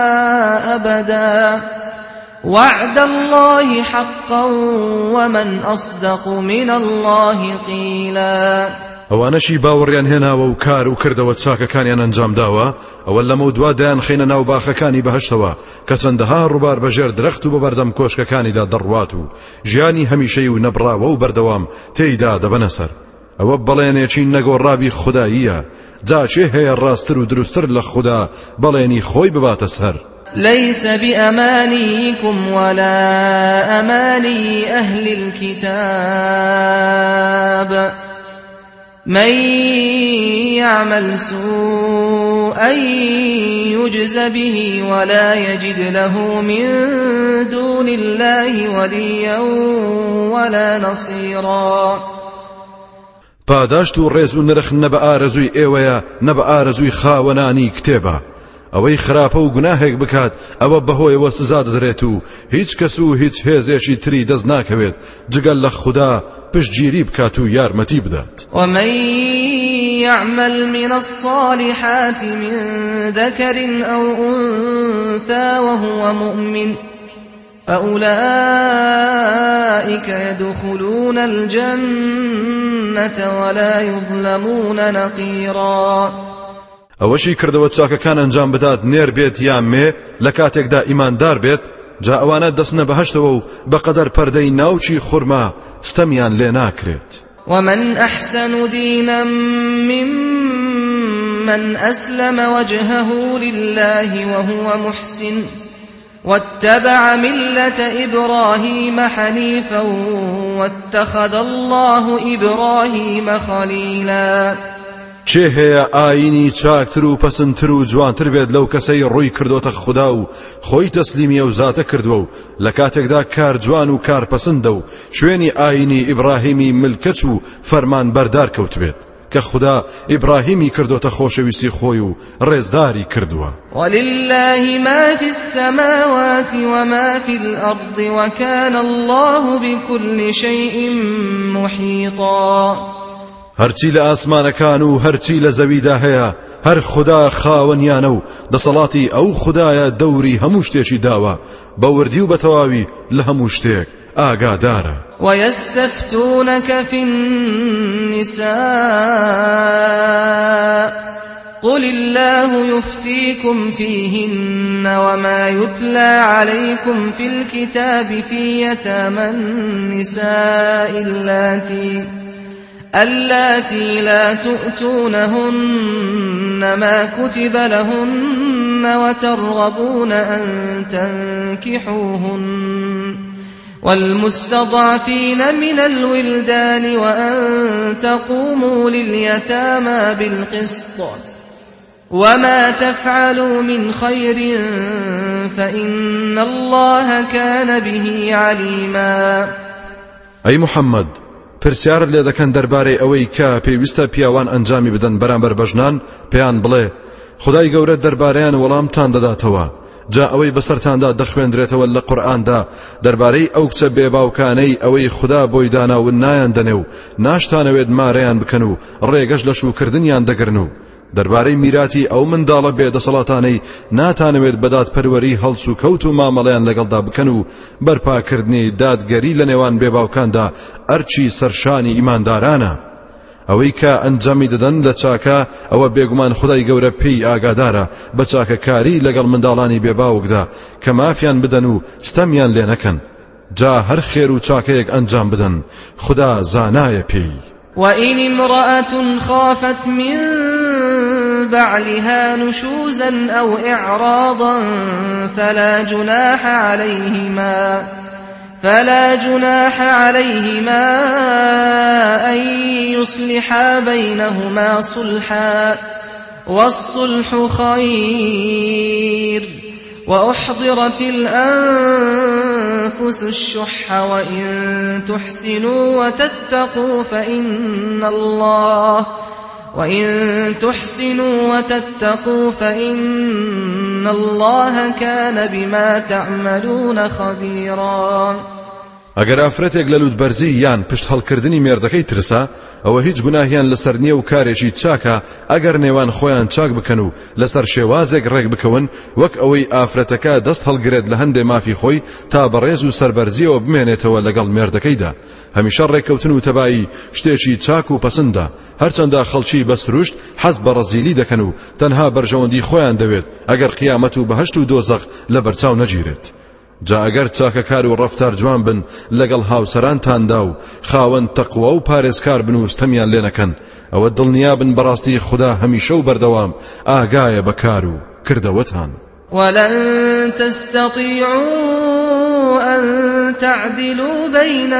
أبدا وعد الله حقا ومن أصدق من الله قيلا. ئەوانەشی باوەڕیان هێناوە و کار و کردەوە چاکەکانیان ئەنجام داوە ئەوە لەمە و دوادایان خینە ناو باخەکانی بەهەشتەوە کە چەندەها ڕووبار بەژێر درەخت و بەبەردەم کۆشکەکانیدا دەڕوات و ژیانی هەمیشەی و نەبڕاوە و بەردەوام تێیدا دەبەنە سەر. ئەوە بەڵێنێکی نەگۆڕابی خوداییە. جا چێ هەیە ڕاستتر و دروستتر لە خوددا بەڵێنی خۆی بباتە سەر. ليس بأمانيكم ولا أماني أهل الكتاب من يعمل سوءا يجز به ولا يجد له من دون الله وليا ولا نصيرا. پاداشت و ڕێز و نرخ نە بە ئارەزووی ئێوەیە نە بە ئارەزووی خاوەنانی کتێبە. ئەوەی خراپە و گوناهێک بکات ئەوە بەهۆیەوە سزا دەدرێت و هیچ کەس و هیچ هێزێکی تری دەست ناکەوێت جگەل لە خوددا پشتگیری بکات و یارمەتی بدات. ومن يعمل من الصالحات من ذكر أو أنثى وهو مؤمن فأولئك يدخلون الجنة ولا يظلمون نقيرا. ئەوەشی کردەوە چاکەکان ئەنجام بدات نێر بێت یان مێ لە کاتێکدا ئیماندار بێت جا ئەوانە دەستنە بەهەشتەوە و بەقەدەر پەردەی ناوچی خورما ستەمیان لێ ناکرێت. ومن أحسن دينا ممن أسلم وجهه لله وهو محسن واتبع ملة إبراهيم حنيفا واتخذ الله إبراهيم خليلا. چێ هەیە ئاینی چاکتر و پەسندتر و جوانتر بێت لەو کەسەی ڕووی کردۆتە خوددا و خۆی تەسلیمیە و زاتە کردووە و لە کاتێکدا کار جوان و کار پەسندە و شوێنی ئاینی ئیبراهیمی ملکەچ و فەرمان بەردار کەوت بێت کە خوددا ئیبراهیمی کردۆتە خۆشەویستی خۆی و ڕێزداری کردووە. ولله ما في السماوات وما في الأرض وكان الله بكل شيء محيطا. هەرچی لە ئاسمانەکان و هەرچی لە زەویدا هەیە هەر خوددا خاوەنیانە و دەسەڵاتی ئەو خوددایە دەوری هەموو شتێکی داوە بە وردی و بە تەواوی لە هەموو شتێک ئاگادارە. ويستفتونك في النساء قل الله يفتيكم فيهن وما يتلى عليكم في الكتاب في يتامى النساء اللاتي لا تؤتونهن ما كتب لهن وترغبون أن تنكحوهن والمستضعفين من الولدان وأن تقوموا لليتامى بالقسط وما تفعلوا من خير فإن الله كان به عليما. أي محمد پرسیار لێ دەکەن دەربارەی ئەوەی کە پێویستە پیاوان ئەنجامی بدەن بەرامبەر بەژنان پێیان بڵێ خدای گەورە دەربارەیان وەڵامتان دەداتەوە جا ئەوەی بەسەرتاندا دەخوێندرێتەوە لە قورئاندا دەربارەی ئەو کچە بێباوکانەی ئەوەی خوددا بۆی داناون نایان دەنێ و ناشتانەوێت مارەیان بکەن و ڕێگەش لە شوکردنیان دەگرن و دەربارەی میراتی ئەو منداڵە بێدەسەڵاتانەی ناتانەوێت بەدات پەروەری هەڵس و کەوت و مامەڵەیان لەگەڵدا بکەن و بەرپاکردنی دادگەری لە نێوان بێباوکاندا ئەرچی سەرشانی ئیماندارانە. ئەوەی کە ئەنجامی دەدەن لە چاکە ئەوە بێگومان خدای گەورە پێی ئاگادارە بە چاکەکاری لەگەڵ منداڵانی بێباوکدا کە مافیان بدەن و ستەمیان لێ نەکەن جا هەر خێر و چاکەیەک ئەنجام بدەن خدا زانایە پێی. وإن امرأة خافت من بعلها نشوزا أو إعراضا فلا جناح عليهما أن يصلحا بينهما صلحا والصلح خير وأحضرت الأنفس الشح وإن تحسنوا وتتقوا فإن الله كان بما تعملون خبيرا. ئەگەر ئافرەتێک لە لوودبەرزی یان پشت هەڵکردنی مێردەکەی ترسا ئەوە هیچ گوناهیان لەسەر نییە و کارێکی چاکە ئەگەر نێوان خۆیان چاک بکەن و لەسەر شێوازێک ڕێک بکەون وەک ئەوەی ئافرەتەکە دەست هەڵگرێت لە هەندێ مافی خۆی تا بەڕێز و سەربەرزیەوە بمێنێتەوە لەگەڵ مێردەکەیدا. هەمیشە ڕێککەوتن و تەبایی شتێکی چاک و پەسندە هەرچەندە خەڵکی بەسروشت حەز بە ڕەزیلی دەکەن و تەنها بەرژەوەندی خۆیان دەوێت ئەگەر قیامەت و بەهەشت و دۆزەخ لە بەرچاو نەگیرێت. جا ئەگەر چاکەکار و ڕەفتار جوان بن لەگەڵ هاوسەرانتاندا و خاوەن تەقوا و پارێزکار بن و ستەمیان لێ نەکەن ئەوە دڵنیا بن بەڕاستی خوددا هەمیشە و بەردەوام ئاگایە بەکار و کردەوەتان. ولن تستطيعوا أن تعدلوا بين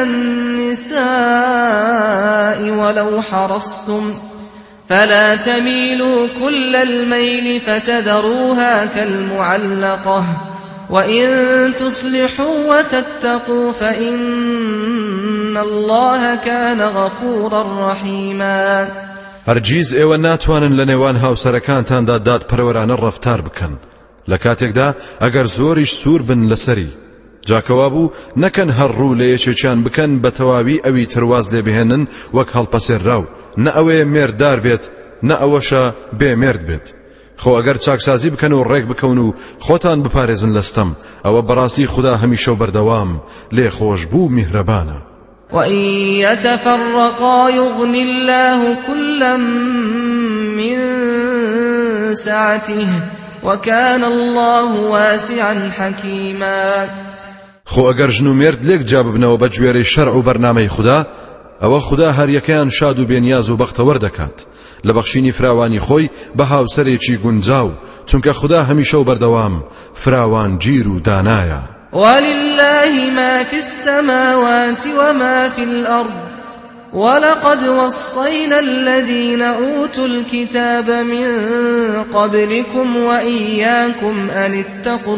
النساء ولو حرصتم فلا تميلوا كل الميل فتذروها كالمعلقة وإن تصلحوا وتتقوا فإن الله كان غفورا رحيما. هەرگیز ئێوە ناتوانن لە نێوان هاوسەرەکانتاندا دادپەروەرانە ڕەفتار بکەن لە کاتێکدا ئەگەر زۆریش سوور بن لەسەری جاکەوا بوو نەکەن هەرڕوو لە یەکێکیان بکەن بە تەواوی ئەوی ترواز لێ بهێنن وەک هەڵپەسێرراو نە ئەوەیە مێرددار بێت نە ئەوەشە بێمێرد بێت. خۆ ئەگەر چاکسازی بکەن و ڕێک بکەون و خۆتان بپارێزن لەستەم ئەوە بەڕاستی خوددا هەمیشە و بەردەوام لێ خۆش بوو میهرەبانە. وإن يتفرقا يغن الله كلا من سعته وكان الله واسعا حكيما. خۆ ئەگەر ژن و مێرد لێک جا ببنەوە بە گوێرەی شەرع و بەرنامەی خوددا ئەوە خوددا هەر یەکەیان شاد و بێنیاز و بەختەوەر دەکات لە بەخشینی فراوانی خۆی بە هاوسەرێکی گونجاو چونکە خوددا هەمیشە و بەردەوام فراوان گیر و دانایە. ولله ما في السماوات وما في الأرض ولقد وصينا الذين أوتوا الكتاب من قبلكم وإياكم أن اتقوا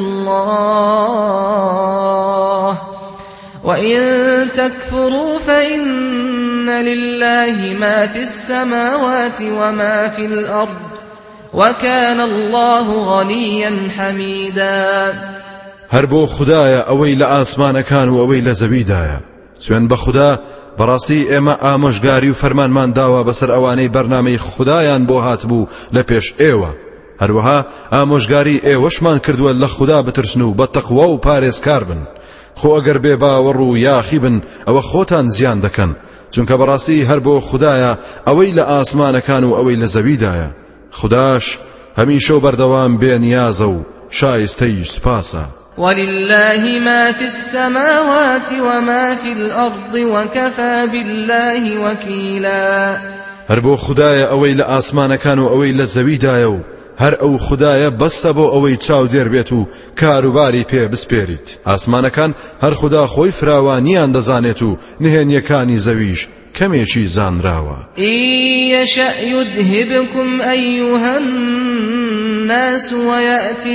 الله وإن تكفروا فإن لله ما في السماوات وما في الأرض وكان الله غنيا حميدا. هەر بۆ خوددایە ئەوەی لە ئاسمانەکان و ئەوەی لە زەویدایە. سوێن بە خوددا بەڕاستی ئێمە ئامۆژگاری و فەرمانمان داوە بەسەر ئەوانەی بەرنامەی خوددایان بۆ هاتبوو لە پێش ئێوە. هەروەها ئامۆژگاری ئێوەشمان کردووە لە خوددا بترسن و بە تەقوا و پارێزکار بن. خۆ ئەگەر بێ باوەڕ و یاخی بن ئەوە خۆتان زیان دەکەن چونکە بەڕاستی هەر بۆ خوددایە ئەوەی لە ئاسمانەکان و ئەوەی لە زەویدایە. خودداش هەمیشە و بەردەوام بێنیازە و شایستەی سوپاسە. ولله ما في السماوات وما في الأرض وكفى بالله وكيلا. هەر بۆ خوددایە ئەوەی لە ئاسمانەکان و ئەوەی لە زەویدایە و هەر ئەو خوددایە بەستە بۆ ئەوەی چاو دێر بێت و کاروباری پێ بسپێریت. ئاسمانەکان هەر خوددا خۆی فراوانیان دەزانێت و نهێنیەکانی زەویش کەمێکی زانراوە. يشأ يذهبكم أيها الناس ويأتي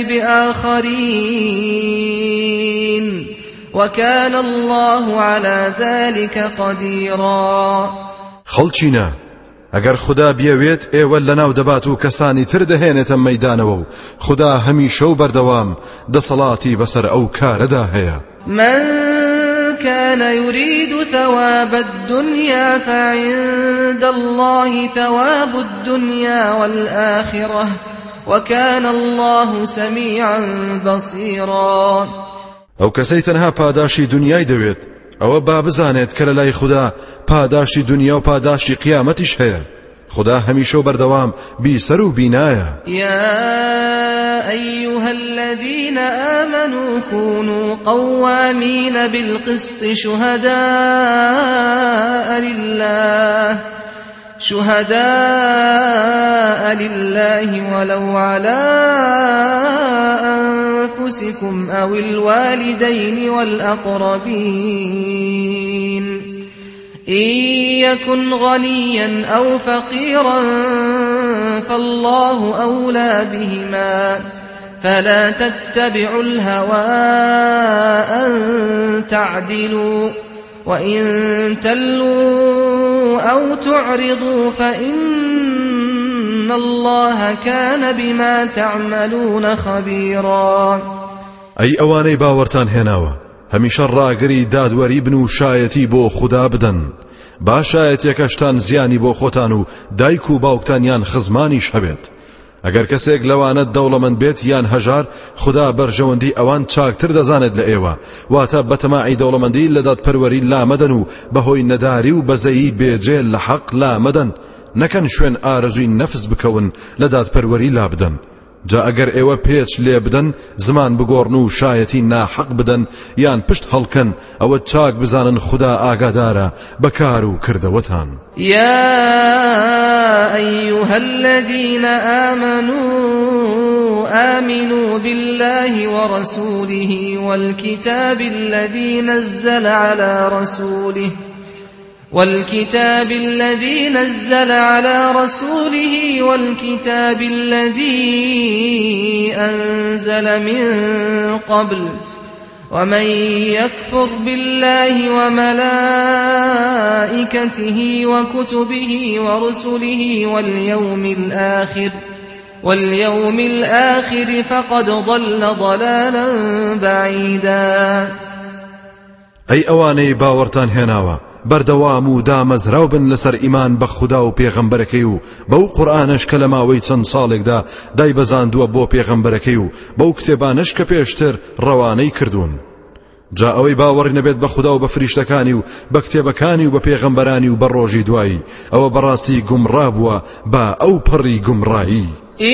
بآخرين وكان الله على ذلك قديرا. خەڵچینە ئەگەر خوددا بیەوێت ئێوە لەناو دەبات و کەسانی تر دەهێنێتە مەیدانەوە و خوددا هەمیشە و بەردەوام دەسەڵاتی بەسەر ئەو کارەدا هەیە. من كان يريد ثواب الدنيا فعند الله ثواب الدنيا والآخرة وكان الله سميعا بصيرا. ئەو کەسەی تەنها پاداشی دنیای دەوێت ئەوە با بزانێت کە لە لای خوددا پاداشی دنیا و پاداشی قیامەتیش هەیە. خوددا هەمیشە و بەردەوام بیسەر و بینایە. يا أيها الذين آمنوا كونوا قوامين بالقسط شهداء لله ولو على أنفسكم أو الوالدين والأقربين إن يكن غنيا أو فقيرا فالله أولى بهما فلا تتبعوا الهوى أن تعدلوا وإن تلوا أو تعرضوا فإن الله كان بما تعملون خبيرا. أي أواني باورتان هناوە هەمیشە ڕاگەری دادوەری بن و شایەتی بۆ خوددا بدەن. با شایەتیەکەشتان زیانی بۆ خۆتان و دایک و باوکتانیان خزمانیش هەبێت. ئەگەر کەسێک لەوانە دەوڵەمەند بێت یان هەژار خوددا بەرژەوەندی ئەوان چاکتر دەزانێت لە ئێوە واتە بەتەماعی دەوڵەمەندی لە دادپەروەری لامەدەن و بەهۆی نەداری و بەزەیی بێجێ لە حەق لامەدەن نەکەن شوێن ئارەزووی نەفس بکەون لە دادپەروەری لا بدەن. جا ئەگەر ئێوە پێچ لێ بدەن زمان بگۆڕن و شایەتی ناحەق بدەن یان پشت هەڵکەن ئەوە چاک بزانن خوددا ئاگادارە بەکار و کردەوەتان. يا أيها الذين آمنوا بالله ورسوله والكتاب الذي نزل على رسوله والكتاب الذي أنزل من قبل ومن يكفر بالله وملائكته وكتبه ورسله واليوم الآخر فقد ضل ضلالا بعيدا. أي أواني باورتان هناوا بەردەوام و دامەزراو بن لەسەر ئیمان بە خوددا و پێغەمبەرەکەی و بەو قورئانەش کە لە ماوەی چەند ساڵێکدا دایبەزاندووە بۆ پێغەمبەرەکەی و بەو کتێبانەش کە پێشتر ڕەوانەی کردوون. جا ئەوەی باوەڕی نەبێت بە خوددا و بە فریشتەکانی و بە کتێبەکانی و بە پێغەمبەرانی و بە ڕۆژی دوایی ئەوە بەڕاستی گومڕا بووە بە ئەو پڕی گومڕایی.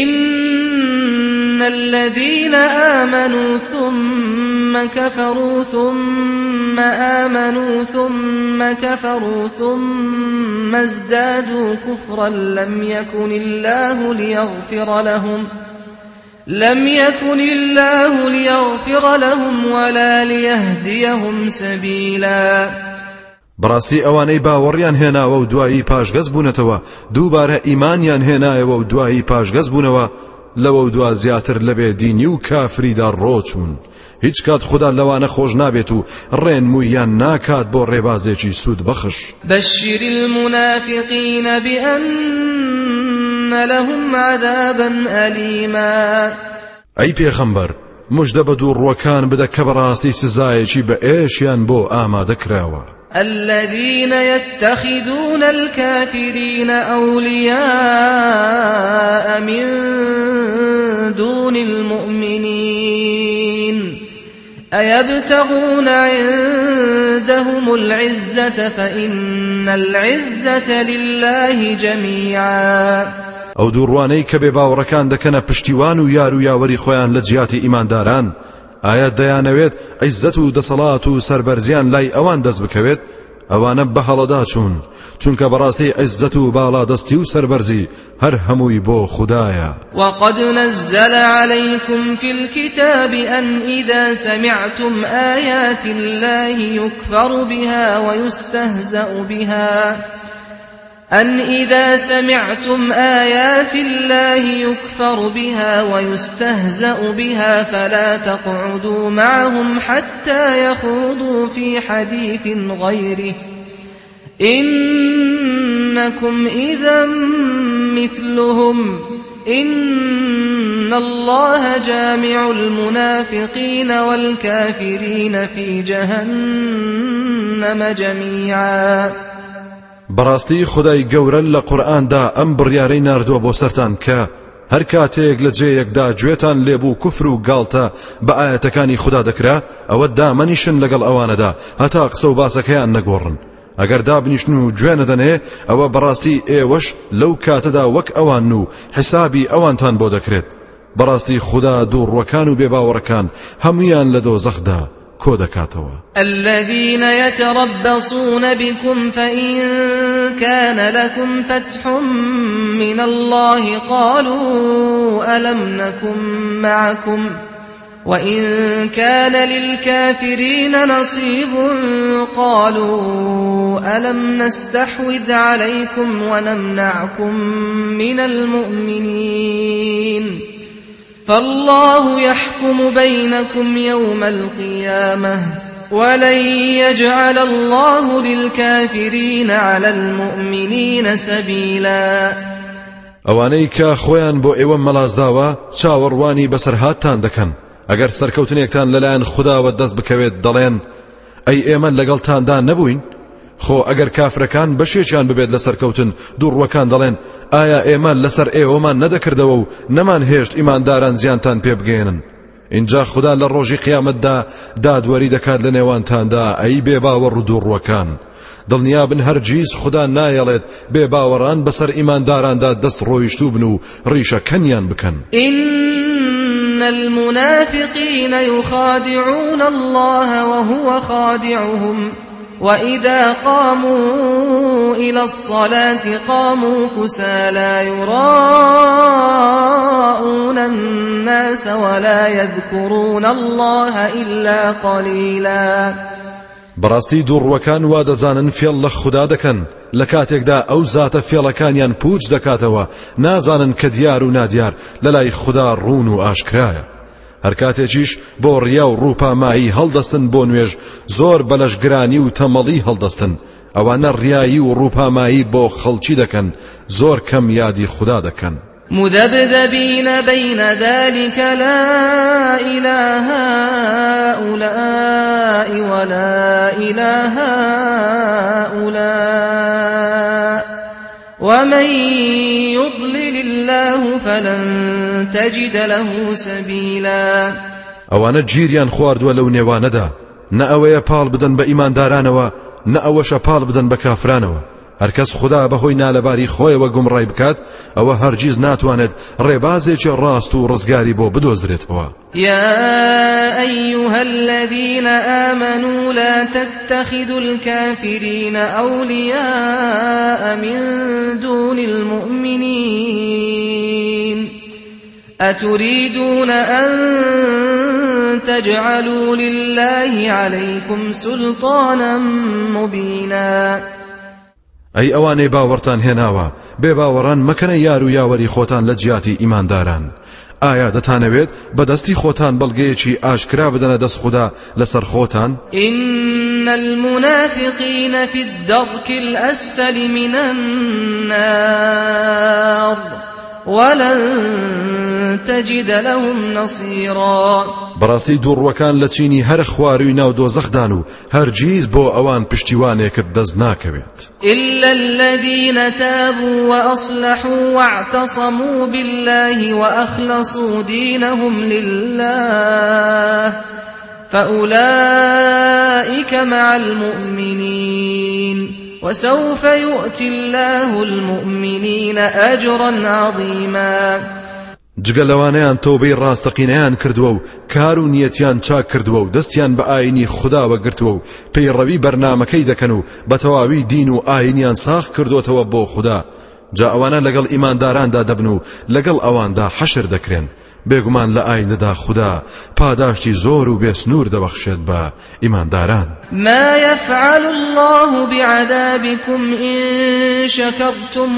إن الذين آمنوا ثم كفروا ثم آمنوا ثم كفروا ثم ازدادوا كفرا لم يكن الله ليغفر لهم ولا ليهديهم سبيلا. بەڕاستی ئەوانەی باوەڕیان هێناوە و دوایی پاشگەز بوونەتەوە دووبارە ئیمانیان هێنایەوە و دوایی پاشگەز بوونەوە لەوە دوا زیاتر لەبێ دینی و کافریدا ڕۆچوون. هیچ کات خوددا لەوانە خۆش نابێت و ڕێنموویان ناکات بۆ ڕێبازێکی سوود بەخش. بشر المنافقين بأن لهم عذابا أليما. ئەی پێغەمبەر موژدە بە دووڕوەکان بدە کە بەڕاستی سزایەکی بە ئێشیان بۆ ئامادە کراوە. الذين يتخذون الكافرين أولياء من دون المؤمنين أيبتغون عندهم العزة فإن العزة لله جميعا. ئەو دووڕوانەی کە بێ باوەڕەکان دەکەنە پشتیوان و یار و یاوەری خۆیان لە جیاتی ئیمانداران ئایا دەیانەوێت عیزەت و دەسەڵات و سەربەرزیان لای ئەوان دەست بکەوێت؟ ئەوانە بەهەڵەدا چوون چونکە بەڕاستی عیزەت و باڵادەستی و سەربەرزی هەر هەمووی بۆ خوددایە. وقد نزل عليكم في الكتاب أن إذا سمعتم آيات الله يكفر بها ويستهزأ بها فلا تقعدوا معهم حتى يخوضوا في حديث غيره إنكم إذا مثلهم إن الله جامع المنافقين والكافرين في جهنم جميعا. بەڕاستی خودای گەورە لە قورئاندا ئەم بڕیارەی ناردووە بۆ سەرتان کە هەر کاتێک لە جێیەکدا گوێتان لێبوو کوفر و گاڵتە بە ئاەتەکانی خوددا دەکرا ئەوە دامەنیشن لەگەڵ ئەوانەدا هەتا قسە و باسەکەیان نەگۆڕن. ئەگەر دابنیشن و گوێ نەدەنێ ئەوە بەڕاستی ئێوەش لەو کاتەدا وەک ئەوان و حیسابی ئەوانتان بۆ دەکرێت. بەڕاستی خوددا دووڕوەکان و بێباوەڕەکان هەمویان لە دۆزەخدا کۆ دەکاتەوە. الذين يتربصون بكم فإن كان لكم فتح من الله قالوا ألم نكن معكم وإن كان للكافرين نصيب قالوا ألم نستحوذ عليكم ونمنعكم من المؤمنين فالله يحكم بينكم يوم القيامة ولن يجعل الله للكافرين على المؤمنين سبيلا. ئەوانەی کە خۆیان بۆ ئێوە مەلازداوە چاوەڕوانی بەسەرهاتتان دەکەن ئەگەر سەرکەوتنێکتان لەلایەن خودداوە دەست بکەوێت دەڵێن ئەی ئێمە لەگەڵتاندا نەبووین. خۆ ئەگەر کافرەکان بەشێکیان ببێت لە سەرکەوتن دووڕوەکان دەڵێن ئایا ئێمە لەسەر ئێوەمان نەدەکردەوە و نەمان هێشت ئیمانداران زیانتان پێ بگێنن. اینجا خوددا لە ڕۆژی قیامەتدا دادوەری دەکات لە نێوانتاندا ئەی بێباوەڕ و دووڕوەکان. دڵنیابن هەرگیز خوددا نایەڵێت بێباوەڕان بەسەر ئیمانداراندا دەست ڕۆیشتوو بن و ڕیشەکەنیان بکەن. إن المنافقين يخادعون الله وهو خادعهم وإذا قاموا إلى الصلاة قاموا كسالى يراءون الناس ولا يذكرون الله إلا قليلا. بەڕاستی دووڕوەکان وا دەزانن فێڵ لە خوددا دەکەن لە کاتێکدا ئەو زاتە فێڵەکانیان پوچ دەکاتەوە نازانن کە دیار و نادیار لە لای خوددا ڕوون و ئاشکرایە. هەر کاتێکیش بۆ ڕیا و ڕووپامایی هەڵدەستن بۆ نوێژ زۆر بەلەشگرانی و تەمەڵی هەڵدەستن. ئەوانە ڕیایی و ڕووپامایی بۆ خەڵکی دەکەن زۆر کەم یادی خوددا دەکەن. مذبذبين بين ذلك لا إله هؤلاء ولا إله هؤلاء ومن يضلل الله فلن تجد له سبيلا. ئەوانە گیریان خواردووە لەو نێوانەدا، نە ئەوەیە پاڵ بدەن بە ئیماندارانەوە، نە ئەوەشە پاڵ بدەن بە کافرانەوە. هەرکەس خدا بەهۆی نالەباری خۆیەوە گومڕای بکات ئەوە هەرگیز ناتوانێت ڕێبازێکی ڕاست و ڕزگاری بۆ بدۆزرێتەوە. يا أيها الذين آمنوا لا تتخذوا الكافرين أولياء من دون المؤمنين أتريدون أن تجعلوا لله عليكم سلطانا مبينا. ئەی ئەوانەی باوەڕتان هێناوە، بێباوەڕان مەکەنە یار و یاوەری خۆتان لە جیاتی ئیمانداران. ئایا دەتانەوێت بەدەستی خۆتان بەڵگەیەکی ئاشکرا بدەنە دەست خوددا لەسەر خۆتان؟ إن المنافقين في الدرك الأسفل من النار ولن تجد لهم نصيرا. بەڕاستی دووڕوەکان لە چینی هەر خواروی ناو دۆزەخدان و هەرگیز بۆ ئەوان پشتیوانێکت دەست ناکەوێت. إلا الذين تابوا وأصلحوا واعتصموا بالله وأخلصوا دينهم لله فأولئك مع المؤمنين وسوف يؤتي الله المؤمنين أجرا عظيما. جگە لەوانەیان تۆبەی ڕاستەقینەیان کردووە و کار و نیەتیان چاک کردووە و دەستیان بە ئاینی خوداوە گرتووە و پەیڕەوی بەرنامەکەی دەکەن و بە تەواوی دین و ئاینیان ساخ کردوتەوە بۆ خوددا، جا ئەوانە لەگەڵ ئیمانداراندا دەبن و لەگەڵ ئەواندا حەشر دەکرێن. بێگومان لە ئایندەدا خوددا پاداشتی زۆر و بێسنوور دەبەخشێت بە ئیمانداران. ما يفعل الله بعذابكم إن شكرتم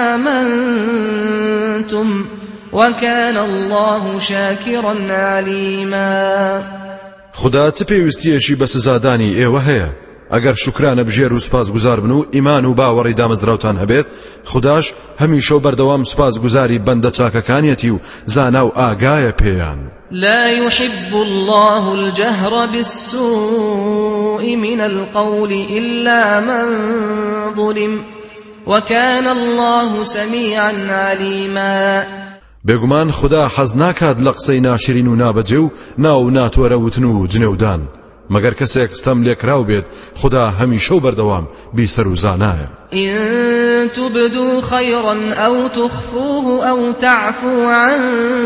وآمنتم وكان الله شاكرا عليما. خدا چ پێویستیەکی بە سزادانی ئێوە هەیە؟ ئەگەر شکرانە بژێر و سپاس گوزار بن و ئیمان و باوەڕی دامەزراوتان هەبێت، خداش هەمیشە و بەردەوام سپاس گوزاری بەندە چاکەکانیەتی و زانا و ئاگایە پێیان. لا يحب الله الجهر بالسوء من القول إلا من ظلم وكان الله سميعا عليما. بێگومان خدا حەز ناکات لە قسەی ناشرین و نابەجێ و ناو ناتوەرەوتن و جنێودان، مەگەر کەسێک ستەم لێکراو بێت خدا هەمیشە و بەردەوام بیسەر و زانایە. إن تبدوا خيرا أو تخفوه أو تعفو عن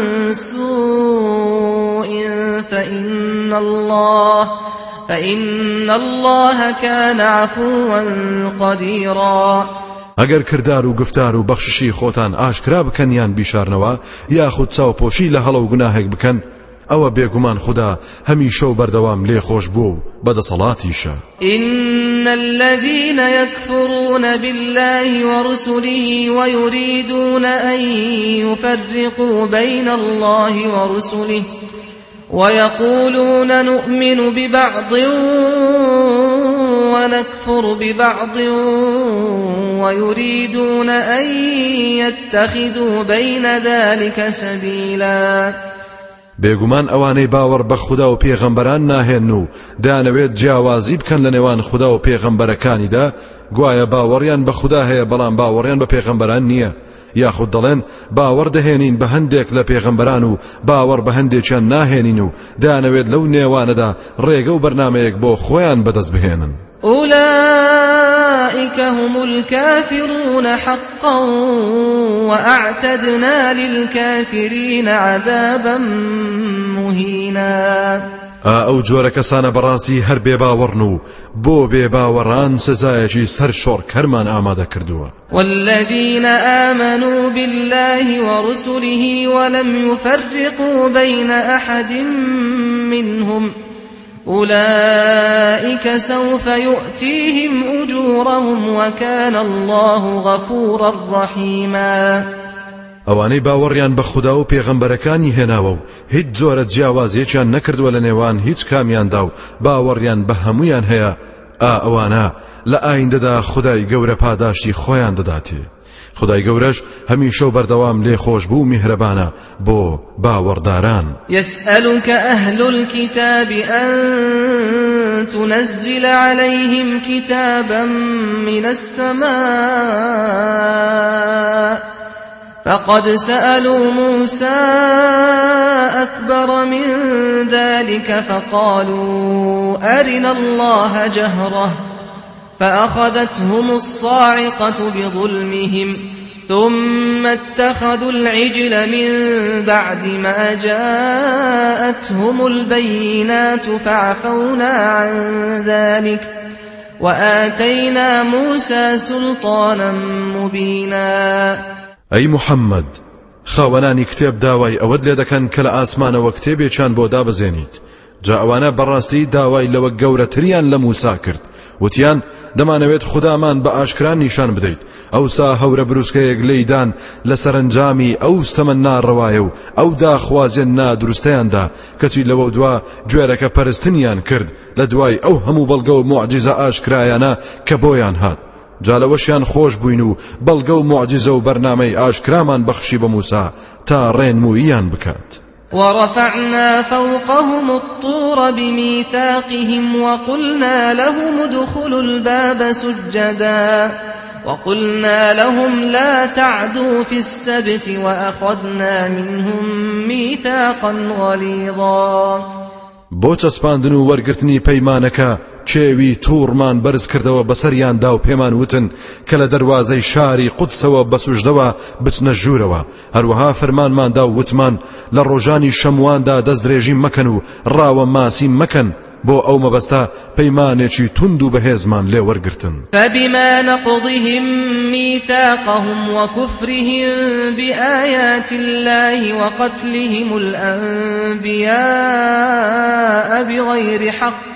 سوء فإن الله كان عفوا قديرا. ئەگەر کردار و گفتار و بەخششی خۆتان ئاشکرا بکەن یان بیشارنەوە یاخود چاوپۆشی لە هەڵە و گوناهێک بکەن، ئەوە بێگومان خدا هەمیشە و بەردەوام لێ خۆش بوو و بەدەسەڵاتیشە. إن الذين يكفرون بالله ورسله ويريدون أن يفرقوا بين الله ورسله ويقولون نؤمن ببعض ونكفر ببعض ويريدون أن يتخذوا بين ذلك سبيلا. بێگومان ئەوانەی باوەڕ بە خوددا و پێغەمبەران ناهێن و دەیانەوێت جیاوازی بکەن لە نێوان خوددا و پێغەمبەرەکانیدا، گوایە باوەڕیان بە خوددا هەیە بەڵام باوەڕیان بە پێغەمبەران نییە، یاخود دەڵێن باوەڕ دەهێنین بە هەندێک لە پێغەمبەران و باوەڕ بە هەندێکیان ناهێنین و دەیانەوێت لەو نێوانەدا ڕێگە و بەرنامەیەک بۆ خۆیان بەدەست بهێنن. أولئك هم الكافرون حقا وأعتدنا للكافرين عذابا مهينا. ئەو جۆرە کەسانە بەڕاستی هەر بێباوەڕن و بۆ بێباوەڕان سزایەکی سەر شۆڕ کەرمان ئامادە کردووە. والذين آمنوا بالله ورسله ولم يفرقوا بين أحد منهم أولئك سوف يؤتيهم أجورهم وكان الله غفورا رحيما. ئەوانەی باوەڕیان بە خوددا و پێغەمبەرەکانی هێناوە و هیچ جۆرە جیاوازیەکیان نەکردووە لە نێوان هیچ کامیاندا و باوەڕیان بە هەمویان هەیە، ئەوانە لە ئایندەدا خودای گەورە پاداشتی خۆیان دەداتێ. خدای گەورەش هەمیشە و بەردەوام لێ خۆش بوو میهرەبانە بۆ باوەڕداران. يسألك أهل الكتاب أن تنزل عليهم كتابا من السماء فقد سألوا موسى أكبر من ذلك فقالوا أرنا الله جهرة فأخذتهم الصاعقة بظلمهم ثم اتخذوا العجل من بعد ما جاءتهم البينات فعفونا عن ذلك وآتينا موسى سلطانا مبينا. أي محمد خاوەنانی کتێب داوای ئەوەت لێ دەکەن کە لە ئاسمانەوە کتێبێکیان بۆ دابەزێنیت. جا ئەوانە بەڕاستی داوای لەوە گەورەتریان لە موسا کرد، وتیان دەمانەوێت خودامان بە ئاشکرا نیشان بدەیت. ئەوسا هەورە بروسکەیەک لێیدان لە سەرنجامی ئەو ستەمە ناڕەوایە و ئەو داخوازیان نادروستەیاندا، کەچی لەوە دوا گوێرەکە پەرستنیان کرد لە دوای ئەو هەموو بەڵگە و موعجیزە ئاشکرایانە کە بۆیان هات. جا لەوەشیان خۆش بووین و بەڵگە و موعجیزە و بەرنامەی ئاشکرامان بەخشی بە موسا تا ڕێنموویان بکات. ورفعنا فوقهم الطور بميثاقهم وقلنا لهم ادخلوا الباب سجدا وقلنا لهم لا تعدوا في السبت وأخذنا منهم ميثاقا غليظا. بۆ چەسپاندن و وەرگرتنی پەیمانەکە چێوی تووڕمان بەرز کردەوە بەسەریاندا و پێمان وتن کە لە دەروازەی شاری قودسەوە بە سوژدەوە بچنە ژوورەوە. هەروەها فەرمانماندا و وتمان لە ڕۆژانی شەمواندا دەستدرێژی مەکەن و ڕاوە ماسی مەکەن بۆ ئەو مەبەستە پەیمانێکی توند و بەهێزمان لێ وەرگرتن. فبما نقضهم ميثاقهم وكفرهم بآيات الله وقتلهم الأنبياء بغير حق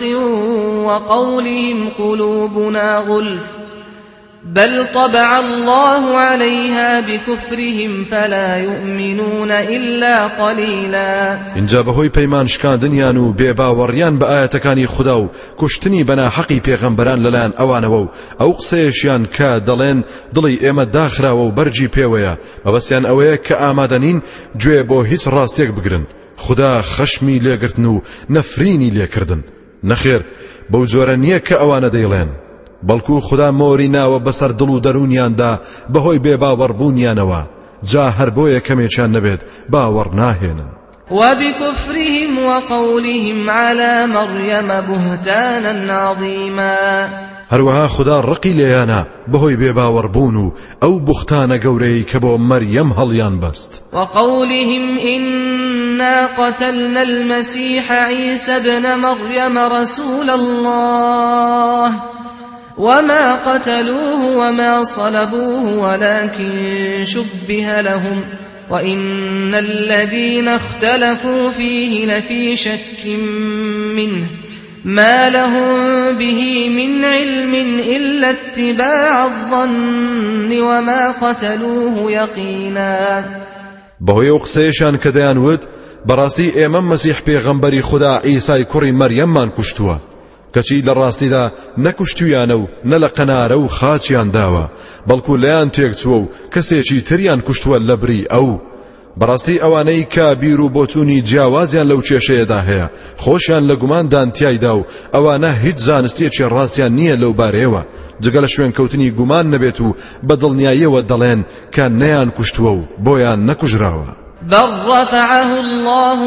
وقولهم قلوبنا غلف بل طبع الله عليها بكفرهم فلا يؤمنون إلا قليلا. اینجا بەهۆی پەیمان شکاندنیان و بێباوەڕیان بە ئاەتەکانی خوددا و کوشتنی بەناحەقی پێغەمبەران لەلایەن ئەوانەوە و ئەو قسەیەشیان کە دەڵێن دڵی ئێمە داخراوە و بەرجی پێوەیە، مەبەستیان ئەوەیە کە ئامادەنین گوێ بۆ هیچ ڕاستێک بگرن. خوددا خەشمی لێگرتن و نەفرینی لێکردن. نەخێر بەو جۆرە نییە کە ئەوانە دەیڵێن، بەڵکو خوددا مۆری ناوە بەسەر دڵ و دەرونیاندا بەهۆی بێباوەڕبوونیانەوە، جا هەر بۆ یەکەمێکیان نەبێت باوەڕ ناهێنن. وبكفرهم وقولهم على مريم بهتانا عظيما. هەروەها خوددا ڕقی لێیانە بەهۆی بێباوەڕبوون و ئەو بوختانە گەورەی کە بۆ مەریەم هەڵیان بەست. وقولهم إنا قتلنا المسيح عيسى ابن مريم رسول الله وما قتلوه وما صلبوه ولكن شبه لهم وإن الذين اختلفوا فيه لفي شك منه ما لهم به من علم إلا اتباع الظن وما قتلوه يقينا. بەهۆی ئەو قسەیەشان کە دەیانوت بەڕاستی ئێمە مەسیح پێغەمبەری خوددا ئیسای کوڕی مەریەممان کوشتووە، کەچی لە ڕاستیدا نەکوشتویانە و نە لە قەنارە و خاچیان داوە، بەڵکو لەیان تێکچووە و کەسێکی تریان کوشتووە لە بری ئەو. بەڕاستی ئەوانەی کە بیر و بۆچوونی جیاوازیان لەو کێشەیەدا هەیە خۆشیان لە گوماندان تیایدا و ئەوانە هیچ زانستیەکی ڕاستیان نییە لەو بارەیەوە جگە لە شوێن کەوتنی گومان نەبێت و بە دڵنیاییەوە دەڵێن کە نەیان کوشتووە و بۆیان نەکوژراوە. بل رفعه الله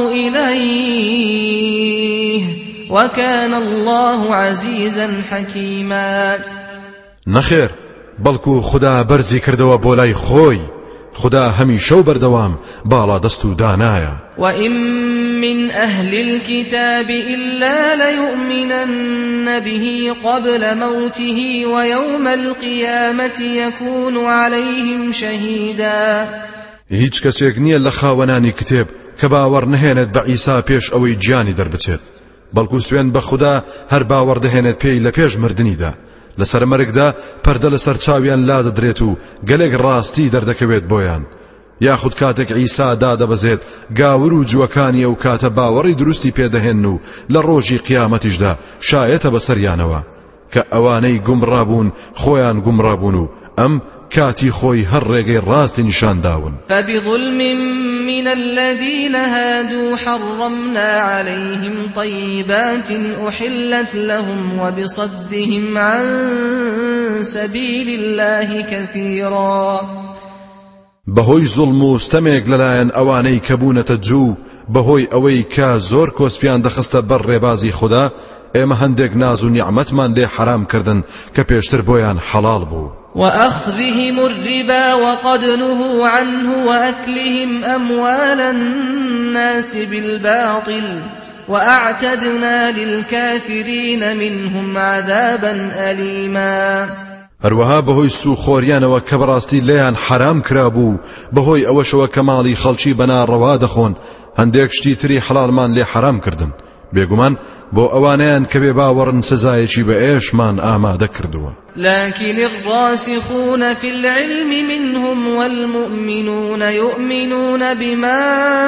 إليه وكان الله عزيزا حكيما. نەخێر بەڵکو خوددا بەرزی کردەوە بۆ لای خۆی، خوددا هەمیشە و بەردەوام باڵا دەست و دانایە. وإن من أهل الكتاب إلا ليؤمنن به قبل موته ويوم القيامة يكون عليهم شهيدا. هیچ کەسێک نییە لە خاوەنانی کتێب کە باوەڕ نەهێنێت بە عیسا پێش ئەوەی گیانی دەربچێت، بەڵکو سوێن بە خوددا هەر باوەڕ دەهێنێت پێی لە پێش مردنیدا. لەسەر مەرگدا پەردە لەسەر چاویان لا دەدرێت و گەلێک ڕاستی دەردەکەوێت بۆیان، یاخود کاتێک عیسا دادەبەزێت گاور و جوەکانی ئەو کاتە باوەڕی دروستی پێدەهێن و لە ڕۆژی قیامەتیشدا شایەتە بەسەریانەوە کە ئەوانەی گومڕابوون خۆیان گومڕابوون و ئەم كاتي خوي هر ريغي راست نشان داون. فبظلم من الذين هادوا حرمنا عليهم طيبات أحلت لهم وبصدهم عن سبيل الله كثيرا. بهۆی زوڵم و ستەمێک لەلایەن ئەوانەی کە بوونەتە جوو بەهۆی ئەوەی کە زۆر کۆسپیان دەخستە بەر ڕێبازی خوددا، ئێمە هەندێک ناز و نیعمەتمان لێ حرام کردن کە پێشتر بۆیان حەڵاڵ بوو. وأخذهم الربا وقد نهوا عنه وأكلهم أموال الناس بالباطل وأعتدنا للكافرين منهم عذابا أليما. هەروەها بەهۆی سوخۆریانەوە کە بەڕاستی لێیان حرام کرابوو، بەهۆی ئەوەشەوە کە ماڵی خەڵکی بەناڕەوا دەخۆن، هەندێک شتی تری حەڵالمان لێ حرام کردن. بێگومان بۆ ئەوانەیان کە بێ باوەڕن سزایەکی بە ئێشمان ئامادە کردووە. لكن الراسخون في العلم منهم والمؤمنون يؤمنون بما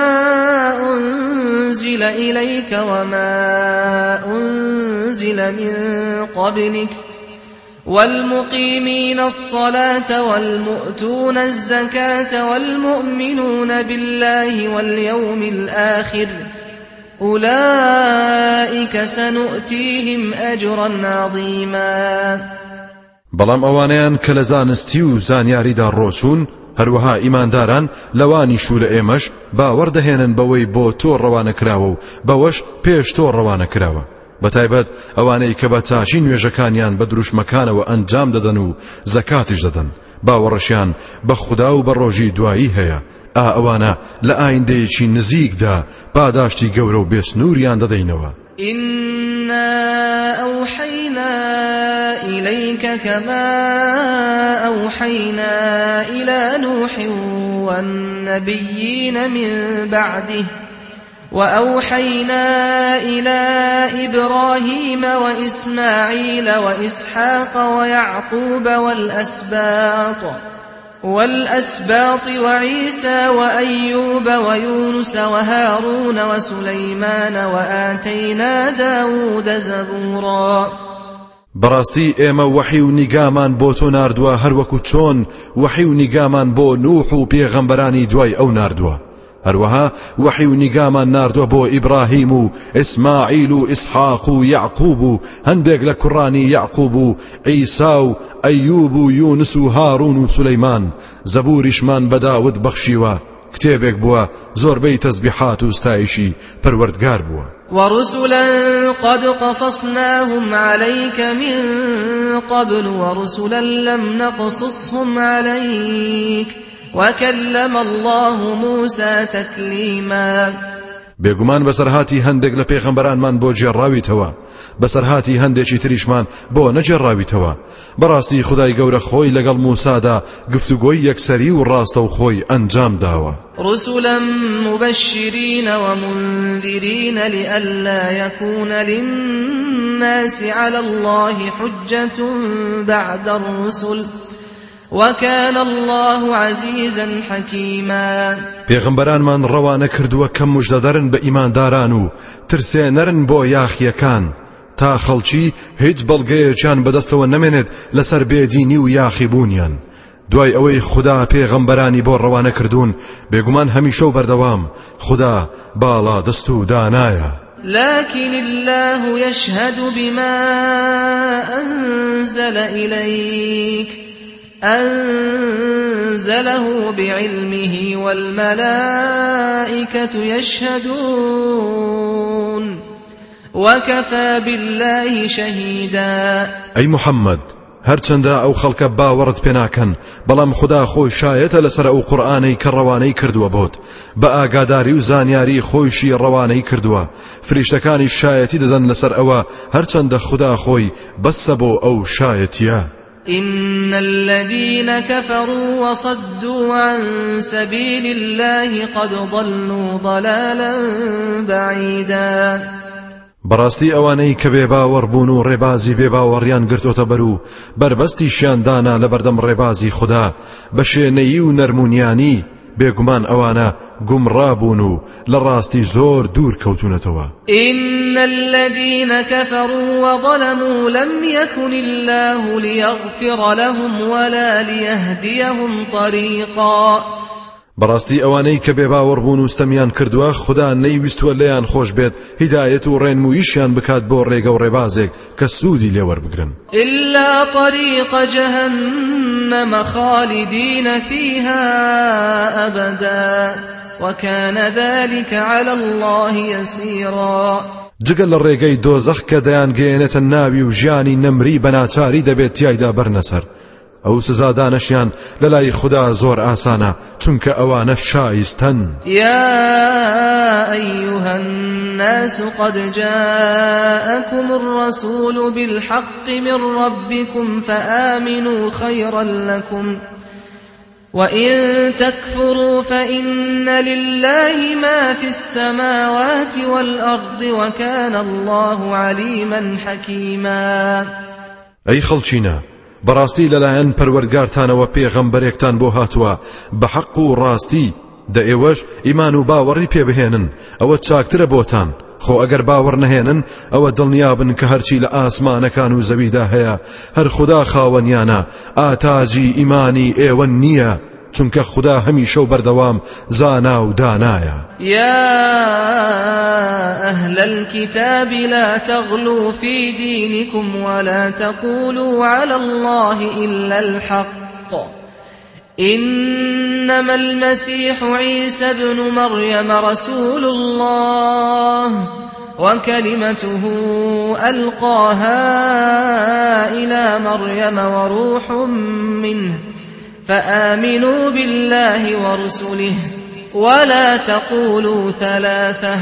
أنزل إليك وما أنزل من قبلك والمقيمين الصلاة والمؤتون الزكاة والمؤمنون بالله واليوم الآخر أولئك سنؤتيهم أجرا عظيما. بەڵام ئەوانەیان کە لە زانستی و زانیاریدا ڕۆچوون، هەروەها ئیمانداران لەوانیشو لە ئێمەش باوەڕ دەهێنن بەوەی بۆ تۆ ڕەوانە کراوە و بەوەش پێش تۆ ڕەوانە کراوە. بەتایبەت ئەوانەی کە بە چاچی نوێژەکانیان بە دروشمەکانەوە ئەنجام دەدەن و زەکاتیش دەدەن، باوەڕەشیان بە خوددا و بە ڕۆژی دوایی هەیە، ئەوانە لە ئایندەیەکی نزیکدا پاداشتی گەورە و بێسنووریان دەدەینەوە. إنا أوحينا إليك كما أوحينا إلى نوح والنبيين من بعده وأوحينا إلى إبراهيم وإسماعيل وإسحاق ويعقوب والأسباط وعيسى وأيوب ويونس وهارون وسليمان وآتينا داود زبورا. بەڕاستی ئێمە وەحی و نیگامان بۆ تۆ ناردووە هەروەکو چۆن وەحی و نیگامان بۆ نوح و پێغەمبەرانی دوای ئەو ناردووە. هەروەها وەحی و نیگامان ناردووە بۆ ئیبراهیم و ئیسماعیل و ئیسحاق و یعقوب و هەندێک لە کوڕانی یعقوب و عیسا و ئەیوب و یونس و هارون و سولەیمان. زەبوریشمان بە داود بەخشیوە، کتێبێک بووە زۆربەی تەسبیحات و ستایشی پەروەردگار بووە. ورسلا قد قصصناهم عليك من قبل ورسلا لم نقصصهم عليك وكلم الله موسى تكليما. بێگومان بەسەرهاتی هەندێک لە پێغەمبەرانمان بۆ جێڕاویتەوە، بەسەرهاتی هەندێکی تریشمان بۆ نەجێڕاویتەوە. بەڕاستی خودای گەورە خۆی لەگەڵ موسادا گفتوگۆی یەکسەری و ڕاستە و خۆی ئەنجام داوە. رسلا مبشرين ومنذرين لئلا يكون للناس على الله حجة بعد الرسل وكان الله عزيزا حكيما. پێغەمبەرانمان ڕەوانە کردووە کە موژدەدەرن بە ئیمانداران و ترسێنەرن بۆ یاخیەکان تا خەڵکی هیچ بەڵگەیەکیان بەدەستەوە نەمێنێت لەسەر بێدینی و یاخیبوونیان. دوای ئەوەی خوددا پێغەمبەرانی بۆ ڕەوانە کردوون، بێگومان هەمیشە و بەردەوام خوددا باڵا دەست و دانایە. لكن الله يشهد بما أنزل إليك أنزله بعلمه والملائكة يشهدون وكفى بالله شهيدا. أي محمد هەرچەندە ئەو خەڵکە باوەڕت پێ ناکەن، بەڵام خوددا خۆی شایەتە لەسەر ئەو قورئانەی کە ڕەوانەی کردووە بۆت، بە ئاگاداری و زانیاری خۆیشی ڕەوانەی کردووە. فریشتەکانی شایەتی دەدەن لەسەر ئەوە، هەرچەندە خوددا خۆی بەسە بۆ ئەو شایەتیە. إن الذين كفروا وصدوا عن سبيل الله قد ضلوا ضلالا بعيدا. بەڕاستی ئەوانەی کە بێباوەڕ بوون و ڕێبازی بێباوەڕیان گرتۆتە بەر و بربەستی شیاندانا لە بەردەم ڕێبازی خوددا بە شوێنەیی و نەرمونیانی بێگومان ئەوانە گومڕابوون و لە ڕاستی زۆر دوور کەوتونەتەوە. إن الذين كفروا وظلموا لم يكن الله ليغفر لهم ولا ليهديهم طريقا. بەڕاستی ئەوانەی کە بێباوەڕ بوون و ستەمیان کردووە خدا نەیویستووە لەیان خۆش بێت هیدایەت و ڕێنموویشیان بکات بۆ ڕێگە و ڕێبازێک کە سوودی لێوەربگرن. إلا طريق جهنم خالدين فيها أبدا وكان ذلك على الله يسيرا. جگە لە ڕێگەی دۆزەخ کە دەیان گەیەنێتە ناوی و ژیانی نەمری بەناچاری دەبێت تیایدا بەرنەسەر. ئەو سزادانەشیان لەلای خدا زۆر ئاسانە چونکە ئەوانە شایستن. يا أيها الناس قد جاءكم الرسول بالحق من ربكم فآمنوا خيرا لكم وإن تكفروا فإن لله ما في السماوات والأرض وكان الله عليما حكيما. أي خلچينا بەڕاستی لەلایەن پەروەردگارتانەوە پێغەمبەرێکتان بۆ هاتووە بە حەق و ڕاستی دە ئێوەش ئیمان و باوەڕی پێبهێنن ئەوە چاکترە بۆتان. خۆ ئەگەر باوەڕ نەهێنن ئەوە دڵنیابن کە هەرچی لە ئاسمانەکان و زەویدا هەیە هەر خدا خاوەنیانە ئاتاجی ئیمانی ئێوە نییە چونکە خدا هەمیشە و بەردەوام زانا و دانایە. يا أهل الكتاب لا تغلوا في دينكم ولا تقولوا على الله إلا الحق إنما المسيح عيسى ابن مريم رسول الله وكلمته ألقاها إلى مريم وروح منه فآمنوا بالله ورسله ولا تقولوا ثلاثة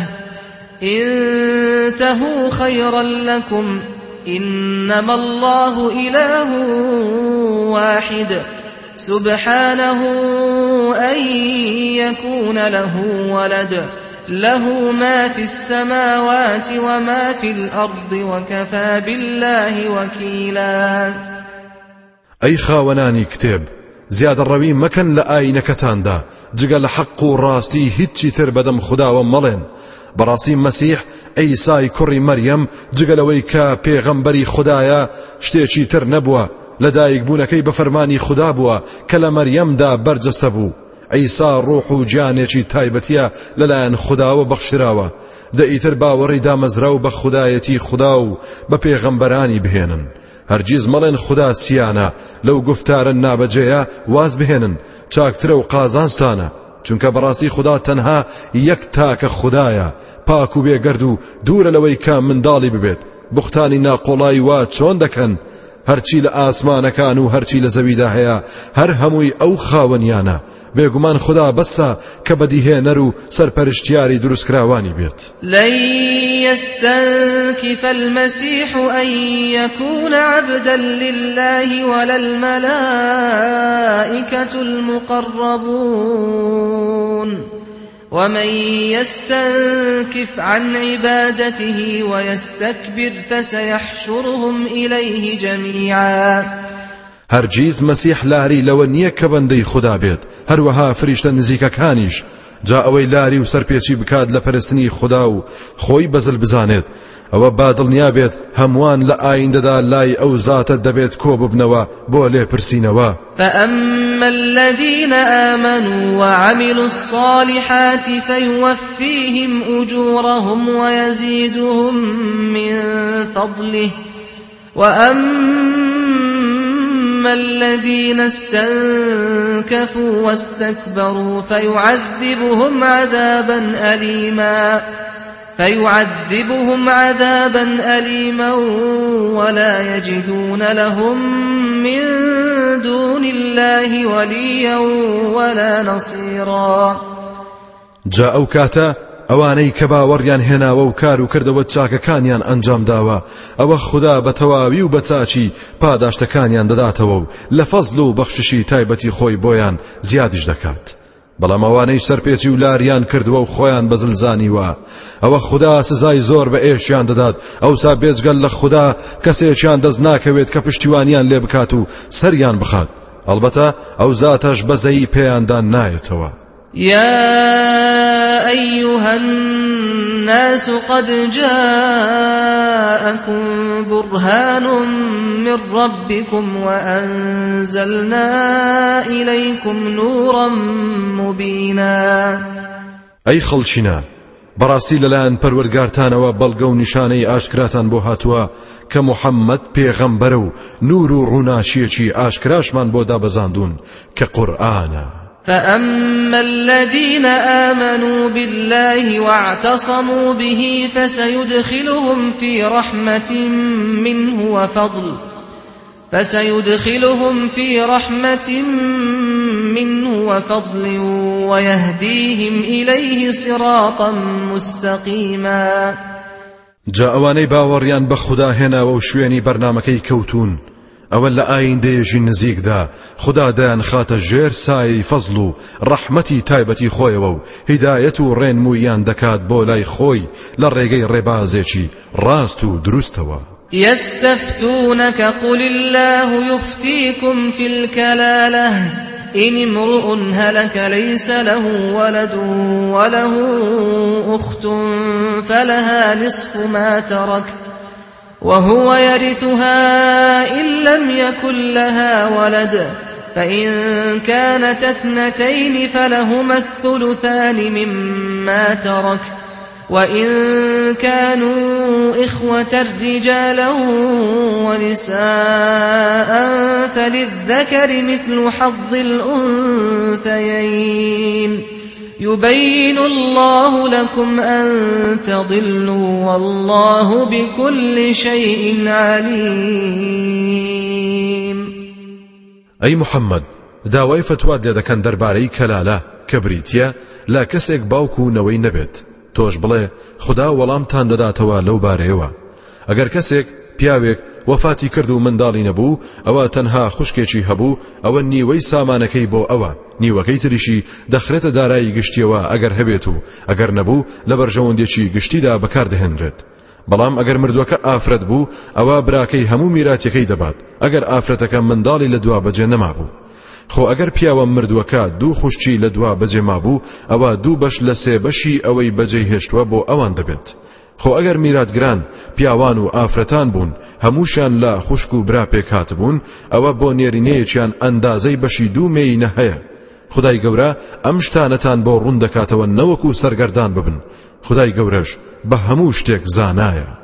انتهوا خيرا لكم إنما الله إله واحد سبحانه أن يكون له ولد له ما في السماوات وما في الأرض وكفى بالله وكيلا. أي خاوناني كتاب زیادە ڕەوی مەکەن لە ئاینەکەتاندا جگە لە حەق و ڕاستی هیچی تر بەدەم خوداوە مەڵێن. بەڕاستی مەسیح ئەیسای کوڕی مەریەم جگە لەوەی کە پێغەمبەری خودایە شتێکی تر نەبووە لەدایک بوونەکەی بە فەرمانی خدا بووە کە لە مەریەمدا بەرجەستە بوو. ئەیسا ڕوح و جانێکی تایبەتیە لەلایەن خوداوە بەخشراوە دەئیتر باوەڕی دامەزرا و بە خودایەتی خدا و بە پێغەمبەرانی بهێنن. هەرگیز مەڵێن خدا سیانە لەو گفتارە نابەجێیە واز بهێنن چاکترە و قازانستانە چونکە بەڕاستی خدا تەنها یەک تاکە خدایە پاک و بێگەرد و دوورە لەوەی کە منداڵی ببێت. بوختانی ناقۆڵایی وا چۆن دەکەن؟ هەرچی لە ئاسمانەکان و هەرچی لە زەویدا هەیە هەر هەمووی ئەو خاوەنیانە. بێگومان خدا بەسە کە بەدیهێنەر و سەرپەرشتیاری دروستکراوانی بێت. لن يستنكف المسيح أن يكون عبدا لله ولا الملائكة المقربون ومن يستنكف عن عبادته ويستكبر فسيحشرهم إليه جميعا. هەرگیز مەسیح لاری لەوە نییە کە بەندەی خدا بێت هەروەها فریشتە نزیکەکانیش جا ئەوەی لاری و سەرپێچی بکات لە پەرستنی خدا و خۆی بەزل بزانێت ئەوە با دڵنیا بێت هەمووان لە ئایندەدا لای ئەو زاتە دەبێت کۆ ببنەوە بۆ لێپرسینەوە. فأما الذين آمنوا وعملوا الصالحات فيوفيهم أجورهم ويزيدهم من فضله وأما الذين استنكفوا واستكبروا فيعذبهم عذابا أليما ولا يجدون لهم من دون الله وليا ولا نصيرا. جاء أوكاتا ئەوانەی کە باوەڕیان هێناوە و کار و کردەوە چاکەکانیان ئەنجام داوە ئەوە خدا بە تەواوی و بە چاچی پاداشتەکانیان دەداتەوە و لە فەزڵ و بەخششی تایبەتی خۆی بۆیان زیادیش دەکات. بەڵام ئەوانەی سەرپێچی و لاریان کردووە و خۆیان بەزلزانیوە ئەوە خدا سزای زۆر بە ئێشیان دەدات. ئەوسا بێجگەل لە خدا کەسێکیان دەست ناکەوێت کە پشتیوانیان لێ بکات و سەریان بخات. ئەلبەتە ئەو زاتەش بەزەی پێیاندان نایەتەوە. يا أيها الناس قد جاءكم برهان من ربكم وأنزلنا إليكم نورا مبينا أي خلشنا براسي للان پروردگارتانەوە بەڵگە و نیشانەی ئاشکراتان بۆ هاتووە کە محەممەد پێغەمبەرە و نور و ڕووناشیەکی ئاشکراشمان بۆ دابەزاندون کە قورئانە. فأما الذين آمنوا بالله واعتصموا به فسيدخلهم في رحمة منه وفضل ويهديهم إليه صراطا مستقيما. جا ئەوانەی باوەڕیان بە خوددا هێناوە و شوێنی بەرنامەکەی کەوتون ئەوە لە ئایندەیەژی نزیکدا خوددا دەیان خاتە ژێر سایەی فەزڵ و ڕەحمەتی تایبەتی خۆیەوە و هیدایەت و ڕێنموویان دەکات بۆ لای خۆی لە ڕێگەی ڕێبازێکی ڕاست و دروستەوە. يستفتونك قل الله يفتيكم في الكلالة إن امرؤ هلك ليس له ولد وله أخت فلها نصف ما ترك وهو يرثها إن لم يكن لها ولد فإن كانت اثنتين فلهما الثلثان مما ترك وإن كانوا إخوة رجالا ونساء فللذكر مثل حظ الأنثيين يبين الله لكم أن تضلوا والله بكل شيء عليم. أي محمد داوای فتوات لێ دەکەن دەربارەی کەلالە کە بریتیە لا کەسێک باوکو نەوەی نەبێت. تۆش بڵێ خوددا وەڵامتان دەداتەوە لەو بارەیەوە. ئەگەر کەسێک پیاوێک وەفاتی کرد و منداڵی نەبوو ئەوە تەنها خوشکێکی هەبوو ئەوە نیوەی سامانەکەی بۆ ئەوە نیوەکەی تریشی دەخرێتە دارایی گشتیەوە ئەگەر هەبێت و ئەگەر نەبوو لە بەرژەوەندێکی گشتیدا بەکاردەهێنرێت. بەڵام ئەگەر مردووەکە ئافرەت بوو ئەوە براکەی هەموو میراتەکەی دەبات ئەگەر ئافرەتەکە منداڵی لە دوا بەجێ نەمابوو. خۆ ئەگەر پیاوە مردووەکە دوو خوشتی لە دوا بەجێ مابوو ئەوە دوو بەش لە سێ بەشی ئەوەی بەجێ هێشتووە بۆ ئەوان دەبێت. خۆ ئەگەر میراتگران پیاوان و ئافرەتان بوون هەمووشان لە خوشک و برا پێکات بوون ئەوە بۆ نێرینەیەکیان ئەندازەی بەشی دوو مێینە هەیە. خدای گەورە ئەم شتانەتان بۆ ڕوون دەکاتەوە نەوەکو سەرگەردان ببن. خدای گەورەش بە هەموو شتێک زانایە.